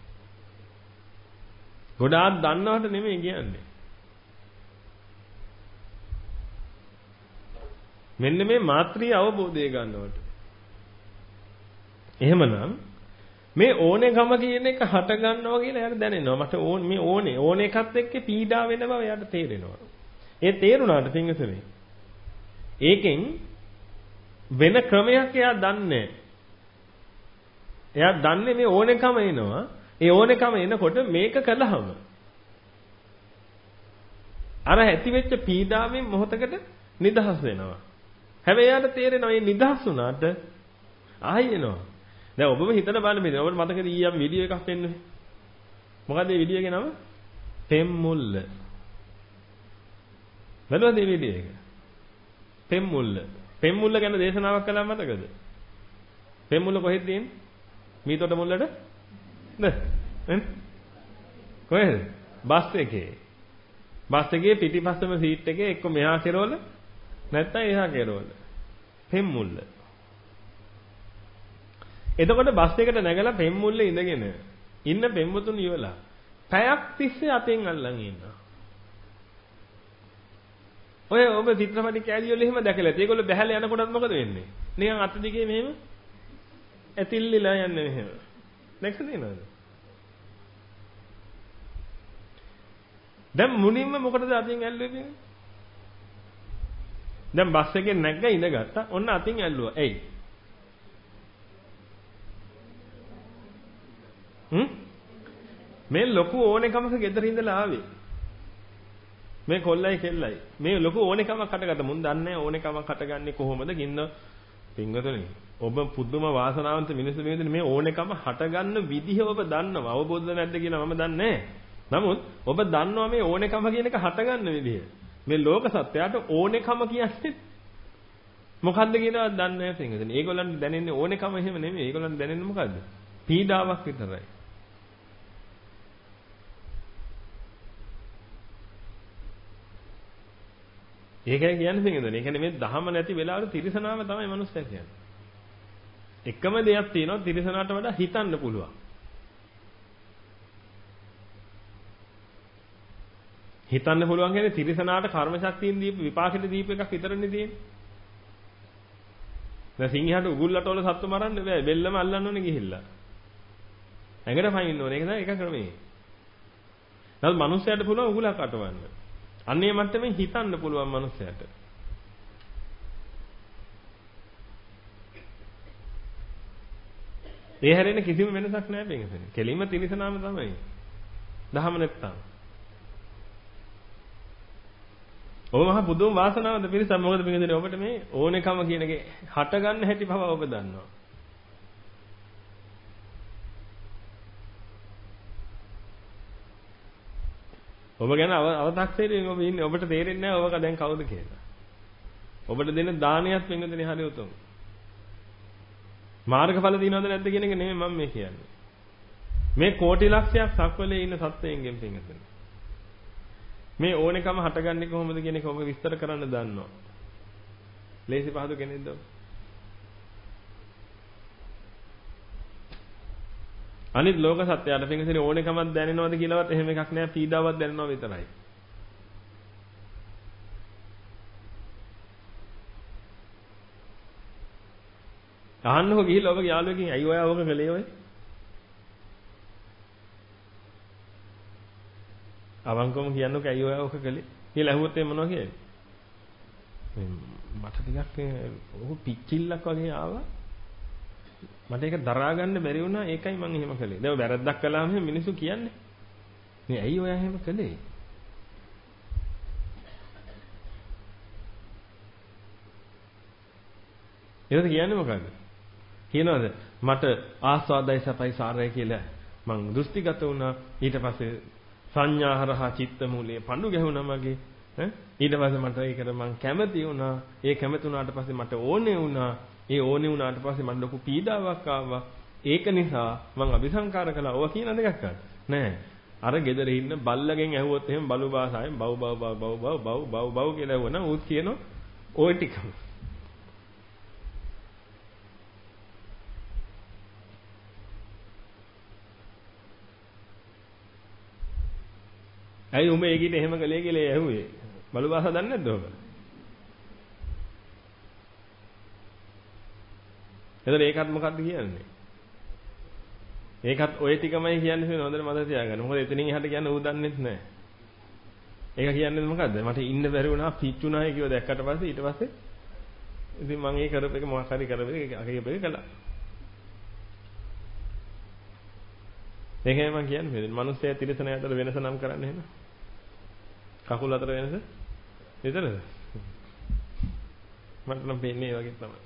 ගොඩාක් දන්නවට නෙමෙයි කියන්නේ. මෙන්න මේ මාත්‍රී අවබෝධය ගන්නවට. එහෙමනම් මේ ඕනේකම කියන එක හට ගන්නවා කියලා එයාට දැනෙනවා. මට මේ ඕන එකත් එක්ක පීඩා වෙන බව එයාට තේරෙනවා. ඒ තේරුණාට පින්වතුනි. ඒකෙන් වෙන ක්‍රමයක් එයා දන්නේ. එයා දන්නේ මේ ඕනේකම එනවා. ඒ ඕනේකම එනකොට මේක කළාම අර ඇති වෙච්ච පීඩාවෙන් මොහොතකට නිදහස් වෙනවා. හැබැයි එයාට තේරෙනවා මේ නිදහස් වුණාට ආයෙ එනවා. දැන් ඔබම හිතන බලන්න මේ ඔබට මතකද ඊයම් වීඩියෝ එකක් පෙන්නුවේ? මොකද මේ වීඩියෝ එකේ නම? පෙම්මුල්ල. බලවද මේ වීඩියෝ එක? පෙම්මුල්ල. පෙම්මුල්ල ගැන දේශනාවක් කළා මතකද? පෙම්මුල්ල කොහෙද තියෙන්නේ? මීතොට මුල්ලට? නේද? කොහෙද? බස් එකේ. බස් එකේ පිටිපස්සම සීට් එකේ එක්ක මෙහා කෙරවල නැත්නම් එහා කෙරවල. පෙම්මුල්ල. එතකොට බස් එකට නැගලා පෙම්මුල්ලේ ඉඳගෙන ඉන්න පෙම්වතුන් ඉවලා පැයක් තිස්සේ අතෙන් අල්ලන් ඉන්නවා. ඔය ඔබ චිත්‍රපටි කැලියොල එහෙම දැකලා ඇති. ඒගොල්ලෝ බැහැලා යනකොටත් මොකද වෙන්නේ? නිකන් අත දිගේ මෙහෙම ඇතිල්ලිලා යන්නේ මෙහෙම. දැක්කද නේද? දැන් මුනින්ම මොකටද අතින් ඇල්ලුවේ? දැන් බස් එකේ නැග්ග ඉඳගත්තා. ඔන්න අතින් ඇල්ලුවා. එයි. මේ ලොකු ඕනෙකමක ගෙදර ඉඳලා ආවේ. මේ කොල්ලයි කෙල්ලයි. මේ ලොකු ඕනෙකමක් හටගත්තා. මුන් දන්නේ ඕනෙකමක් හටගන්නේ කොහොමද? කින්න පින්වතුනි. ඔබ පුදුම වාසනාවන්ත මිනිස්සු මේ ඕනෙකම හටගන්න විදිහ ඔබ දන්නවා. අවබෝධ නැද්ද කියලා මම දන්නේ නමුත් ඔබ දන්නවා මේ ඕනෙකම කියන එක හටගන්න විදිහ. මේ ලෝක සත්‍යයට ඕනෙකම කියන්නේ මොකද්ද කියලාවත් දන්නේ නැහැ පින්වතුනි. ඒගොල්ලන්ට දැනෙන්නේ ඕනෙකම එහෙම නෙමෙයි. ඒගොල්ලන්ට දැනෙන්නේ මොකද්ද? පීඩාවක් විතරයි. ඒකයි කියන්නේ පින්වතුනි. ඒ කියන්නේ මේ දහම නැති වෙලාවට තිරසනාව තමයි මනුස්සයා කියන්නේ. එකම දෙයක් තියෙනවා තිරසනාට වඩා හිතන්න පුළුවන්. හිතන්න පුළුවන් කියන්නේ තිරසනාට කර්ම ශක්තියෙන් දීප විපාකෙට දීප එකක් විතරනේ තියෙන්නේ. දැන් සිංහයාට උගුල්ලට වල සත්තු මරන්න බෑ. බෙල්ලම අල්ලන්න ඕනේ ගිහිල්ලා. ඇඟට පයින්න ඕනේ. ඒක තමයි එක ක්‍රමේ. නමුත් මනුස්සයාට පුළුවන් උගුලක් අටවන්න. අන්නේ මට්ටමින් හිතන්න පුළුවන් මනුස්සයාට. ඒ හැරෙන්න කිසිම වෙනසක් නැහැ බෙන්ගසනේ. කෙලින්ම තිරසනාම තමයි. දහම නැත්තම්. ඔබ මහ පුදුම වාසනාවද පිරිසක් මොකද බෙන්ගසනේ ඔබට මේ ඕනෙකම කියන එකේ හට ගන්න හැටි පව ඔබ දන්නවා. ඔබ ගැන අව탁සේරයෙන් ඔබ ඉන්නේ ඔබට තේරෙන්නේ නැහැ ඔබක දැන් කවුද කියලා. ඔබට දෙන දානයත් වෙනදෙනේ හරිය උතුම්. මාර්ගඵල දිනවද නැද්ද කියන එක නෙමෙයි මම මේ කියන්නේ. මේ කෝටි ලක්ෂයක් සක්වලේ ඉන්න සත්වයන්ගෙන් පින්ගතන. මේ ඕනෙකම හටගන්නේ කොහොමද කියන එක ඔබ විස්තර කරන්න දන්නවා. ලේසි පහදු කෙනෙක්ද ඔබ? අනිත් ලෝක සත්‍යයට පින්ගතන ඕනෙකමක් දැනෙනවද කියලාවත් එහෙම එකක් නෑ පීඩාවක් දැනෙනවා විතරයි. අහන්නකො ගිහිල්ලා ඔබගේ යාළුවෙක්ගෙන් අයියෝ ඔයා ඔක කළේ ඔය? අවංකවම කියන්නකො අයියෝ ඔයා ඔක කළේ කියලා ඇහුවොත් එයා මොනවා කියන්නේ? මට ටිකක් ඔහු පිච්චිල්ලක් වගේ ආවා. මට ඒක දරා ගන්න බැරි වුණා. ඒකයි මම එහෙම කළේ. දැන් වැරද්දක් කළාම මිනිස්සු කියන්නේ මේ ඇයි ඔයා එහෙම කළේ? ඒකද කියන්නේ මොකද්ද? කියනවාද මට ආස්වාදයි සපයි සාරයි කියලා මං දෘෂ්ටිගත වුණා. ඊට පස්සේ සංඥාහරහා චිත්ත මූලයේ පඳු ගැහුණා මගේ. ඊට පස්සේ මට ඒකට මං කැමති වුණා. ඒ කැමති වුණාට පස්සේ මට ඕනේ වුණා. ඒ ඕනේ වුණාට පස්සේ මට ලොකු පීඩාවක් ආවා. ඒක නිසා මං අபிසංකාර කළා. ඔවා කියන දෙයක් නෑ. අර ගෙදර ඉන්න බල්ලගෙන් ඇහුවොත් එහෙම බලු භාෂාවෙන් බව් බව් බව් බව් බව් බව් බව් කියලා වුණා. ඌත් කියනවා ওই ටිකම. ඇයි උඹ ඒකිට එහෙම කළේ කියලා ඇහුවේ? බලු භාෂාව දන්නේ නැද්ද ඔබ? එතකොට ඒකත් මොකද්ද කියන්නේ? ඒකත් ඔය ටිකමයි කියන්නේ හොඳට මතක තියාගන්න. මොකද එතනින් එහාට කියන්නේ ඌ දන්නෙත් නැහැ. ඒක කියන්නේ මොකද්ද? මට ඉන්න බැරි වුණා පිච්චුණායි කියව දැක්කට පස්සේ ඊට පස්සේ ඉතින් මම ඒ කරපු එක මොකක් හරි කරපු එක අකේපෙක කළා. ඒකයි මම කියන්නේ. මිනිස්සයා තිරසන අතර වෙනස නම් කරන්න එහෙම. කකුල් අතර වෙනස විතරද? මට නම් පේන්නේ ඒ වගේ තමයි.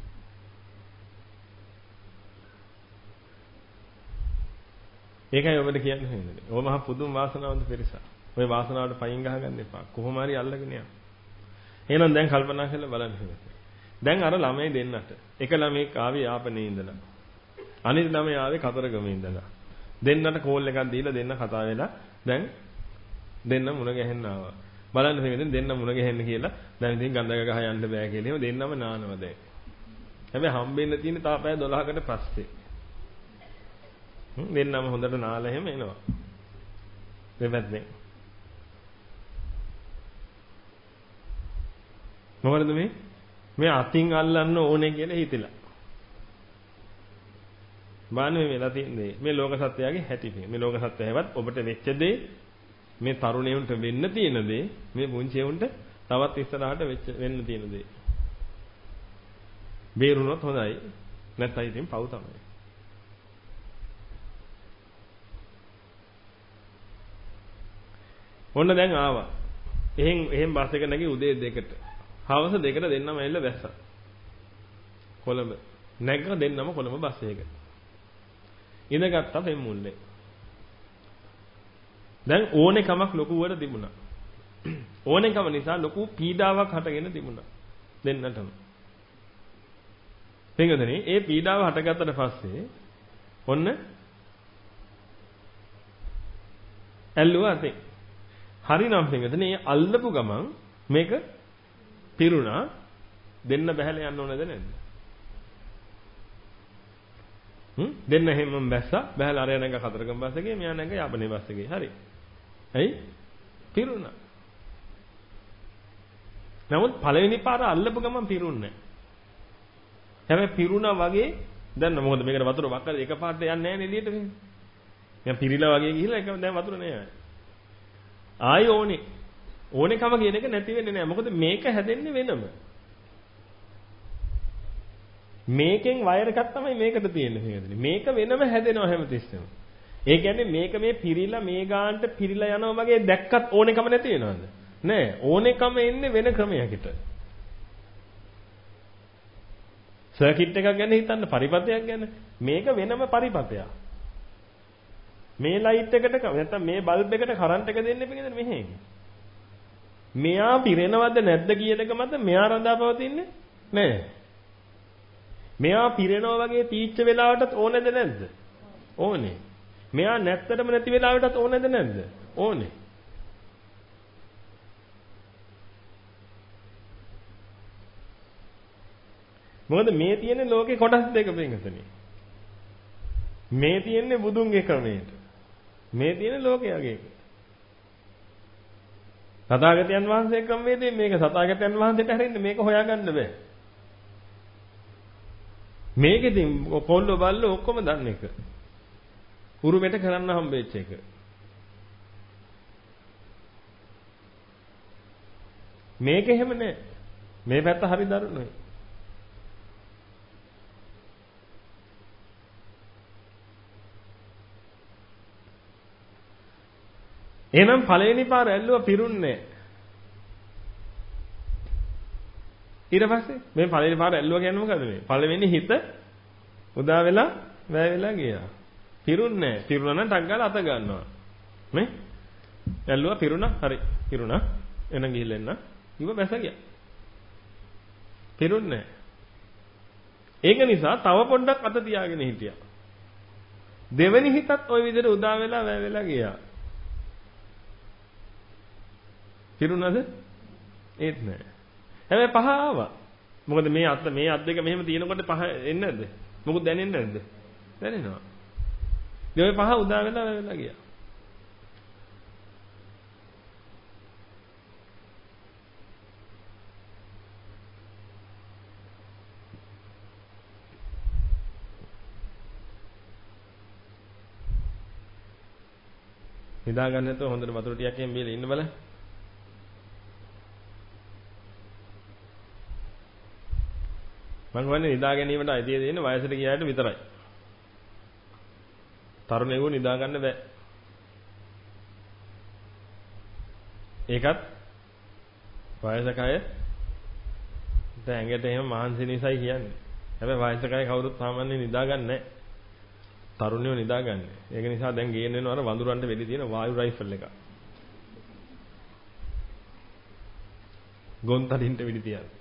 ඒකයි ඔබට කියන්න හේතුව. ඔබ මහ පුදුම වාසනාවන්ත පිරිසක්. ඔය වාසනාවට පයින් ගහගන්න එපා. කොහොම හරි අල්ලගෙන යන්න. එහෙනම් දැන් කල්පනා කරලා බලන්න හේතුව. දැන් අර ළමයි දෙන්නට. එක ළමෙක් ආවේ යාපනේ ඉඳලා. අනිත් ළමයා ආවේ කතරගමේ ඉඳලා. දෙන්නට කෝල් එකක් දීලා දෙන්න කතා වෙලා දැන් දෙන්න මුණ ගැහෙන්න ආවා. බලන්න හේතුව දෙන්න මුණ ගැහෙන්න කියලා දැන් ඉතින් ගඳක ගහ යන්න බෑ කියලා. එහෙම දෙන්නම නානවා දැන්. හැබැයි හම්බෙන්න තියෙන තාපය 12කට පස්සේ. දෙන්නම හොඳට නාලා එහෙම එනවා. දෙපැත්තෙන්. මොකද මේ අතින් අල්ලන්න ඕනේ කියලා හිතලා. බාන්නේ වෙලා තියෙන්නේ මේ ලෝක සත්‍යයගේ හැටි මේ ලෝක සත්‍ය හැවත් ඔබට වෙච්ච දේ මේ තරුණයන්ට වෙන්න තියෙන දේ මේ පුංචියුන්ට තවත් ඉස්සරහට වෙන්න තියෙන දේ. බේරුණොත් හොඳයි. නැත්නම් ඉතින් පව් තමයි. ඔන්න දැන් ආවා. එහෙන් බස් එක නැගි උදේ 2ට. හවස 2ට දෙන්නම ඇවිල්ලා බැස්සා. කොළඹ. නැග්ග දෙන්නම කොළඹ බස් එකකට. ඉඳගත්තා පෙම්මුල්ලේ. දැන් ඕනෙකමක් ලොකුවට තිබුණා. ඕනෙකම නිසා ලොකු පීඩාවක් හටගෙන තිබුණා. දෙන්නටම. තේරුණානේ? ඒ පීඩාව හටගත්තට පස්සේ ඔන්න ඇල්ලුවා අතේ. හරිනම් පින්වතුනි මේ අල්ලපු ගමන් මේක පිරුණා දෙන්න බහැලා යන්න ඕනද නැද්ද? දෙන්න හැමම බැස්සා බහැලා අර නැග කතරගම බස් එකේ මෙයා නැග යාපනේ බස් එකේ. හරි. ඇයි? පිරුණා. නමුත් පළවෙනි පාර අල්ලපු ගමන් පිරුන්නේ නැහැ. හැබැයි පිරුණා වගේ දැන් මොකද මේකට වතුර වක්කල එකපාරට යන්නේ නැහැ නේ එළියට මෙහෙම. මම පිරිලා වගේ ගිහිල්ලා එක දැන් වතුර නෑ. ආයි ඕනේකම කියන එක නැති වෙන්නේ නැහැ. මොකද මේක හැදෙන්නේ වෙනම. මේකෙන් වයර් එකක් තමයි මේකට තියෙන්නේ නේද? මේක වෙනම හැදෙනවා හැමතිස්සෙම. ඒ කියන්නේ මේක මේ පිරිලා මේ ගානට පිරිලා යනවා වගේ දැක්කත් ඕනේකම නැති වෙනවද? නෑ. ඕනේකම එන්නේ වෙන ක්‍රමයකට. සර්කිට් එකක් ගැන හිතන්න පරිපථයක් ගැන. මේක වෙනම පරිපථයක්. මේ ලයිට් එකට නැත්නම් මේ බල්බ් එකට කරන්ට් එක දෙන්න පිටින් මෙහෙ. මෙයා පිරෙනවද නැද්ද කියන එක මත මෙයා රඳාපවතින්නේ නැහැ. මෙයා පිරෙනවා වගේ තීච්ච වෙලාවටත් ඕනේද නැද්ද? ඕනේ. මෙයා නැත්තටම නැති වෙලාවටත් ඕනේද නැද්ද? ඕනේ. මොකද මේ තියෙන්නේ ලෝකේ කොටස් දෙක වෙනසනේ. මේ තියෙන්නේ බුදුන්ගේ ක්‍රමයට. මේ තියෙන්නේ ලෝකයාගේ. තථාගතයන් වහන්සේ ක්‍රමවේදයෙන් මේක තථාගතයන් වහන්සේට හැරෙන්න මේක හොයාගන්න බෑ. මේකෙදින් පොල්ල බල්ල ඔක්කොම දන්න එක. උරුමෙට කරන්න හම්බෙච්ච එක. මේක එහෙම නෑ. මේ පැත්ත හරි දරුණුයි. එහෙනම් පළවෙනි පාර ඇල්ලුවා පිරුන්නේ. ඊට පස්සේ මේ පළවෙනි පාර ඇල්ලුවා කියන්නේ මොකද මේ? පළවෙනි හිත උදා වෙලා වැය වෙලා ගියා. පිරුන්නේ. පිරුණා නම් ටක් ගාලා අත ගන්නවා. නේ? ඇල්ලුවා පිරුණා. හරි. පිරුණා. එන ගිහිල්ලා එන්න. ඉව බැස ගියා. පිරුන්නේ. ඒක නිසා තව පොඩ්ඩක් අත තියාගෙන හිටියා. දෙවෙනි හිතත් ওই විදිහට උදා වෙලා වැය වෙලා ගියා. පිරුණාද? ඒත් නෑ. හැබැයි පහ ආවා. මොකද මේ අත් දෙක මෙහෙම තියෙනකොට පහ එන්නේ නැද්ද? මොකද දැනෙන්නේ නැද්ද? දැනෙනවා. ඒ පහ උදා වෙලා වැය වෙලා ගියා. නිදා ගන්න නැතුව හොඳට වතුර ටිකක් එහෙම බීලා ඉන්න බලන්න. මම කියන්නේ නිදා ගැනීමට අයිතිය දෙන්නේ වයසට ගියාට විතරයි. තරුණයෙකු නිදා ගන්න බෑ. ඒකත් වයසක අය දැන් එහෙම මහන්සි නිසායි කියන්නේ. හැබැයි වයසක අය කවුරුත් සාමාන්‍යයෙන් නිදා ගන්න නැහැ. තරුණයෝ නිදා ගන්න. ඒක නිසා දැන් ගේන්න වෙනවා අර වඳුරන්ට වෙඩි තියෙන වායු රයිෆල් එක. ගොන්තරින්ට වෙඩි තියන.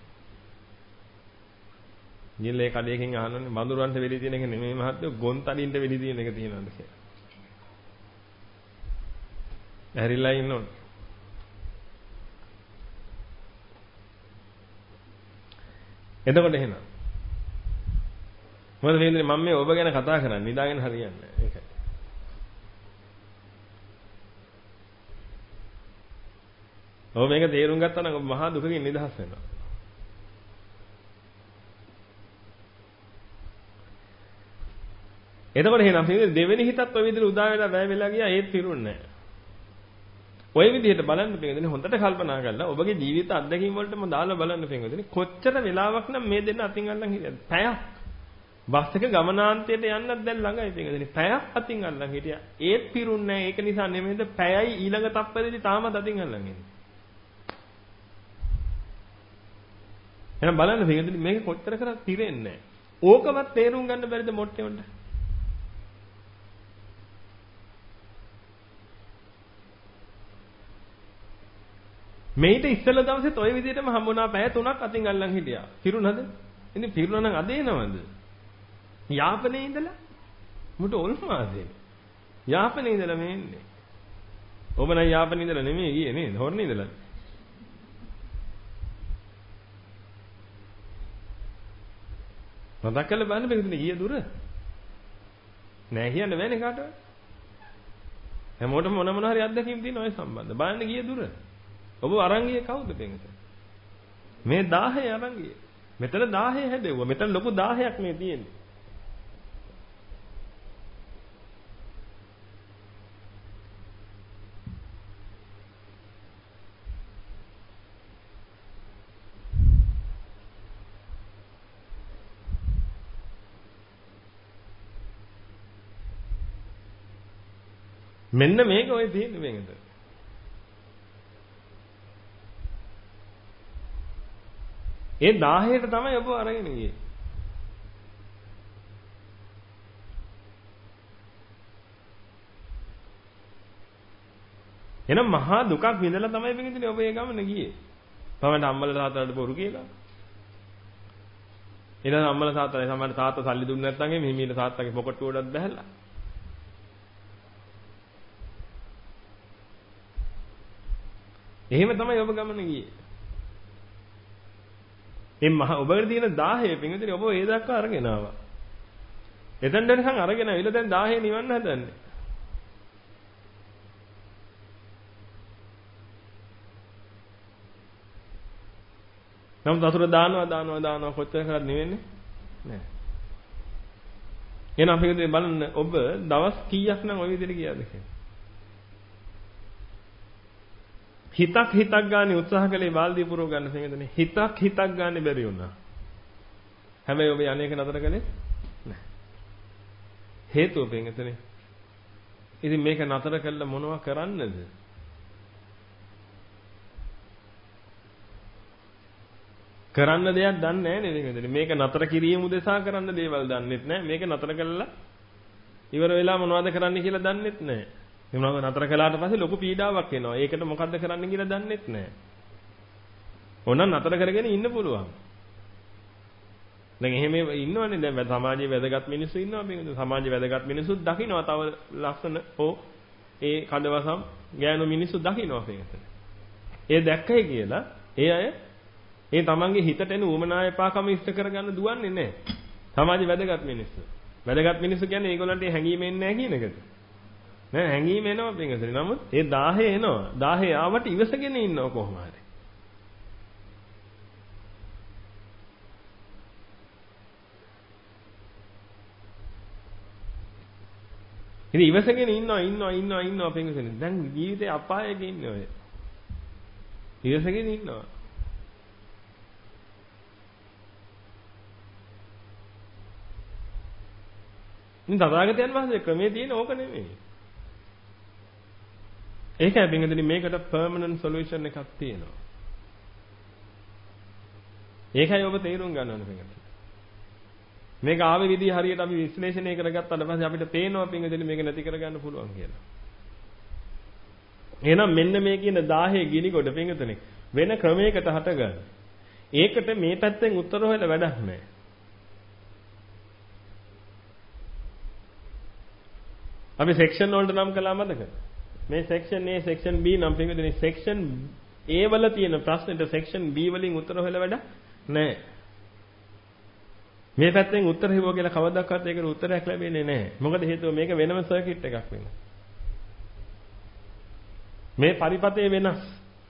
ගිහලා ඒ කඩේකින් අහනවනේ වඳුරන්ට වෙඩි තියෙන එක නෙමෙයි මහත්තයෝ ගොන්තරින්ට වෙඩි තියෙන එක තියෙනවද කියලා. ඇරිලා ඉන්නවනේ. එතකොට එහෙනම් මොකද වෙන්නේ මම මේ ඔබ ගැන කතා කරන්නේ නිදාගෙන හරියන්නේ නැහැ ඒකයි. ඔබ මේක තේරුම් ගත්තා නම් ඔබ මහා දුකකින් නිදහස් වෙනවා. එතකොට එහෙනම් දෙවෙනි හිතත් ඔය විදිහට උදා වෙලා වැය වෙලා ගියා ඒත් පිරුන්නේ නැහැ. ඔය විදිහට බලන්න පිටුදෙනේ හොඳට කල්පනා කරලා ඔබගේ ජීවිත අත්දැකීම් වලටම දාලා බලන්න පිටුදෙනේ කොච්චර වෙලාවක් නම් මේ දෙන්න අතින් අල්ලන් හිටියද? පැයක්. බස් එක ගමනාන්තයට යන්නත් දැන් ළඟයි පිටුදෙනේ. පැයක් අතින් අල්ලන් හිටියා. ඒත් පිරුන්නේ නැහැ. ඒක නිසා නෙමෙයිද පැයයි ඊළඟ තප්පරේදී තාමත් අතින් අල්ලන් ඉන්නේ. එහෙනම් බලන්න පිටුදෙනේ මේක කොච්චර කරත් පිරෙන්නේ නැහැ. ඕකවත් තේරුම් ගන්න බැරිද මොට්ටේ උන්ට? මේිට ඉස්සෙල්ලා දවසෙත් ওই විදිහටම හම්බුණා පැය 3ක් අතින් අල්ලන් හිටියා. පිරුණාද? ඉතින් පිරුණා නම් අද එනවද? යාපනයේ ඉඳලා මුට ඔල්මාදේ. යාපනයේ ඉඳලා මේ එන්නේ. ඔබ නම් යාපනයේ ඉඳලා නෙමෙයි ගියේ නේද? හොරනේ ඉඳලා. මතක් කරලා බලන්න බැරිද ගිය දුර? නෑ කියන්න බෑනේ කාටවත්. හැමෝටම මොන හරි අත්දැකීම් තියෙන ඔය සම්බන්ධ. බලන්න ගිය දුර. ඔබ අරන් ගියේ කවුද බෙන්ගට? මේ 1000 අරන් ගියේ. මෙතන 1000 හැදෙව්වා. මෙතන ලොකු 1000ක් මේ තියෙන්නේ. මෙන්න මේක ඔය තියෙන්නේ බෙන්ගට. ඒ 1000ට තමයි ඔබ අරගෙන ගියේ. එහෙනම් මහා දුකක් විඳලා තමයි පිටින් ඔබ ඒ ගමන ගියේ. තමයි අම්මලා තාත්තලාට බොරු කියලා. ඊළඟ අම්මලා තාත්තලා සමහර තාත්තා සල්ලි දුන්නේ නැත්නම් මේ මිහිමීල තාත්තගේ පොකට් උඩට බැහැලා. එහෙම තමයි ඔබ ගමන ගියේ. මේ මහ ඔබට තියෙන 1000 පින්විතනේ ඔබ ඒ දක්වා අරගෙන ආවා. එතෙන් දෙනකන් අරගෙන ආවිල දැන් 1000 නිවන්න හදන්නේ. නම් වතුර දානවා කොච්චර කරත් නෙවෙන්නේ නෑ. එහෙනම් පින්විතනේ බලන්න ඔබ දවස් කීයක් නම් ওই විදිහට ගියාද කියලා. හිතක් ගන්න උත්සාහ කළේ බාල්දිය පුරව ගන්න පින්වතුනි. හිතක් ගන්න බැරි වුණා. හැබැයි ඔබ අනේක නතර කළේ නැහැ. හේතුව පින්වතුනි. ඉතින් මේක නතර කළා මොනවා කරන්නද? කරන්න දෙයක් දන්නේ නැහැ නේද? මේක නතර කිරීම උදෙසා කරන්න දේවල් දන්නෙත් නැහැ. මේක නතර කළා ඉවර වෙලා මොනවද කරන්න කියලා දන්නෙත් නැහැ. මේ මොනවද නතර කළාට පස්සේ ලොකු පීඩාවක් එනවා. ඒකට මොකද්ද කරන්න කියලා දන්නෙත් නැහැ. ඕනනම් නතර කරගෙන ඉන්න පුළුවන්. දැන් එහෙම ඉන්නවනේ දැන් සමාජයේ වැදගත් මිනිස්සු ඉන්නවා මේක. සමාජයේ වැදගත් මිනිස්සුත් දකින්නවා තව ලස්සන ඒ කඩවසම් ගෑනු මිනිස්සු දකින්නවා මේකට. ඒ දැක්කයි කියලා ඒ අය ඒ තමන්ගේ හිතට එන උමනා එපාකම ඉෂ්ට කරගන්න දුවන්නේ නැහැ. සමාජයේ වැදගත් මිනිස්සු. වැදගත් මිනිස්සු කියන්නේ ඒගොල්ලන්ට හැංගීම එන්නේ නැහැ කියන එකද? නෑ හැංගීම එනවා පින්වතුනි. නමුත් ඒ 1000 එනවා. 1000 ආවට ඉවසගෙන ඉන්නව කොහොම හරි. ඉතින් ඉවසගෙන ඉන්නවා පින්වතුනි. දැන් ජීවිතේ අපායක ඉන්නේ ඔය. ඉවසගෙන ඉන්නවා. ඉතින් තථාගතයන් වහන්සේ ක්‍රමේ තියෙන ඕක නෙමෙයි. ඒකයි පින්වතුනි මේකට permanent solution එකක් තියෙනවා. ඒකයි ඔබ තේරුම් ගන්න ඕනේ පින්වතුනි. මේක ආවේ විදිහ හරියට අපි විශ්ලේෂණය කරගත්තාට පස්සේ අපිට පේනවා පින්වතුනි මේක නැති කරගන්න පුළුවන් කියලා. එහෙනම් මෙන්න මේ කියන 1000 ගිනි කොට පින්වතුනි වෙන ක්‍රමයකට හටගන්න. ඒකට මේ පැත්තෙන් උත්තර හොයලා වැඩක් නැහැ. අපි සෙක්ෂන් වලට නම් කළා මතකද? මේ සෙක්ෂන් A සෙක්ෂන් B නම් පින්වතුනි සෙක්ෂන් A වල තියෙන ප්‍රශ්නෙට සෙක්ෂන් B වලින් උත්තර හොයලා වැඩ නැහැ. මේ පැත්තෙන් උත්තර හිවෝ කියලා කවදාවත් ඒකට උත්තරයක් ලැබෙන්නේ නැහැ. මොකද හේතුව මේක වෙනම සර්කිට් එකක් වෙනවා. මේ පරිපතේ වෙනස්.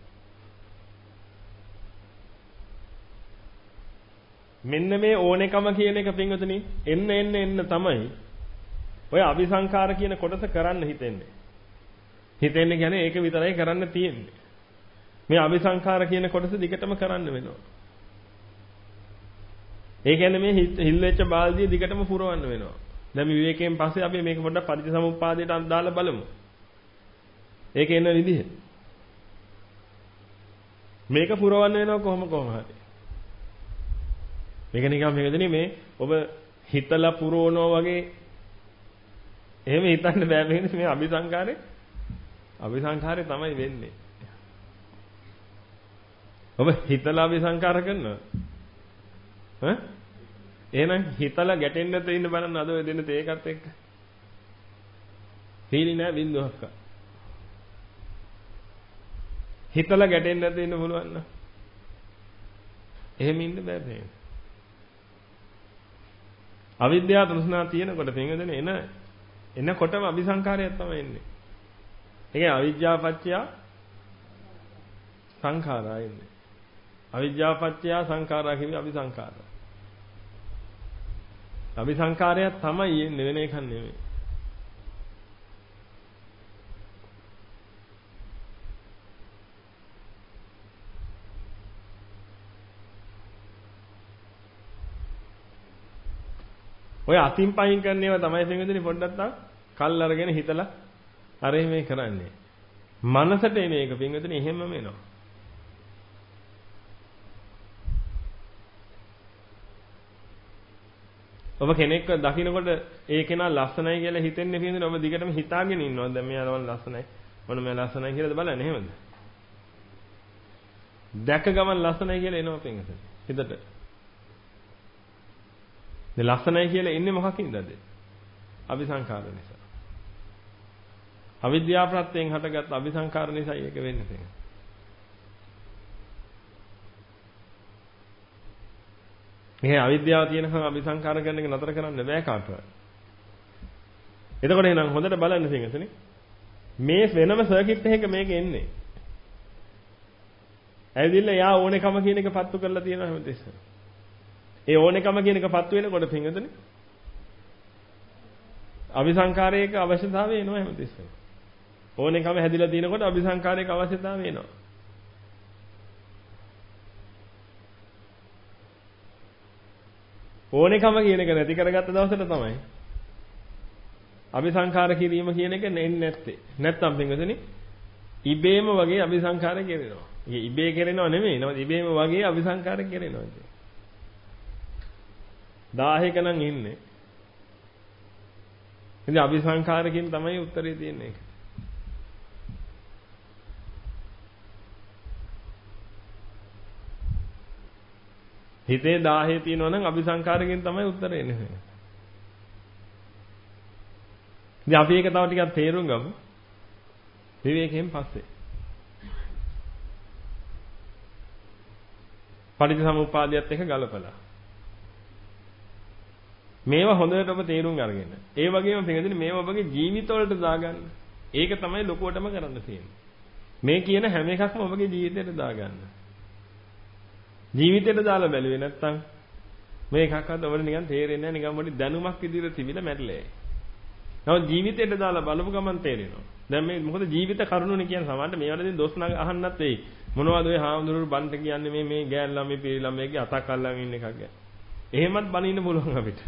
මෙන්න මේ ඕනෙකම කියන එක පින්වතුනි එන්න තමයි ඔය අபிසංකාර කියන කොටස කරන්න හිතෙන්නේ. හිතෙන්නේ කියන්නේ ඒක විතරයි කරන්න තියෙන්නේ. මේ අபிසංකාර කියන කොටස දිගටම කරන්න වෙනවා. ඒ කියන්නේ මේ හිල් වෙච්ච බාල්දිය දිගටම පුරවන්න වෙනවා. දැන් විවේකයෙන් පස්සේ අපි මේක පොඩ්ඩක් පටිච්චසමුප්පාදයට දාලා බලමු. ඒක එන විදිහ. මේක පුරවන්න වෙනවා කොහොම හරි. මේක නිකන් මේකදනේ මේ ඔබ හිතලා පුරවනවා වගේ එහෙම හිතන්න බෑ මේ අபிසංකාරේ තමයි වෙන්නේ. ඔබ හිතලා අபிසංකාර කරනවා. එහෙනම් හිතලා ගැටෙන්න නැතුව ඉන්න බලන්න අද ඔය දෙන්න තේකත් එක්ක. හීලි නෑ බින්දුවක්ක. හිතලා ගැටෙන්න නැතුව ඉන්න පුළුවන් නේද? එහෙම ඉන්න බෑ මේ. අවිද්‍යාව තෘෂ්ණා තියෙනකොට පින්වදනේ එනකොටම අபிසංකාරයක් තමයි එන්නේ. ඒ කියන්නේ අවිද්‍යාව පත්‍ය සංඛාරා එන්නේ. අවිද්‍යාව පත්‍ය සංඛාරා කියන්නේ අபிසංකාරය. අபிසංකාරයක් තමයි එන්නේ වෙන එකක් නෙමෙයි. ඔය අතින් පහින් කරන ඒවා තමයි පින්වදිනේ පොඩ්ඩක් කල් අරගෙන හිතලා අර මේ කරන්නේ. මනසට එන එක පින්වදිනේ එහෙමම එනවා. ඔබ කෙනෙක්ව දකින්නකොට ඒ කෙනා ලස්සනයි කියලා හිතෙන්නේ පින්වදිනේ ඔබ දිගටම හිතාගෙන ඉන්නවා. දැන් මෙයා නම ලස්සනයි. මොන මෙයා ලස්සනයි කියලාද බලන්නේ එහෙමද? දැක ගමන් ලස්සනයි කියලා එනවා පින්වදිනේ හිතට. මේ ලස්සනයි කියලා ඉන්නේ මොකකින්දද? අபிසංකාර නිසා. අවිද්‍යාව ප්‍රත්‍යයෙන් හටගත් අபிසංකාර නිසායි ඒක වෙන්නේ තියෙන්නේ. මේ අවිද්‍යාව තියෙනකන් අபிසංකාර කරන එක නතර කරන්න බෑ කාටවත්. එතකොට එහෙනම් හොඳට බලන්න තියෙන්නේ. මේ වෙනම සර්කිට් එකක මේක එන්නේ. ඇවිදින්න යා ඕනේකම කියන එක පත්තු කරලා තියෙනවා හැමතිස්සෙම. ඒ ඕනෙකම කියන එක පත්තු වෙනකොට පින්වතුනි අபிසංකාරයක අවශ්‍යතාවය එනවා හැමතිස්සෙම. ඕනෙකම හැදිලා තියෙනකොට අபிසංකාරයක අවශ්‍යතාවය එනවා. ඕනෙකම කියන එක නැති කරගත්ත දවසට තමයි අபிසංකාර කිරීම කියන එක නෙන්නේ නැත්තේ. නැත්තම් පින්වතුනි ඉබේම වගේ අபிසංකාර කෙරෙනවා. ඒ ඉබේ කෙරෙනව නෙමෙයි. නමුත් ඉබේම වගේ අபிසංකාර කෙරෙනවා ඉතින්. 1000ක නම් ඉන්නේ. ඉතින් අபிසංකාරකින් තමයි උත්තරේ තියෙන්නේ. හිතේ 1000 තියෙනවා නම් අபிසංකාරකින් තමයි උත්තරේ එන්නේ. ඉතින් අපි ඒක තව ටිකක් තේරුම් ගමු. විවේකයෙන් පස්සේ. පටිච්චසමුප්පාදයට එක ගලපලා. මේවා හොඳට ඔබ තේරුම් අරගෙන. ඒ වගේම පිටින් මේවා ඔබගේ ජීවිතවලට දාගන්න. ඒක තමයි ලොකුවටම කරන්න තියෙන්නේ. මේ කියන හැම එකක්ම ඔබගේ ජීවිතයට දාගන්න. ජීවිතයට දාලා බැලුවේ නැත්තම් මේ එකක්වත් ඔබට නිකන් තේරෙන්නේ නැහැ. නිකන් මොඩි දැනුමක් විදිහට තිබිලා මැරිලා. නමුත් ජීවිතයට දාලා බලපු ගමන් තේරෙනවා. දැන් මේ මොකද ජීවිත කරුණුනේ කියන්නේ සමහරට මේවලදී දොස් අහන්නත් වෙයි. මොනවද ඔය හාමුදුරුවෝ බන්ට කියන්නේ මේ ගෑන් ළමයි පිරි ළමයිගේ අතක් අල්ලන් ඉන්න එකක් ගැන. එහෙමත් බනින්න පුළුවන් අපිට.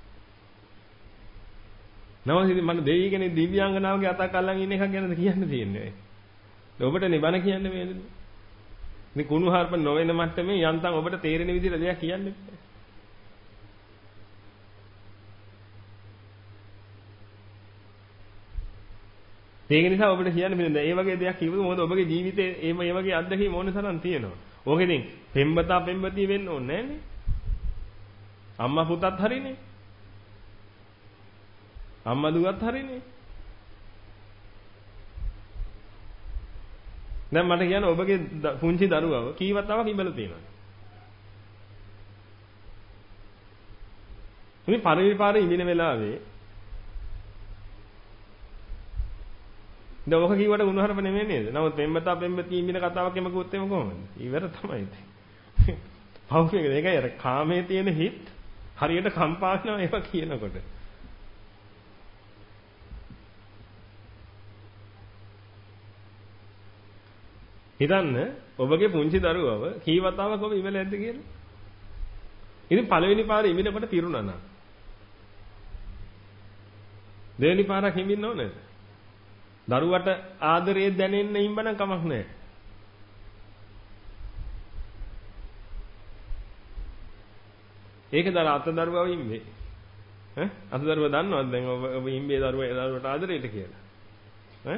නමුත් ඉතින් මම දෙවි කෙනෙක් දිව්‍යාංගනාවගේ අතක් අල්ලන් ඉන්න එකක් ගැනද කියන්න තියෙන්නේ. ඔබට නිබන කියන්නේ මේනේ. මේ කුණු හarp නොවන මට්ටමේ යන්තම් ඔබට තේරෙන විදිහට දෙයක් කියන්න බෑ. ඒක නිසා ඔබට කියන්න බෑ. ඒ වගේ දෙයක් කිව්වොත් මොකද ඔබගේ ජීවිතේ ඒ වගේ අත්දැකීම් ඕන තරම් තියෙනවා. ඕකෙදින් පෙම්බතා පෙම්බතිය වෙන්න ඕනේ නෑනේ. අම්මා පුතත් හරිනේ. අම්මා දුවත් හරිනේ. දැන් මට කියන්න ඔබගේ පුංචි දරුවව කී වතාවක් ඉඹලා තියෙනවද? මේ පරිවිපාරේ ඉඳින වෙලාවේ දැන් ඔක කිව්වට උණුහරප නෙමෙයි නේද? නමුත් පෙම්බතා පෙම්බතිය ඉඳින කතාවක් එමකුත් එම කොහොමද? ඉවර තමයි ඉතින්. පෞකේක ඒකයි අර කාමයේ තියෙන හිත් හරියට කම්පා වෙනවා ඒවා කියනකොට. හිතන්න ඔබගේ පුංචි දරුවව කී වතාවක් ඔබ ඉවල ඇද්ද කියලා. ඉතින් පළවෙනි පාරේ ඉමිනකොට පිරුණා නම්. දෙවෙනි පාරක් හිමින්න ඕනේද? දරුවට ආදරේ දැනෙන්න හිම්බනම් කමක් නැහැ. ඒකද අත දරුවව හිම්බේ. ඈ අත දරුව දන්නවද දැන් ඔබ හිම්බේ දරුවට ආදරේට කියලා? ඈ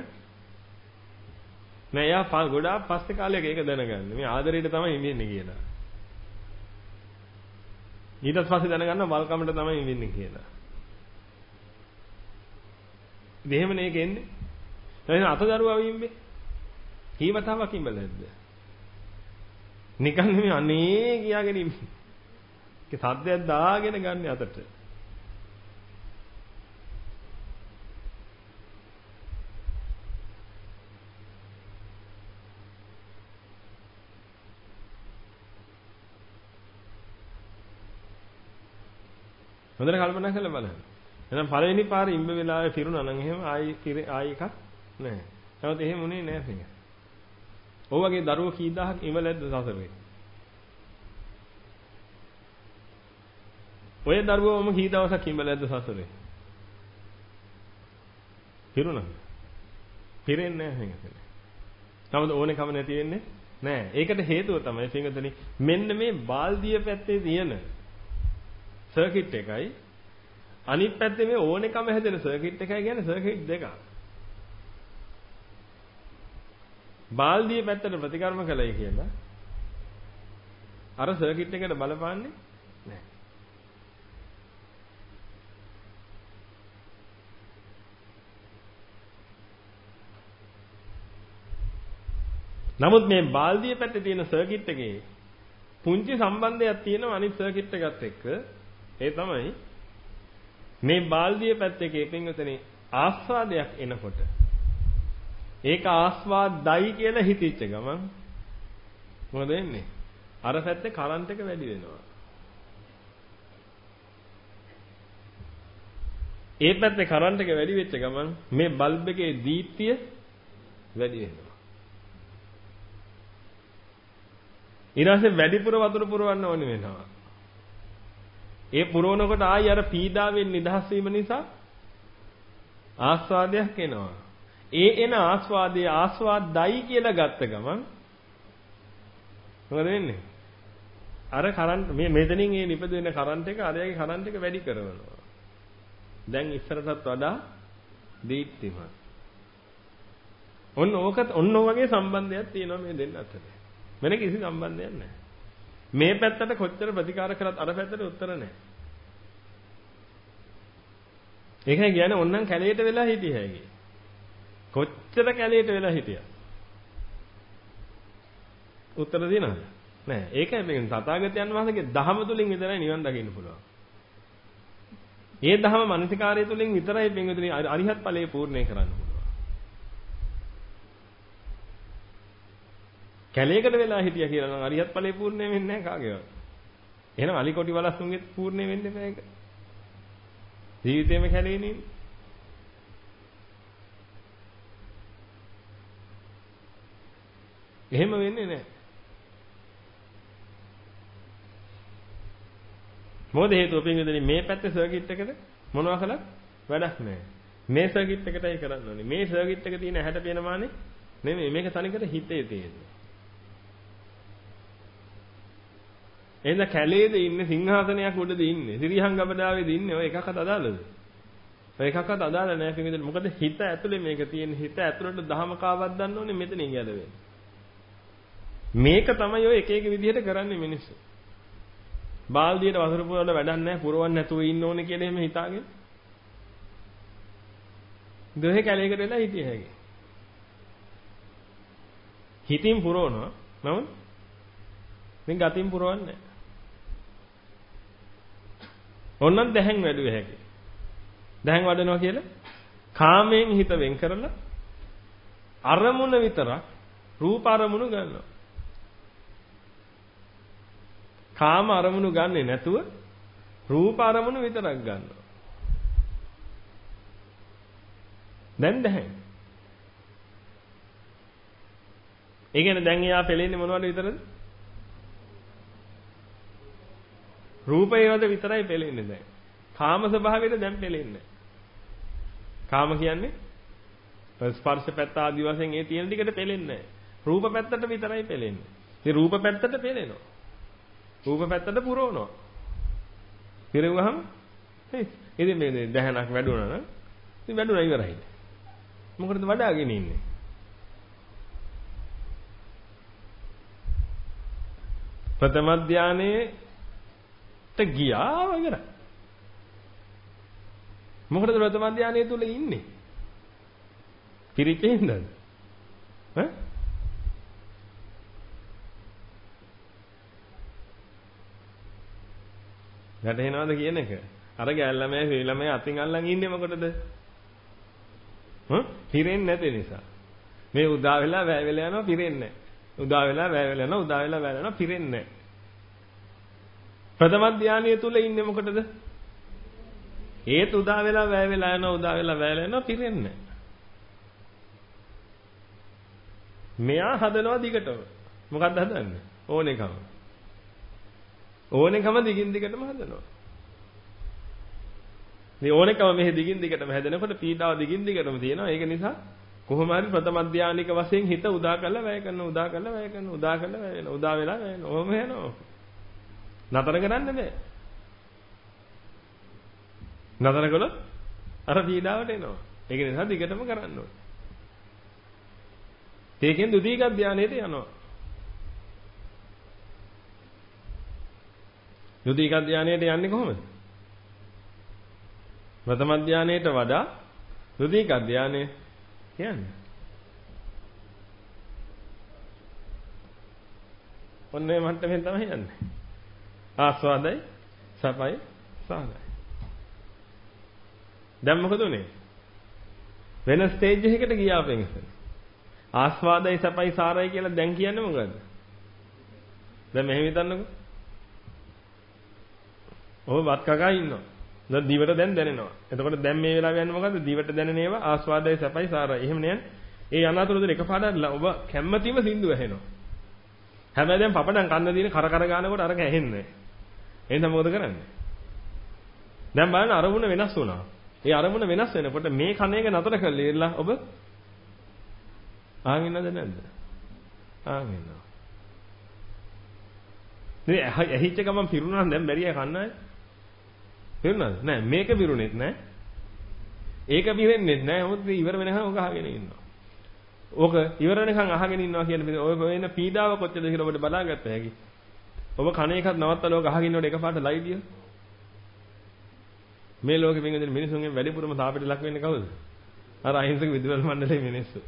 නෑ යා ගොඩාක් පස්සේ කාලයක ඒක දැනගන්න. මේ ආදරේට තමයි හිමින්නේ කියලා. ඊට පස්සේ දැනගන්න වල්කමට තමයි හිමින්නේ කියලා. දෙහෙමනේ ඒක එන්නේ. එහෙනම් අත දරුවා හිම්බේ. කීවතාවක් හිම්බලද? නිකන් නෙමෙයි අනේ කියාගෙන ඉන්නේ. ඒක සද්දයක් දාගෙන ගන්න අතට. හොඳට කල්පනා කරලා බලන්න. එහෙනම් පළවෙනි පාරේ ඉම්බ වෙලාවේ පිරුණා නම් එහෙම ආයි එකක් නැහැ. නමුත් එහෙම උනේ නැහැ පිටින්. ඔය වගේ දරුවෝ කී දහක් ඉමලැද්ද සසරේ. ඔය දරුවෝම කී දවසක් ඉමලැද්ද සසරේ. පිරුණා. පිරෙන්නේ නැහැ මේකනේ. නමුත් ඕනෙකම නැති වෙන්නේ නැහැ. ඒකට හේතුව තමයි පිටින් මෙන්න මේ බාල්දිය පැත්තේ තියෙන සර්කිට් එකයි අනිත් පැත්තේ මේ ඕනෙකම හැදෙන සර්කිට් එකයි කියන්නේ සර්කිට් දෙකක්. බාල්දියේ පැත්තට ප්‍රතිකර්ම කළයි කියලා අර සර්කිට් එකට බලපාන්නේ නැහැ. නමුත් මේ බාල්දියේ පැත්තේ තියෙන සර්කිට් එකේ පුංචි සම්බන්ධයක් තියෙනවා අනිත් සර්කිට් එකත් එක්ක. ඒ තමයි මේ බාල්දියේ පැත්තේ පින්වතුනි ආස්වාදයක් එනකොට ඒක ආස්වාදයි කියලා හිතෙච්ච ගමන් මොකද වෙන්නේ? අර පැත්තේ කරන්ට් එක වැඩි වෙනවා. ඒ පැත්තේ කරන්ට් එක වැඩි වෙච්ච ගමන් මේ බල්බ් එකේ දීප්තිය වැඩි වෙනවා. ඊට පස්සේ වැඩිපුර වතුර පුරවන්න ඕනේ වෙනවා. ඒ පුරවනකොට ආයි අර පීඩාවෙන් නිදහස් වීම නිසා ආස්වාදයක් එනවා. ඒ එන ආස්වාදයේ ආස්වාදයි කියලා ගත්ත ගමන් මොකද වෙන්නේ? අර කරන්ට් මෙතනින් ඒ නිපද වෙන කරන්ට් එක අරයාගේ කරන්ට් එක වැඩි කරනවා. දැන් ඉස්සරටත් වඩා දීප්තිමත්. ඔන්න වගේ සම්බන්ධයක් තියෙනවා මේ දෙන්න අතර. වෙන කිසි සම්බන්ධයක් නැහැ. මේ පැත්තට කොච්චර ප්‍රතිකාර කරත් අර පැත්තට උත්තර නැහැ. ඒකයි කියන්නේ ඕන්නම් කැලේට වෙලා හිටිය හැකි. කොච්චර කැලේට වෙලා හිටියා. උත්තර දෙනවද? නෑ. ඒකයි මේ තථාගතයන් වහන්සේගේ දහම තුලින් විතරයි නිවන් දකින්න පුළුවන්. ඒ දහම මානසිකාරය තුලින් විතරයි පින්විතනි අරිහත් ඵලයේ පූර්ණේ කරන්න පුළුවන්. කැලේකට වෙලා හිටියා කියලා නම් අරිහත් ඵලයේ පූර්ණේ වෙන්නේ නැහැ කාගේවත්. එහෙනම් අලිකොටි වලස්සුන්ගෙත් පූර්ණේ වෙන්න එපා ඒක. ජීවිතේම කැලේනේ. එහෙම වෙන්නේ නැහැ. මොකද හේතුව පින්විතනි මේ පැත්තේ සර්කිට් එකට මොනවා කළත් වැඩක් නැහැ. මේ සර්කිට් එකටයි කරන්න ඕනේ. මේ සර්කිට් එක තියෙන 60 පේන මානේ නෙමෙයි මේක තනිකර හිතේ තියෙන්නේ. එහෙනම් කැලේද ඉන්නේ සිංහාසනයක් උඩද ඉන්නේ සිරිහං ගබඩාවේද ඉන්නේ ඔය එකක්වත් අදාළද? ඔය එකක්වත් අදාළ නැහැ පිටින්. මොකද හිත ඇතුලේ මේක තියෙන හිත ඇතුලට දහම කාවක් දන්න ඕනේ මෙතනින් ගැලවෙන්න. මේක තමයි ඔය එක එක විදිහට කරන්නේ මිනිස්සු. බාල්දියට වතුර පුරවන්න වැඩක් නැහැ පුරවන්න නැතුව ඉන්න ඕනේ කියලා එහෙම හිතාගෙන. දෙහි කැලේකට වෙලා හිටිය හැකි. හිතින් පුරවනවා නමුත් මේ ගතින් පුරවන්නේ නැහැ. ඕනනම් දැහැන් වැඩුවේ හැකි. දැහැන් වඩනවා කියලා කාමයෙන් හිත වෙන් කරලා අරමුණ විතරක් රූප අරමුණු ගන්නවා. කාම අරමුණු ගන්නෙ නැතුව රූප අරමුණු විතරක් ගන්නවා. දැන් දැහැන්. ඒ කියන්නේ දැන් එයා පෙලෙන්නේ මොනවද විතරද? රූපේවද විතරයි පෙලෙන්නේ දැන්. කාම ස්වභාවයට දැන් පෙලෙන්නේ. කාම කියන්නේ ස්පර්ශ පැත්ත ආදි වශයෙන් ඒ තියෙන ටිකට පෙලෙන්නේ නැහැ. රූප පැත්තට විතරයි පෙලෙන්නේ. ඉතින් රූප පැත්තට පෙලෙනවා. රූප පැත්තට පුරවනවා. පිරුවහම ඉතින් මේ දැහනක් වැඩුණා නම් ඉතින් වැඩුණා ඉවරයි. මොකටද වඩාගෙන ඉන්නේ? ප්‍රථම ධානයේ ගියා වගේරයි. මොකටද ප්‍රථම ධානයේ තුල ඉන්නේ? පිරිච්චෙන්ද? ඈ? ගැටේනවද කියන එක? අර ගැල්ලමයි ශ්‍රීලමයි අතින් අල්ලන් ඉන්නේ මොකටද? පිරෙන්නේ නැති නිසා. මේ උදා වෙලා වැය වෙලා යනවා පිරෙන්නේ නැහැ. උදා වෙලා වැය වෙලා යනවා උදා වෙලා වැය වෙලා යනවා පිරෙන්නේ නැහැ. ප්‍රථම ධානයේ තුල ඉන්නේ මොකටද? ඒත් උදා වෙලා වැය වෙලා යනවා උදා වෙලා වැය වෙලා යනවා පිරෙන්නේ නැහැ. මෙයා හදනවා දිගටම. මොකක්ද හදන්නේ? ඕනෙකම. ඕනෙකම දිගින් දිගටම හදනවා. මේ ඕනෙකම මෙහි දිගින් දිගටම හැදෙනකොට පීඩාව දිගින් දිගටම තියෙනවා. ඒක නිසා කොහොම හරි ප්‍රථම ධානික වශයෙන් හිත උදා කරලා වැය කරනවා උදා කරලා වැය කරනවා උදා කරලා වැය වෙනවා උදා වෙලා වැය වෙනවා. ඔහොම යනවා. නතර කරන්න බෑ. නතර කළොත් අර පීඩාවට එනවා. ඒක නිසා දිගටම කරන්න ඕනේ. ඒකෙන් ද්විතීක ධානයට යනවා. ද්විතීක ධානයට යන්නේ කොහොමද? ප්‍රථම ධානයට වඩා ද්විතීක ධානය කියන්නේ. ඔන්නේ මට්ටමෙන් තමයි යන්නේ. ආස්වාදයි, සපයි, සාහනයි. දැන් මොකද උනේ? වෙන ස්ටේජ් එකකට ගියා වෙනස. ආස්වාදයි, සපයි, සාරයි කියලා දැන් කියන්නේ මොකද්ද? දැන් මෙහෙම හිතන්නකෝ. ඔබ වත් කකා ඉන්නවා. දැන් දිවට දැන් දැනෙනවා. එතකොට දැන් මේ වෙලාව යන්නේ මොකද්ද? දිවට දැනෙන ඒවා ආස්වාදයි, සපයි, සාරයි. එහෙම නෑ. ඒ අනාතුරදී එකපාරට ඔබ කැම්මැතිම සින්දුව ඇහෙනවා. හැබැයි දැන් පපඩම් කන්න දින කර කර ගන්නකොට අරක ඇහෙන්නේ නැහැ. එහෙනම් මොකද කරන්නේ? දැන් බලන්න අරමුණ වෙනස් වුණා. ඒ අරමුණ වෙනස් වෙනකොට මේ කණ එක නතර කරලා ඉරලා ඔබ ආන් ඉන්නද නැද්ද? ආන් ඉන්නවා. මේ ඇහිච්ච ගමන් පිරුණා නම් දැන් බැරිය කන්නයි. පිරුණාද? නෑ මේක පිරුණෙත් නෑ. ඒක පිරෙන්නෙත් නෑ. මොකද ඉවර වෙනකන් ඔක අහගෙන ඉන්නවා. ඕක ඉවර වෙනකන් අහගෙන ඉන්නවා කියන්නේ ඔය වෙන පීඩාව කොච්චරද කියලා ඔබට බලාගත්ත හැකි. ඔබ කණ එකක් නවත්තලා ඔක අහගෙන ඉන්නකොට එකපාරට ලයිඩිය. මේ ලෝකෙ පින්වදින මිනිසුන්ගෙන් වැඩිපුරම තාපෙට ලක් වෙන්නේ කවුද? අර අහිංසක විදුවල් මණ්ඩලයේ මිනිස්සු.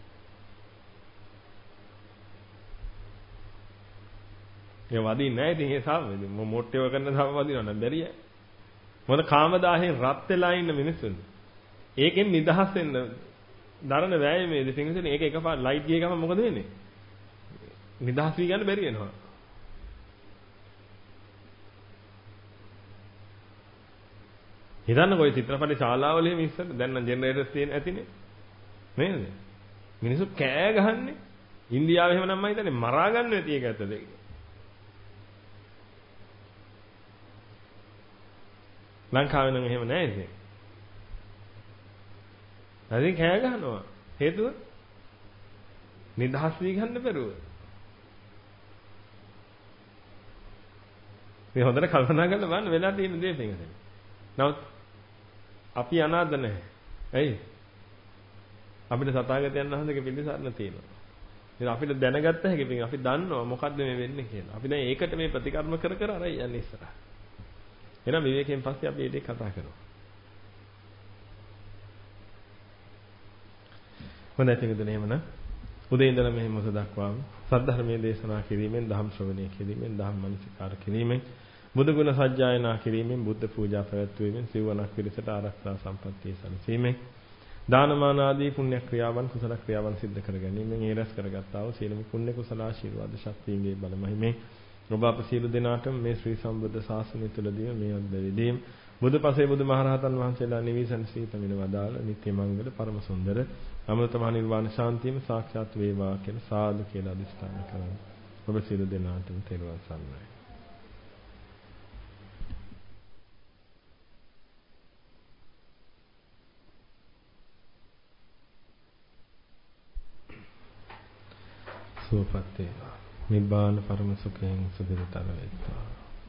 ඒ වදින්නේ නැහැ ඉතින් ඒ සාම මොට්ටේව කරන සාම වදිනවා නම් බැරියයි. මොකද කාමදාහයෙන් රත් වෙලා ඉන්න මිනිස්සුන්. ඒකෙන් නිදහස් වෙන්න දරන වෑයමේදී පින්වදින ඒක එකපාර ලයිට් ගිය ගමන් මොකද වෙන්නේ? නිදහස් වී ගන්න බැරි වෙනවා. හිතන්නකෝ චිත්‍රපට ශාලාවල එහෙම ඉස්සර දැන් නම් ජෙනරේටර්ස් තියෙන ඇතිනේ නේද? මිනිස්සු කෑ ගහන්නේ ඉන්දියාවේ එහෙම නම් මම හිතන්නේ මරා ගන්න ඇති ඒක ඇත්තද? ලංකාවේ නම් එහෙම නැහැ ඉතින්. නැතිනම් කෑ ගහනවා. හේතුව නිදහස් වී ගන්න බැරුව. මේ හොඳට කල්පනා කරලා බලන්න වෙලා තියෙන දේ පිටින්. නමුත් අපි අනාථ නැහැ. ඇයි? අපිට සතාගතයන් වහන්සේගේ පිළිසරණ තියෙනවා. ඉතින් අපිට දැනගත්ත හැකි පිටින් අපි දන්නවා මොකද්ද මේ වෙන්නේ කියලා. අපි දැන් ඒකට මේ ප්‍රතිකර්ම කර කර අර යන්නේ ඉස්සරහ. එහෙනම් විවේකයෙන් පස්සේ අපි මේ කතා කරමු. හොඳයි පිටුදෙන එහෙමනම් උදේ ඉඳලා මෙහෙම මොස දක්වාම සද්ධර්මයේ දේශනා කිරීමෙන් ධම් ශ්‍රවණය කිරීමෙන් ධම් මනසිකාර කිරීමෙන් බුදු ගුණ සජ්ජායනා කිරීමෙන් බුද්ධ පූජා පැවැත්වීමෙන් සිවණක් පිරිසට ආරක්ෂා සම්පත්තිය සැලසීමෙන් දානමාන ආදී පුණ්‍ය ක්‍රියාවන් කුසල ක්‍රියාවන් සිද්ධ කර ගැනීමෙන් ඒ රැස් කරගත්තා වූ සියලුම පුණ්‍ය කුසල ආශිර්වාද ශක්තියන්ගේ බලමහිමේ ඔබ අප සියලු දෙනාටම මේ ශ්‍රී සම්බුද්ධ ශාසනය තුළදී මේ අද්දවිදීම් බුදුපසේ බුදුමහරහතන් වහන්සේලා නිවිසන් සීතමින වදාළ නිත්‍ය මංගල පරම සුන්දර අමෘතමහ නිර්වාණ ශාන්තියම සාක්ෂාත් වේවා කියලා සාදු කියලා අදිස්ථාන කරමු. ඔබ සියලු දෙනාටම තෙරුවන් සරණයි. සුවපත් වේවා. නිබ්බාන පරම සුඛයෙන් සුදිතතර වේවා.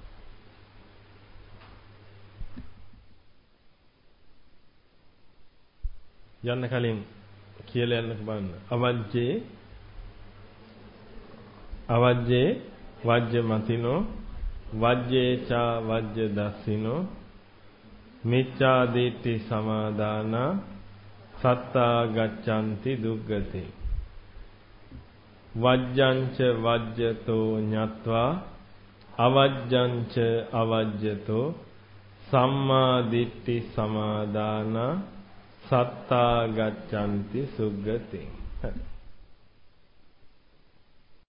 යන්න කලින් කියලා යන්න බලන්න. අවජ්ජේ වජ්ජ මතිනෝ වජ්ජේචා වජ්ජ දස්සිනෝ මිච්ඡා දිට්ඨි සමාදාන සත්තා ගච්ඡanti දුග්ගති වජ්ජංච වජ්ජතෝ ඤත්වා අවජ්ජංච අවජ්ජතෝ සම්මා දිට්ඨි සමාදාන සත්තා ගච්ඡanti සුග්ගති.